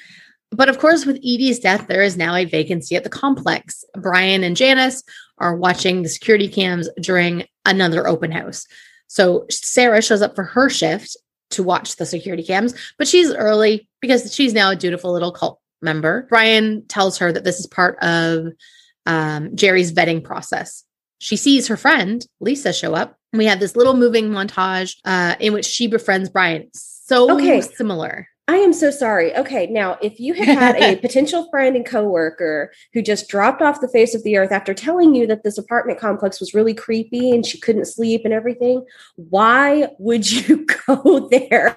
Speaker 1: But of course, with Edie's death, there is now a vacancy at the complex. Brian and Janice are watching the security cams during another open house. So Sarah shows up for her shift to watch the security cams, but she's early because she's now a dutiful little cult member. Brian tells her that this is part of um, Jerry's vetting process. She sees her friend, Lisa, show up. And we have this little moving montage uh, in which she befriends Brian. So
Speaker 2: Okay.
Speaker 1: similar.
Speaker 2: I am so sorry. Okay. Now, if you had had a potential friend and coworker who just dropped off the face of the earth after telling you that this apartment complex was really creepy and she couldn't sleep and everything, why would you go there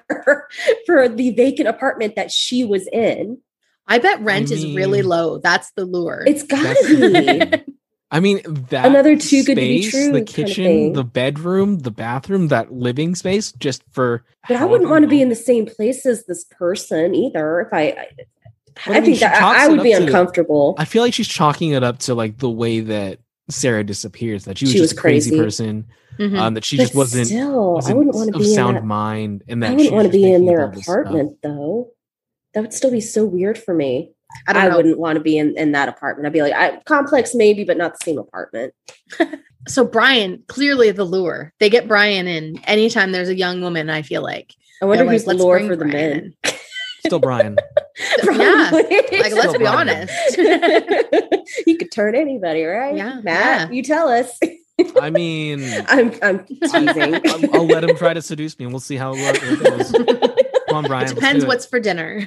Speaker 2: for the vacant apartment that she was in?
Speaker 1: I bet rent
Speaker 3: I
Speaker 1: is really
Speaker 3: mean-
Speaker 1: low. That's the lure.
Speaker 2: It's gotta be.
Speaker 3: I mean, that
Speaker 2: Another too good to be
Speaker 3: space,
Speaker 2: true
Speaker 3: the
Speaker 2: kind of
Speaker 3: kitchen,
Speaker 2: thing.
Speaker 3: the bedroom, the bathroom, that living space, just for.
Speaker 2: But I wouldn't want to be in
Speaker 3: the.
Speaker 2: the same place as this person either. If I, I,
Speaker 3: But
Speaker 2: I
Speaker 3: I mean,
Speaker 2: think
Speaker 3: she
Speaker 2: that
Speaker 3: chalks
Speaker 2: I, I
Speaker 3: it
Speaker 2: would
Speaker 3: up
Speaker 2: be
Speaker 3: to-
Speaker 2: uncomfortable.
Speaker 3: I feel like she's chalking it up to like the way that Sarah disappears. That she was
Speaker 2: She
Speaker 3: just
Speaker 2: was
Speaker 3: a crazy,
Speaker 2: crazy.
Speaker 3: person.
Speaker 1: Mhm.
Speaker 3: Um, that she
Speaker 2: But
Speaker 3: just wasn't.
Speaker 2: Still,
Speaker 3: wasn't
Speaker 2: I wouldn't want to
Speaker 3: of
Speaker 2: be in
Speaker 3: sound
Speaker 2: that.
Speaker 3: mind, and that
Speaker 2: I
Speaker 3: she
Speaker 2: wouldn't
Speaker 3: was
Speaker 2: want to
Speaker 3: just
Speaker 2: be in
Speaker 3: thinking
Speaker 2: their
Speaker 3: all this stuff.
Speaker 2: apartment though. That would still be so weird for me.
Speaker 1: I don't
Speaker 2: I,
Speaker 1: know.
Speaker 2: wouldn't want to be in, in that apartment. I'd be like, I, complex maybe, but not the same apartment.
Speaker 1: So Brian, clearly the lure. They get Brian in anytime there's a young woman, I feel like.
Speaker 2: I wonder
Speaker 1: They're
Speaker 2: who's
Speaker 1: like,
Speaker 2: the
Speaker 1: "Let's
Speaker 2: lure
Speaker 1: bring
Speaker 2: for the
Speaker 1: Brian
Speaker 2: men.
Speaker 1: in."
Speaker 3: Still Brian.
Speaker 1: Yeah.
Speaker 2: Probably.
Speaker 1: Like, let's
Speaker 3: Still
Speaker 1: be
Speaker 3: Brian.
Speaker 1: honest.
Speaker 2: You could turn anybody, right?
Speaker 1: Yeah,
Speaker 2: Matt,
Speaker 1: yeah.
Speaker 2: you tell us.
Speaker 3: I mean,
Speaker 2: I'm I'm teasing.
Speaker 3: I'll, I'll let him try to seduce me, and we'll see how it goes. Come on, Brian.
Speaker 1: It
Speaker 3: let's
Speaker 1: depends
Speaker 3: do it.
Speaker 1: what's for dinner.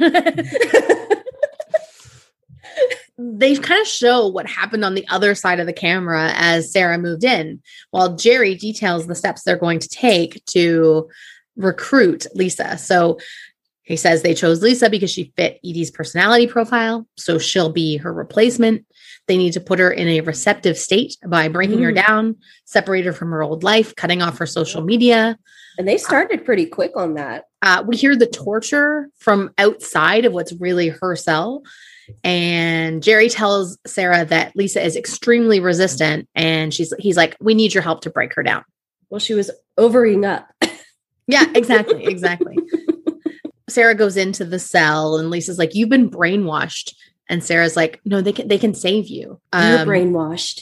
Speaker 1: They kind of show what happened on the other side of the camera as Sarah moved in, while Jerry details the steps they're going to take to recruit Lisa. So He says they chose Lisa because she fit Edie's personality profile, so she'll be her replacement. They need to put her in a receptive state by breaking mm. her down, separate her from her old life, cutting off her social media.
Speaker 2: And they started pretty quick on that.
Speaker 1: Uh, we hear the torture from outside of what's really her cell. And Jerry tells Sarah that Lisa is extremely resistant. And she's he's like, we need your help to break her down.
Speaker 2: Well, she was overing up.
Speaker 1: Yeah, exactly. Exactly. Sarah goes into the cell and Lisa's like, you've been brainwashed. And Sarah's like, no, they can, they can save you.
Speaker 2: Um, You're brainwashed.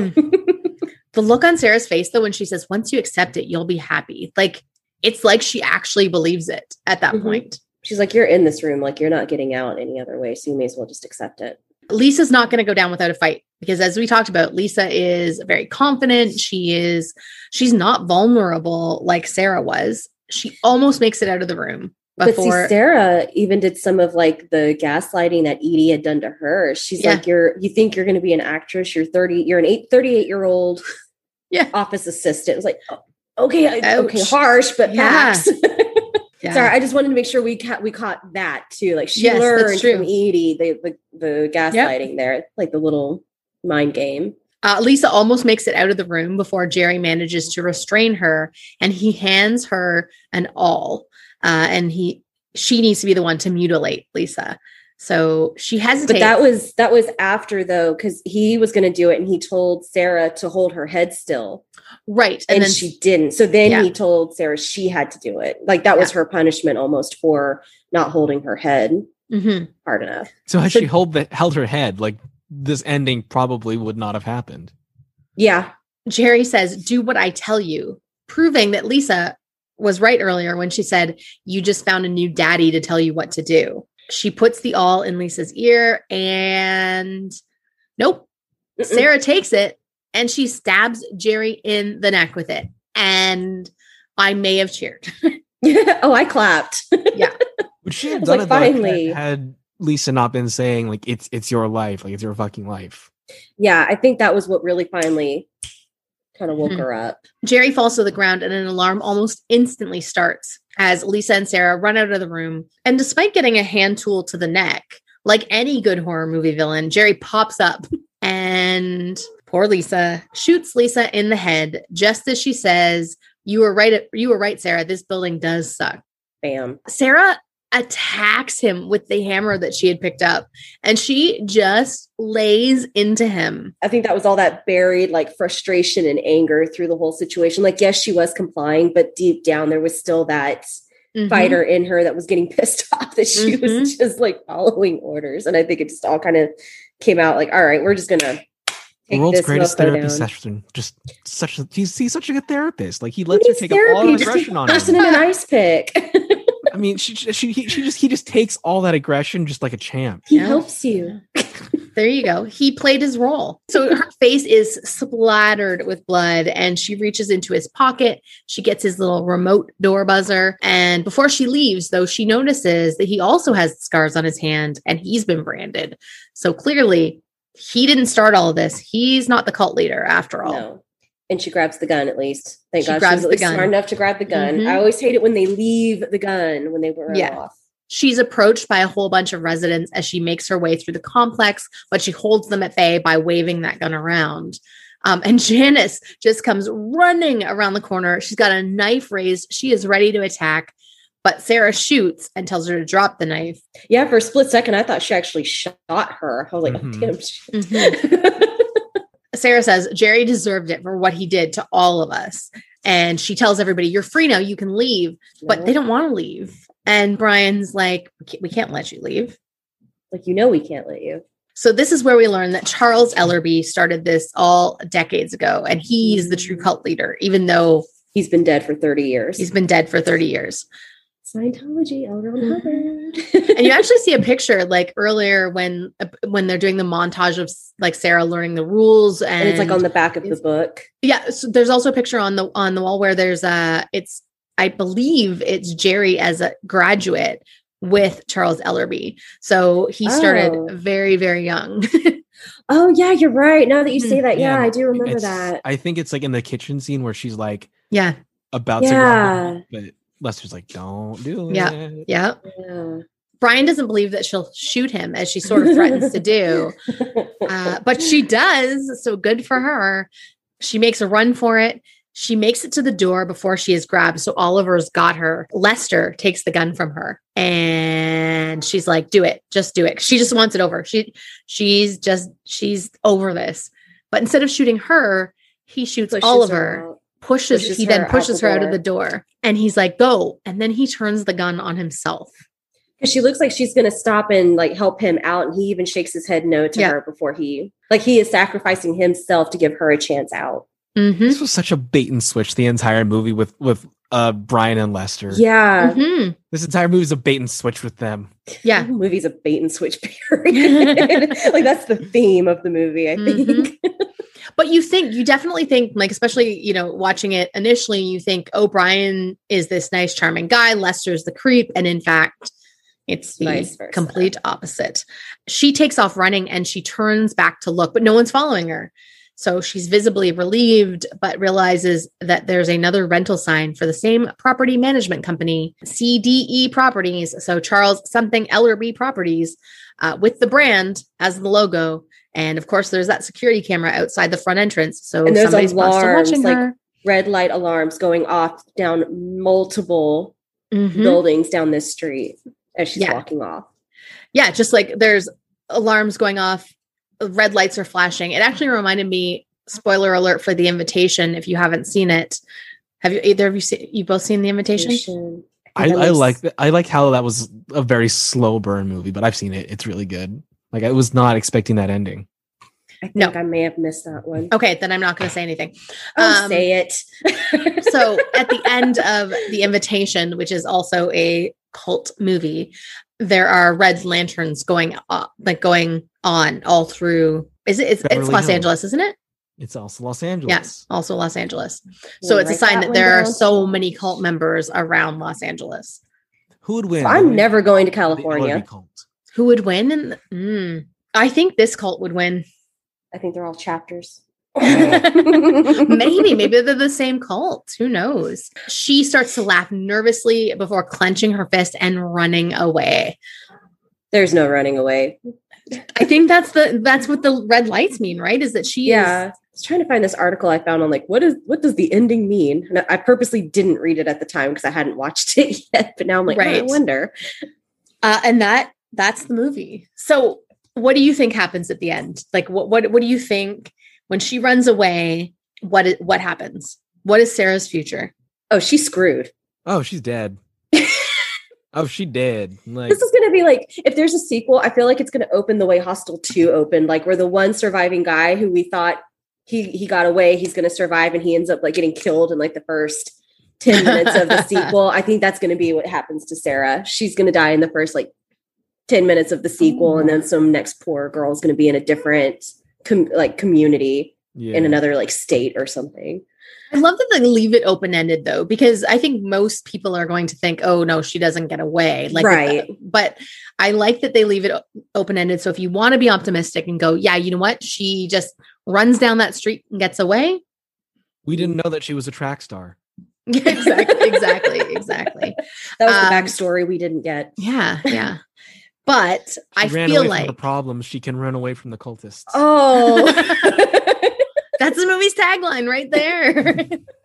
Speaker 1: The look on Sarah's face, though, when she says, once you accept it, you'll be happy. Like, it's like she actually believes it at that mm-hmm. point.
Speaker 2: She's like, you're in this room. Like, you're not getting out any other way. So you may as well just accept it.
Speaker 1: Lisa's not going to go down without a fight because, as we talked about, Lisa is very confident. She is, she's not vulnerable like Sarah was. She almost makes it out of the room. Before.
Speaker 2: But see, Sarah even did some of like the gaslighting that Edie had done to her. She's yeah. like, you're, you think you're going to be an actress. You're thirty, you're an eight, thirty-eight year old
Speaker 1: yeah.
Speaker 2: office assistant. It was like, oh, okay, I, okay, harsh, but
Speaker 1: yeah.
Speaker 2: facts.
Speaker 1: yeah.
Speaker 2: Sorry. I just wanted to make sure we ca- we caught that too. Like she
Speaker 1: yes,
Speaker 2: learned from Edie, the, the, the gaslighting yep. there, like the little mind game.
Speaker 1: Uh, Lisa almost makes it out of the room before Jerry manages to restrain her and he hands her an awl. Uh, and he, she needs to be the one to mutilate Lisa. So she hesitates.
Speaker 2: But that was, that was after though, because he was going to do it and he told Sarah to hold her head still.
Speaker 1: Right.
Speaker 2: And, and then she didn't. So then
Speaker 1: yeah.
Speaker 2: he told Sarah she had to do it. Like that yeah. was her punishment almost for not holding her head
Speaker 1: mm-hmm.
Speaker 2: hard enough.
Speaker 3: So had
Speaker 2: so,
Speaker 3: she hold the, held her head, like this ending probably would not have happened.
Speaker 2: Yeah.
Speaker 1: Jerry says, do what I tell you, proving that Lisa was right earlier when she said, you just found a new daddy to tell you what to do. She puts the awl in Lisa's ear and nope. Mm-mm. Sarah takes it and she stabs Jerry in the neck with it. And I may have cheered.
Speaker 2: Oh, I clapped.
Speaker 1: Yeah.
Speaker 3: Would she have
Speaker 2: like,
Speaker 3: done it
Speaker 2: finally.
Speaker 3: Had, had Lisa not been saying like, it's, it's your life. Like it's your fucking life.
Speaker 2: Yeah. I think that was what really finally kind of woke mm-hmm. her up.
Speaker 1: Jerry falls to the ground and an alarm almost instantly starts as Lisa and Sarah run out of the room. And despite getting a hand tool to the neck, like any good horror movie villain, Jerry pops up and poor Lisa shoots Lisa in the head just as she says, you were right. You were right, Sarah. This building does suck.
Speaker 2: Bam.
Speaker 1: Sarah attacks him with the hammer that she had picked up and she just lays into him.
Speaker 2: I think that was all that buried like frustration and anger through the whole situation. Like, yes, she was complying, but deep down there was still that mm-hmm. fighter in her that was getting pissed off that she mm-hmm. was just like following orders. And I think it just all kind of came out like, all right, we're just going to
Speaker 3: the world's greatest therapy session. Just such a, he's, he's such a good therapist. Like he lets her take up all the aggression on him.
Speaker 2: Person in an ice pick.
Speaker 3: I mean, she, she, he, she just, he just takes all that aggression just like a champ.
Speaker 2: He yeah. helps you.
Speaker 1: There you go. He played his role. So her face is splattered with blood and she reaches into his pocket. She gets his little remote door buzzer. And before she leaves, though, she notices that he also has scars on his hand and he's been branded. So clearly he didn't start all of this. He's not the cult leader after all.
Speaker 2: No. And she grabs the gun at least. Thank
Speaker 1: she
Speaker 2: God
Speaker 1: grabs
Speaker 2: she was at least
Speaker 1: the gun.
Speaker 2: smart enough to grab the gun.
Speaker 1: Mm-hmm.
Speaker 2: I always hate it when they leave the gun when they were
Speaker 1: yeah.
Speaker 2: off.
Speaker 1: She's approached by a whole bunch of residents as she makes her way through the complex, but she holds them at bay by waving that gun around. Um, and Janice just comes running around the corner. She's got a knife raised. She is ready to attack, but Sarah shoots and tells her to drop the knife.
Speaker 2: Yeah, for a split second, I thought she actually shot her. I was like,
Speaker 3: mm-hmm.
Speaker 2: oh, damn.
Speaker 1: Mm-hmm. Sarah says Jerry deserved it for what he did to all of us. And she tells everybody, you're free now. You can leave. No. But they don't want to leave. And Brian's like, we can't let you leave.
Speaker 2: Like, you know, we can't let you.
Speaker 1: So this is where we learn that Charles Ellerby started this all decades ago. And he's the true cult leader, even though
Speaker 2: he's been dead for thirty years.
Speaker 1: He's been dead for thirty years.
Speaker 2: Scientology, L. Ron Hubbard.
Speaker 1: And you actually see a picture like earlier when when they're doing the montage of like Sarah learning the rules, and,
Speaker 2: and it's like on the back of the book.
Speaker 1: Yeah, so there's also a picture on the on the wall where there's a it's I believe it's Jerry as a graduate with Charles Ellerby. So he started oh. very very young.
Speaker 2: Oh yeah, you're right. Now that you say that, yeah, yeah I do remember
Speaker 3: it's,
Speaker 2: that.
Speaker 3: I think it's like in the kitchen scene where she's like,
Speaker 1: yeah,
Speaker 3: about
Speaker 2: yeah.
Speaker 3: to grab it, but Lester's like, don't do
Speaker 1: Yeah.
Speaker 3: it.
Speaker 1: Yeah.
Speaker 2: Yeah.
Speaker 1: Brian doesn't believe that she'll shoot him, as she sort of threatens to do. Uh, but she does. So good for her. She makes a run for it. She makes it to the door before she is grabbed. So Oliver's got her. Lester takes the gun from her and she's like, do it. Just do it. She just wants it over. She, she's just, she's over this. But instead of shooting her, he shoots
Speaker 2: Pushes
Speaker 1: Oliver,
Speaker 2: her out.
Speaker 1: pushes,
Speaker 2: Pushes
Speaker 1: he
Speaker 2: her
Speaker 1: then
Speaker 2: out
Speaker 1: pushes
Speaker 2: the
Speaker 1: her out of
Speaker 2: door.
Speaker 1: the door and he's like, go. And then he turns the gun on himself.
Speaker 2: Because she looks like she's going to stop and like help him out. And he even shakes his head no to
Speaker 1: Yeah.
Speaker 2: her before he, like he is sacrificing himself to give her a chance out.
Speaker 1: Mm-hmm.
Speaker 3: This was such a bait and switch the entire movie with with uh Brian and Lester.
Speaker 2: Yeah.
Speaker 1: Mm-hmm.
Speaker 3: This entire movie is a bait and switch with them.
Speaker 1: Yeah.
Speaker 2: The movie's a bait and switch period. Like that's the theme of the movie, I think.
Speaker 1: Mhm. But you think, you definitely think, like, especially, you know, watching it initially, you think, oh, Brian is this nice, charming guy. Lester's the creep. And in fact, it's the
Speaker 2: Vice versa.
Speaker 1: complete opposite. She takes off running and she turns back to look, but no one's following her. So she's visibly relieved, but realizes that there's another rental sign for the same property management company, C D E Properties. So Charles something Ellerby Properties, uh, with the brand as the logo. And of course, there's that security camera outside the front entrance. So
Speaker 2: And there's
Speaker 1: somebody's must have
Speaker 2: alarms,
Speaker 1: watching
Speaker 2: like,
Speaker 1: her.
Speaker 2: Red light alarms going off down multiple
Speaker 1: Mhm.
Speaker 2: buildings down this street as she's
Speaker 1: Yeah.
Speaker 2: walking off.
Speaker 1: Yeah, just like there's alarms going off, red lights are flashing. It actually reminded me, spoiler alert for The Invitation, if you haven't seen it. Have you either of you seen, you both seen The Invitation?
Speaker 3: I,
Speaker 2: think that
Speaker 3: I
Speaker 2: was-
Speaker 3: like th- I like how that was a very slow burn movie, but I've seen it. It's really good. Like I was not expecting that ending.
Speaker 2: I think
Speaker 1: No.
Speaker 2: I may have missed that one.
Speaker 1: Okay, then I'm not going to say anything.
Speaker 2: Oh,
Speaker 1: Um,
Speaker 2: say it.
Speaker 1: So at the end of The Invitation, which is also a cult movie, there are red lanterns going up, like going on all through. Is it? It's, it's
Speaker 3: Beverly
Speaker 1: Los
Speaker 3: Hills.
Speaker 1: Angeles, isn't it?
Speaker 3: It's also Los Angeles.
Speaker 1: Yes, also Los Angeles. So
Speaker 2: We'll
Speaker 1: it's a
Speaker 2: write
Speaker 1: sign that
Speaker 2: one
Speaker 1: there are
Speaker 2: down.
Speaker 1: so many cult members around Los Angeles.
Speaker 3: Who would win?
Speaker 2: I'm
Speaker 3: The-
Speaker 2: never going to
Speaker 3: the
Speaker 2: California.
Speaker 3: Ellerby cult.
Speaker 1: Who would win? And mm, I think this cult would win.
Speaker 2: I think they're all chapters.
Speaker 1: Maybe, maybe they're the same cult. Who knows? She starts to laugh nervously before clenching her fist and running away.
Speaker 2: There's no running away.
Speaker 1: I think that's the that's what the red lights mean, right? Is that she
Speaker 2: Yeah.
Speaker 1: is
Speaker 2: I was trying to find this article I found on like what is what does the ending mean? And I purposely didn't read it at the time because I hadn't watched it yet. But now I'm like, oh, I
Speaker 1: Right.
Speaker 2: wonder.
Speaker 1: uh, and that that's the movie. So what do you think happens at the end? Like what what what do you think when she runs away? What is, what happens? What is Sarah's future?
Speaker 2: Oh, she's screwed.
Speaker 3: Oh, she's dead. Oh, she dead. Like
Speaker 2: This is going to be like, if there's a sequel, I feel like it's going to open the way Hostel two opened, like where the one surviving guy who we thought he he got away, he's going to survive, and he ends up like getting killed in like the first ten minutes of the sequel. I think that's going to be what happens to Sarah. She's going to die in the first like ten minutes of the sequel, and then some next poor girl is going to be in a different com- like community
Speaker 3: yeah.
Speaker 2: in another like state or something.
Speaker 1: I love that they leave it open ended though, because I think most people are going to think, "Oh no, she doesn't get away." Like,
Speaker 2: Right.
Speaker 1: But I like that they leave it open ended. So if you want to be optimistic and go, "Yeah, you know what? She just runs down that street and gets away."
Speaker 3: We didn't know that she was a track star.
Speaker 1: exactly, exactly, exactly.
Speaker 2: That was
Speaker 1: Um,
Speaker 2: the backstory we didn't get.
Speaker 1: Yeah, yeah. But
Speaker 3: She
Speaker 1: I
Speaker 3: ran
Speaker 1: feel
Speaker 3: away
Speaker 1: like
Speaker 3: from the problems. She can run away from the cultists.
Speaker 2: Oh.
Speaker 1: that's the movie's tagline right there.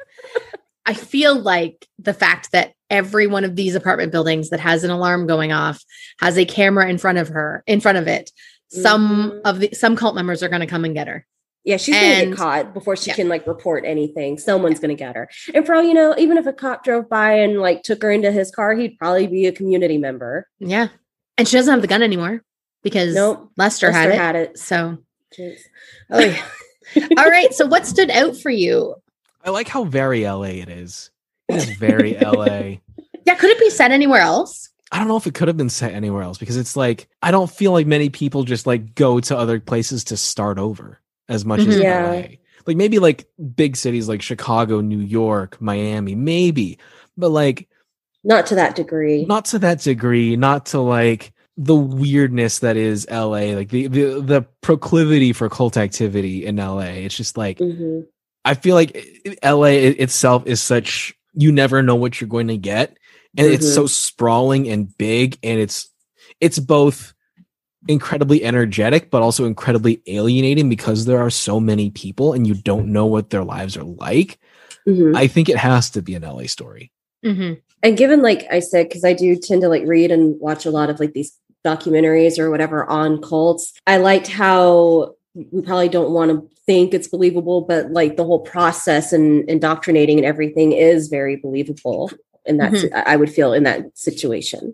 Speaker 1: I feel like the fact that every one of these apartment buildings that has an alarm going off has a camera in front of her, in front of it. Some
Speaker 2: Mhm.
Speaker 1: of the some cult members are going to come and get her.
Speaker 2: Yeah, she's gonna
Speaker 1: And-
Speaker 2: get caught before she
Speaker 1: yeah.
Speaker 2: can like report anything. Someone's gonna get her. And for all you know, even if a cop drove by and like took her into his car, he'd probably be a community member.
Speaker 1: Yeah, and she doesn't have the gun anymore because
Speaker 2: Nope.
Speaker 1: Lester, had,
Speaker 2: Lester
Speaker 1: it.
Speaker 2: had it.
Speaker 1: So,
Speaker 2: Jeez.
Speaker 1: oh yeah. All right. So, what stood out for you?
Speaker 3: I like how very L A it is. It is very L A.
Speaker 1: Yeah, could it be set anywhere else?
Speaker 3: I don't know if it could have been set anywhere else because it's like I don't feel like many people just like go to other places to start over as much as
Speaker 1: Mhm.
Speaker 2: Yeah.
Speaker 3: L A. Like maybe like big cities like Chicago, New York, Miami, maybe, but like
Speaker 2: Not to that degree.
Speaker 3: not to that degree, not to like the weirdness that is L A, like the the, the proclivity for cult activity in L A. It's just like
Speaker 2: Mhm.
Speaker 3: I feel like L A itself is such, you never know what you're going to get. and
Speaker 2: Mm-hmm.
Speaker 3: it's so sprawling and big, and it's it's both incredibly energetic but also incredibly alienating because there are so many people and you don't know what their lives are like.
Speaker 2: Mm-hmm.
Speaker 3: I think it has to be an L A Story.
Speaker 1: Mm-hmm.
Speaker 2: And given, like I said, because I do tend to like read and watch a lot of like these documentaries or whatever on cults, I liked how we probably don't want to think it's believable, but like the whole process and indoctrinating and everything is very believable. And that's,
Speaker 1: Mm-hmm.
Speaker 2: I would feel in that situation.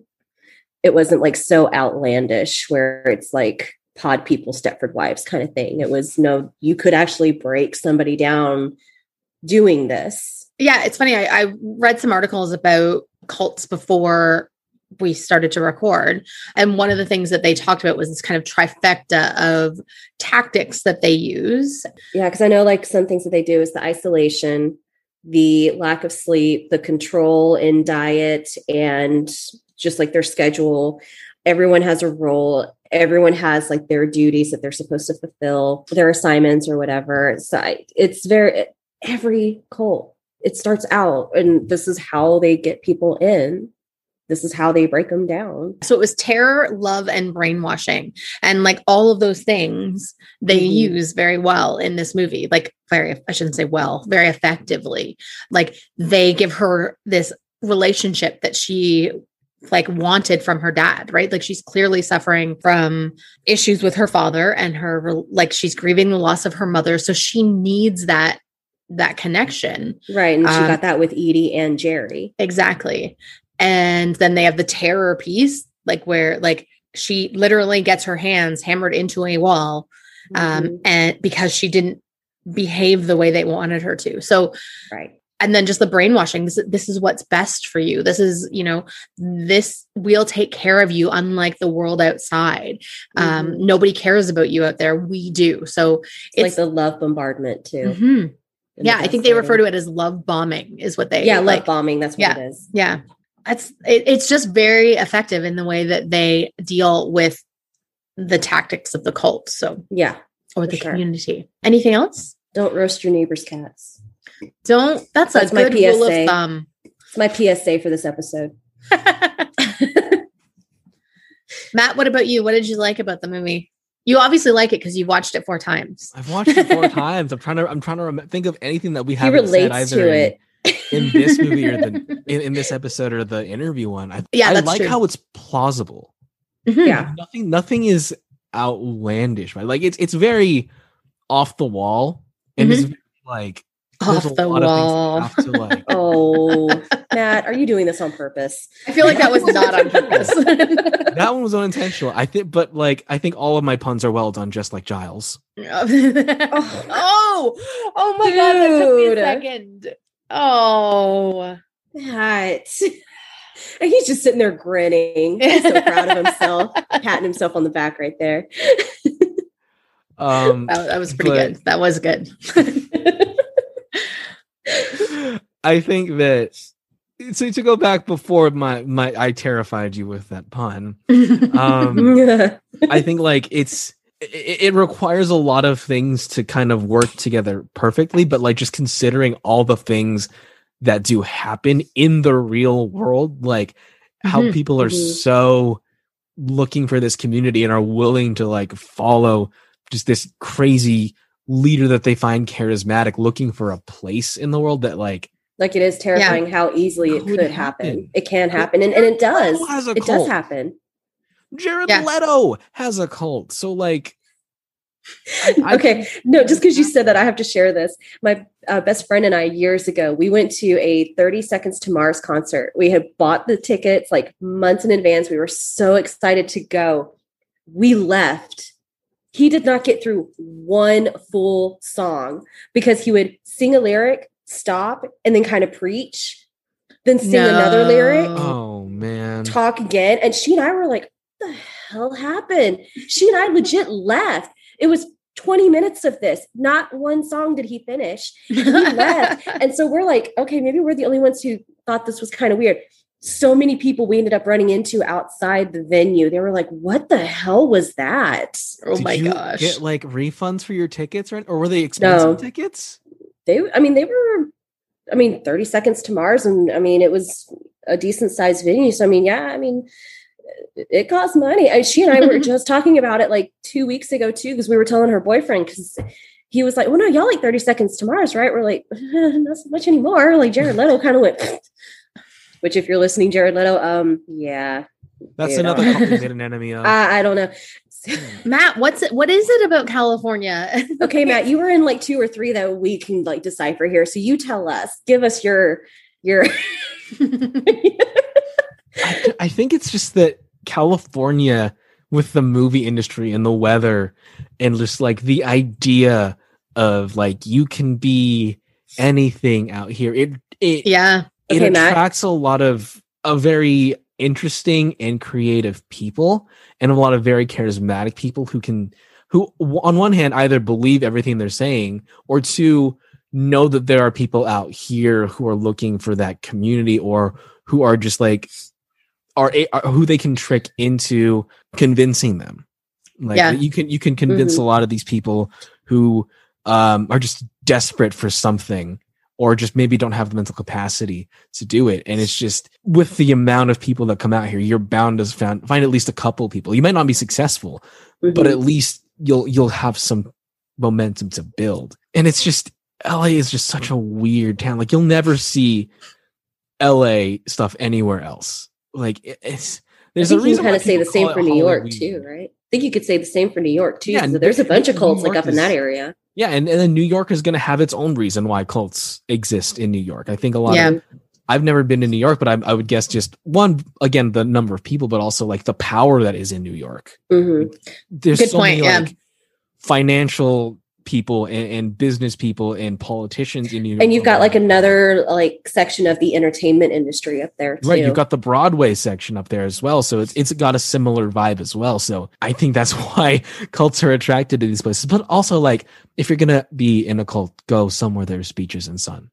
Speaker 2: It wasn't like so outlandish where it's like pod people, Stepford Wives kind of thing. It was, no, you could actually break somebody down doing this.
Speaker 1: Yeah, it's funny. I, I read some articles about cults before we started to record. And one of the things that they talked about was this kind of trifecta of tactics that they use.
Speaker 2: Yeah, because I know like some things that they do is the isolation, the lack of sleep, the control in diet, and just like their schedule. Everyone has a role. Everyone has like their duties that they're supposed to fulfill, their assignments or whatever. So I, it's very, every cult, it starts out and this is how they get people in. This is how they break them down.
Speaker 1: So it was terror, love, and brainwashing. And like all of those things they
Speaker 2: Mm-hmm.
Speaker 1: use very well in this movie. Like very, I shouldn't say well, very effectively. Like they give her this relationship that she like wanted from her dad, right? Like she's clearly suffering from issues with her father and her, like she's grieving the loss of her mother. So she needs that, that connection.
Speaker 2: Right. And she
Speaker 1: Um,
Speaker 2: got that with Edie and Jerry.
Speaker 1: Exactly. And then they have the terror piece, like where like she literally gets her hands hammered into a wall um,
Speaker 2: Mhm.
Speaker 1: and because she didn't behave the way they wanted her to. So,
Speaker 2: Right.
Speaker 1: and then just the brainwashing, this, this is what's best for you. This is, you know, this we'll take care of you, unlike the world outside. Um,
Speaker 2: Mhm.
Speaker 1: nobody cares about you out there. We do. So
Speaker 2: It's,
Speaker 1: it's
Speaker 2: like the love bombardment too.
Speaker 1: Mhm.
Speaker 2: in the
Speaker 1: Yeah, I think they
Speaker 2: gaslighting.
Speaker 1: refer to it as love bombing is what they
Speaker 2: Yeah,
Speaker 1: like.
Speaker 2: love bombing. That's what
Speaker 1: yeah.
Speaker 2: it is.
Speaker 1: Yeah. That's it, it's just very effective in the way that they deal with the tactics of the cult. So,
Speaker 2: Yeah.
Speaker 1: or
Speaker 2: for
Speaker 1: the
Speaker 2: sure.
Speaker 1: community. Anything else?
Speaker 2: Don't roast your neighbor's cats.
Speaker 1: Don't. That's,
Speaker 2: That's
Speaker 1: a
Speaker 2: my
Speaker 1: good
Speaker 2: P S A.
Speaker 1: rule of thumb.
Speaker 2: It's my P S A for this episode.
Speaker 1: Matt, what about you? What did you like about the movie? You obviously like it because you watched it four times.
Speaker 3: I've watched it four times. I'm trying to. I'm trying to rem- think of anything that we
Speaker 2: He
Speaker 3: haven't said
Speaker 2: relates
Speaker 3: either
Speaker 2: to
Speaker 3: in,
Speaker 2: it.
Speaker 3: in this movie or the in, in this episode or the interview one. I,
Speaker 1: Yeah,
Speaker 3: I
Speaker 1: that's
Speaker 3: like
Speaker 1: true.
Speaker 3: how it's plausible.
Speaker 1: Mhm.
Speaker 2: Yeah.
Speaker 3: Nothing. Nothing is outlandish. Right? Like it's it's very off the wall and it's very, like there's
Speaker 1: Off
Speaker 3: a
Speaker 1: the
Speaker 3: lot
Speaker 1: wall.
Speaker 3: of things that you have to like.
Speaker 2: Oh, Matt, are you doing this on purpose?
Speaker 1: I feel like that was not on purpose.
Speaker 3: That one was unintentional. I think, but like I think all of my puns are well done, just like Giles.
Speaker 1: oh, oh my God. That took me a
Speaker 2: Dude.
Speaker 1: second. Oh.
Speaker 2: Matt. And he's just sitting there grinning. He's so proud of himself, patting himself on the back right there.
Speaker 3: Um,
Speaker 1: That, that was pretty
Speaker 3: but-
Speaker 1: good. That was good.
Speaker 3: I think that so to go back before my my I terrified you with that pun. Um, I think like it's it, it requires a lot of things to kind of work together perfectly, but like just considering all the things that do happen in the real world, like how
Speaker 1: Mhm,
Speaker 3: people are
Speaker 2: mhm.
Speaker 3: so looking for this community and are willing to like follow just this crazy leader that they find charismatic, looking for a place in the world that like
Speaker 2: Like it is terrifying how easily it
Speaker 3: Could
Speaker 2: could happen.
Speaker 3: happen.
Speaker 2: It can happen. And, and it does.
Speaker 3: Leto has a
Speaker 2: It does
Speaker 3: cult.
Speaker 2: happen.
Speaker 3: Jared
Speaker 1: Yes.
Speaker 3: Leto has a cult. So like I- I-
Speaker 2: Okay. No, just because you said that, I have to share this. My uh, best friend and I, years ago, we went to a thirty Seconds to Mars concert. We had bought the tickets like months in advance. We were so excited to go. We left. He did not get through one full song because he would sing a lyric, stop, and then kind of preach, then sing another lyric,
Speaker 3: Oh man.
Speaker 2: talk again. And she and I were like, what the hell happened? She and I legit left. It was twenty minutes of this. Not one song did he finish. He left. And so we're like, okay, maybe we're the only ones who thought this was kind of weird. So many people we ended up running into outside the venue. They were like, what the hell was that?
Speaker 1: Oh
Speaker 3: Did
Speaker 1: my
Speaker 3: you
Speaker 1: gosh.
Speaker 3: get like refunds for your tickets, or, or were they expensive
Speaker 2: No.
Speaker 3: tickets?
Speaker 2: They, I mean, they were, I mean, thirty Seconds to Mars. And I mean, it was a decent sized venue. So I mean, yeah, I mean, it costs money. I, she and I were just talking about it like two weeks ago too, because we were telling her boyfriend, because he was like, well, no, y'all like thirty seconds to Mars, right? We're like, not so much anymore. Like Jared Leto kind of went, which if you're listening, Jared Leto, um, yeah.
Speaker 3: That's
Speaker 2: dude,
Speaker 3: another
Speaker 2: um,
Speaker 3: couple made an enemy of.
Speaker 2: I, I don't know.
Speaker 1: Matt, what's it? What is it about California?
Speaker 2: Okay, Matt, you were in like two or three that we can like decipher here. So you tell us, give us your, your.
Speaker 3: I, I think it's just that California, with the movie industry and the weather and just like the idea of like you can be anything out here. It it
Speaker 1: yeah.
Speaker 3: It
Speaker 2: Okay, Matt.
Speaker 3: attracts a lot of a very interesting and creative people and a lot of very charismatic people who can who on one hand either believe everything they're saying or two know that there are people out here who are looking for that community or who are just like are, are who they can trick into convincing them. Like
Speaker 1: Yeah.
Speaker 3: you can you can convince
Speaker 2: Mhm.
Speaker 3: a lot of these people who um, are just desperate for something or just maybe don't have the mental capacity to do it. And it's just with the amount of people that come out here, you're bound to find, find at least a couple people. You might not be successful,
Speaker 2: Mhm.
Speaker 3: but at least you'll you'll have some momentum to build. And it's just L A is just such a weird town. Like you'll never see L A stuff anywhere else. Like it, it's there's
Speaker 2: I
Speaker 3: a
Speaker 2: think you
Speaker 3: reason
Speaker 2: can kind
Speaker 3: why
Speaker 2: of say the
Speaker 3: people
Speaker 2: same
Speaker 3: call
Speaker 2: for
Speaker 3: it
Speaker 2: New York
Speaker 3: Halloween.
Speaker 2: too, right? I think you could say the same for New York too.
Speaker 3: Yeah,
Speaker 2: So there's a bunch of
Speaker 3: New
Speaker 2: cults like
Speaker 3: York
Speaker 2: up in that
Speaker 3: is-
Speaker 2: area.
Speaker 3: Yeah, and, and then New York is going to have its own reason why cults exist in New York. I think a lot
Speaker 1: Yeah.
Speaker 3: of I've never been to New York, but I, I would guess just one, again, the number of people, but also like the power that is in New York.
Speaker 2: Mhm.
Speaker 3: There's
Speaker 1: Good
Speaker 3: so
Speaker 1: point,
Speaker 3: many
Speaker 1: yeah.
Speaker 3: like financial people and, and business people and politicians in New York.
Speaker 2: And you've got like another like section of the entertainment industry up there too.
Speaker 3: Right, you've got the Broadway section up there as well, so it's it's got a similar vibe as well. So I think that's why cults are attracted to these places. But also, like, if you're gonna be in a cult, go somewhere there's beaches and sun.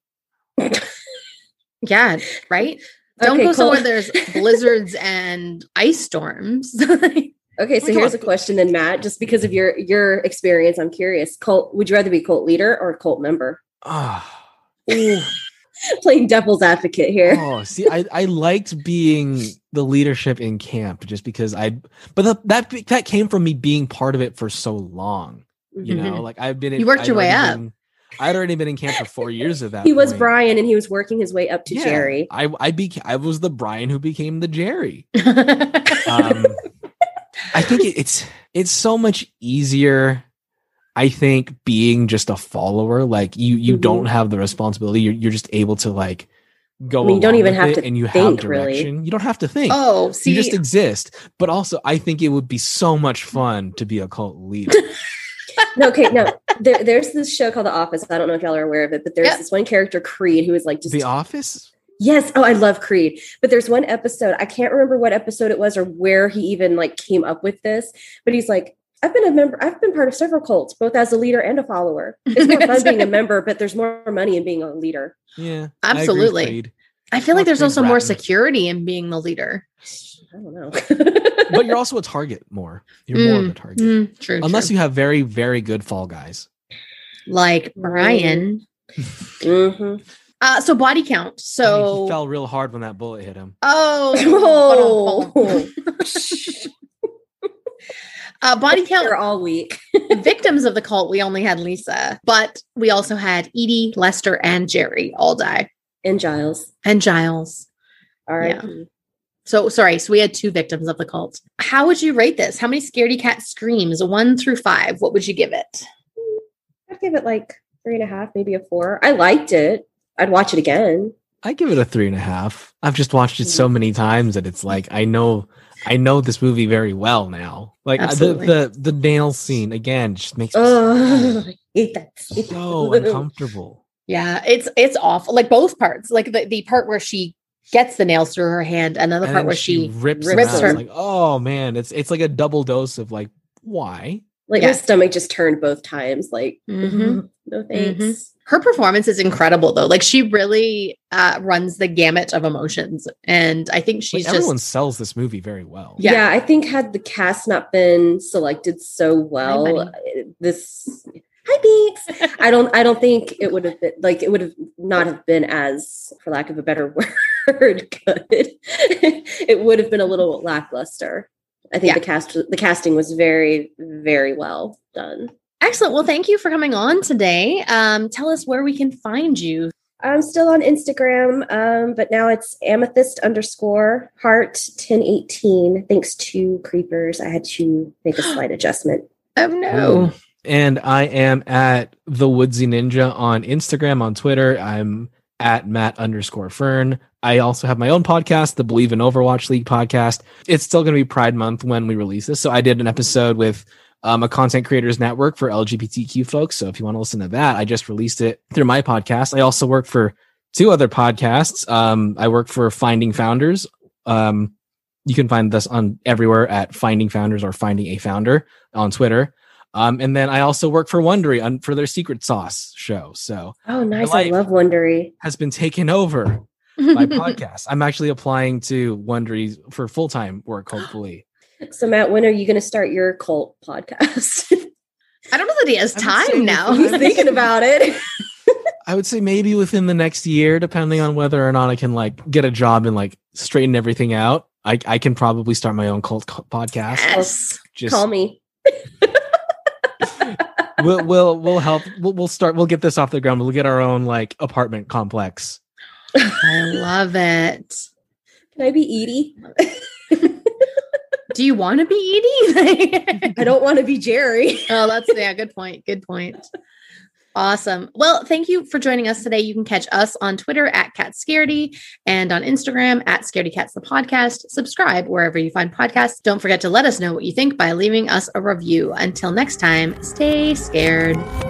Speaker 1: Yeah. Right. Don't
Speaker 2: Okay,
Speaker 1: go
Speaker 2: cool.
Speaker 1: somewhere there's blizzards and ice storms.
Speaker 2: Okay, so
Speaker 3: Come
Speaker 2: here's
Speaker 3: on.
Speaker 2: a question then, Matt. Just because of your your experience, I'm curious. Cult, would you rather be cult leader or cult member?
Speaker 3: Ah,
Speaker 2: Playing devil's advocate here.
Speaker 3: oh, see, I I liked being the leadership in camp just because I, but the, that that came from me being part of it for so long. You know,
Speaker 1: Mhm.
Speaker 3: like I've been. In,
Speaker 1: You worked
Speaker 3: I'd
Speaker 1: your way
Speaker 3: already
Speaker 1: up.
Speaker 3: been- I'd already been in camp for four years at that.
Speaker 2: He was
Speaker 3: point.
Speaker 2: Brian, and he was working his way up to
Speaker 3: Yeah,
Speaker 2: Jerry.
Speaker 3: I I became I was the Brian who became the Jerry. Um, I think it, it's it's so much easier. I think being just a follower, like you you
Speaker 2: Mhm.
Speaker 3: don't have the responsibility. You're you're just able to like go.
Speaker 2: I mean, you don't
Speaker 3: along
Speaker 2: even
Speaker 3: with
Speaker 2: have
Speaker 3: it
Speaker 2: to
Speaker 3: and you
Speaker 2: think,
Speaker 3: have
Speaker 2: really.
Speaker 3: direction. You don't have to think.
Speaker 1: oh, see,
Speaker 3: you just exist. But also, I think it would be so much fun to be a cult leader.
Speaker 2: No, okay, no. There, there's this show called The Office. I don't know if y'all are aware of it, but there's
Speaker 1: Yep.
Speaker 2: this one character, Creed, who is like just
Speaker 3: The Office.
Speaker 2: yes. Oh, I love Creed. But there's one episode, I can't remember what episode it was or where he even like came up with this, but he's like, I've been a member, I've been part of several cults, both as a leader and a follower. It's more fun being a member, but there's more money in being a leader.
Speaker 3: Yeah,
Speaker 1: Absolutely.
Speaker 3: I agree with Creed.
Speaker 1: I feel like
Speaker 3: Watch
Speaker 1: there's
Speaker 3: Creed
Speaker 1: also more
Speaker 3: ratting.
Speaker 1: security in being the leader.
Speaker 2: I don't know.
Speaker 3: But you're also a target more. You're more of a target.
Speaker 1: Mm, true.
Speaker 3: Unless
Speaker 1: true.
Speaker 3: you have very, very good fall guys.
Speaker 1: like Brian.
Speaker 2: Mhm.
Speaker 1: Uh, so body count.
Speaker 3: I mean,
Speaker 1: So
Speaker 3: he fell real hard when that bullet hit him.
Speaker 1: oh,
Speaker 2: Oh.
Speaker 1: uh, body count.
Speaker 2: You're all weak.
Speaker 1: Victims of the cult. We only had Lisa, but we also had Edie, Lester, and Jerry all die,
Speaker 2: And Giles.
Speaker 1: and Giles.
Speaker 2: All right.
Speaker 1: Yeah. So sorry. So we had two victims of the cult. How would you rate this? How many scaredy cat screams? One through five. What would you give it?
Speaker 2: I'd give it like three and a half, maybe a four. I liked it. I'd watch it again.
Speaker 3: I give it a three and a half. I've just watched it so many times that it's like I know I know this movie very well now. Like uh, the,
Speaker 1: Absolutely.
Speaker 3: the the nail scene again just makes me
Speaker 2: Oh, I hate that.
Speaker 3: so uncomfortable.
Speaker 1: Yeah, it's it's awful. Like both parts. Like the, the part where she gets the nails through her hand, and then the
Speaker 3: And
Speaker 1: part
Speaker 3: then
Speaker 1: where she,
Speaker 3: rips,
Speaker 1: rips
Speaker 3: them out.
Speaker 1: her.
Speaker 3: It's like, oh man, it's it's like a double dose of like, why?
Speaker 2: Like
Speaker 1: Yeah.
Speaker 2: my stomach just turned both times. Like,
Speaker 1: Mhm.
Speaker 2: no thanks.
Speaker 1: Her performance is incredible though. Like she really uh, runs the gamut of emotions, and I think she's
Speaker 3: Like, everyone
Speaker 1: just
Speaker 3: sells this movie very well.
Speaker 1: Yeah.
Speaker 2: Yeah. I think had the cast not been selected so well,
Speaker 1: buddy.
Speaker 2: this hi Beaks. I don't I don't think it would have been like it would have not have been as, for lack of a better word, heard good. It would have been a little lackluster. I think yeah. the cast, the casting was very, very well done.
Speaker 1: Excellent. Well, thank you for coming on today. Um, tell us where we can find you.
Speaker 2: I'm still on Instagram, um, but now it's amethyst underscore heart ten eighteen. Thanks to creepers, I had to make a slight adjustment.
Speaker 1: Oh no.
Speaker 3: And I am at the Woodsy Ninja on Instagram, on Twitter. I'm at Matt underscore Fern. I also have my own podcast, the Believe in Overwatch League podcast. It's still going to be Pride Month when we release this. So I did an episode with um, a content creators network for L G B T Q folks. So if you want to listen to that, I just released it through my podcast. I also work for two other podcasts. Um, I work for Finding Founders. Um, you can find this on everywhere at Finding Founders or Finding a Founder on Twitter. Um, and then I also work for Wondery on, for their Secret Sauce show. So
Speaker 2: oh, nice! I love Wondery.
Speaker 3: Has been taken over by podcasts. I'm actually applying to Wondery for full time work, hopefully.
Speaker 2: So Matt, when are you going to start your cult podcast?
Speaker 1: I don't know that he has time now.
Speaker 2: He's thinking about it.
Speaker 3: I would say maybe within the next year, depending on whether or not I can like get a job and like straighten everything out. I, I can probably start my own cult podcast.
Speaker 2: Yes. Just call me.
Speaker 3: we'll we'll we'll help. We'll we'll start. We'll get this off the ground. We'll get our own like apartment complex.
Speaker 1: I love it.
Speaker 2: Can I be Edie?
Speaker 1: Do you want to be Edie?
Speaker 2: I don't want to be Jerry.
Speaker 1: Oh, that's yeah. Good point. Good point. Awesome. Well, thank you for joining us today. You can catch us on Twitter at Cat Scaredy and on Instagram at Scaredy Cats the podcast. Subscribe wherever you find podcasts. Don't forget to let us know what you think by leaving us a review. Until next time, stay scared.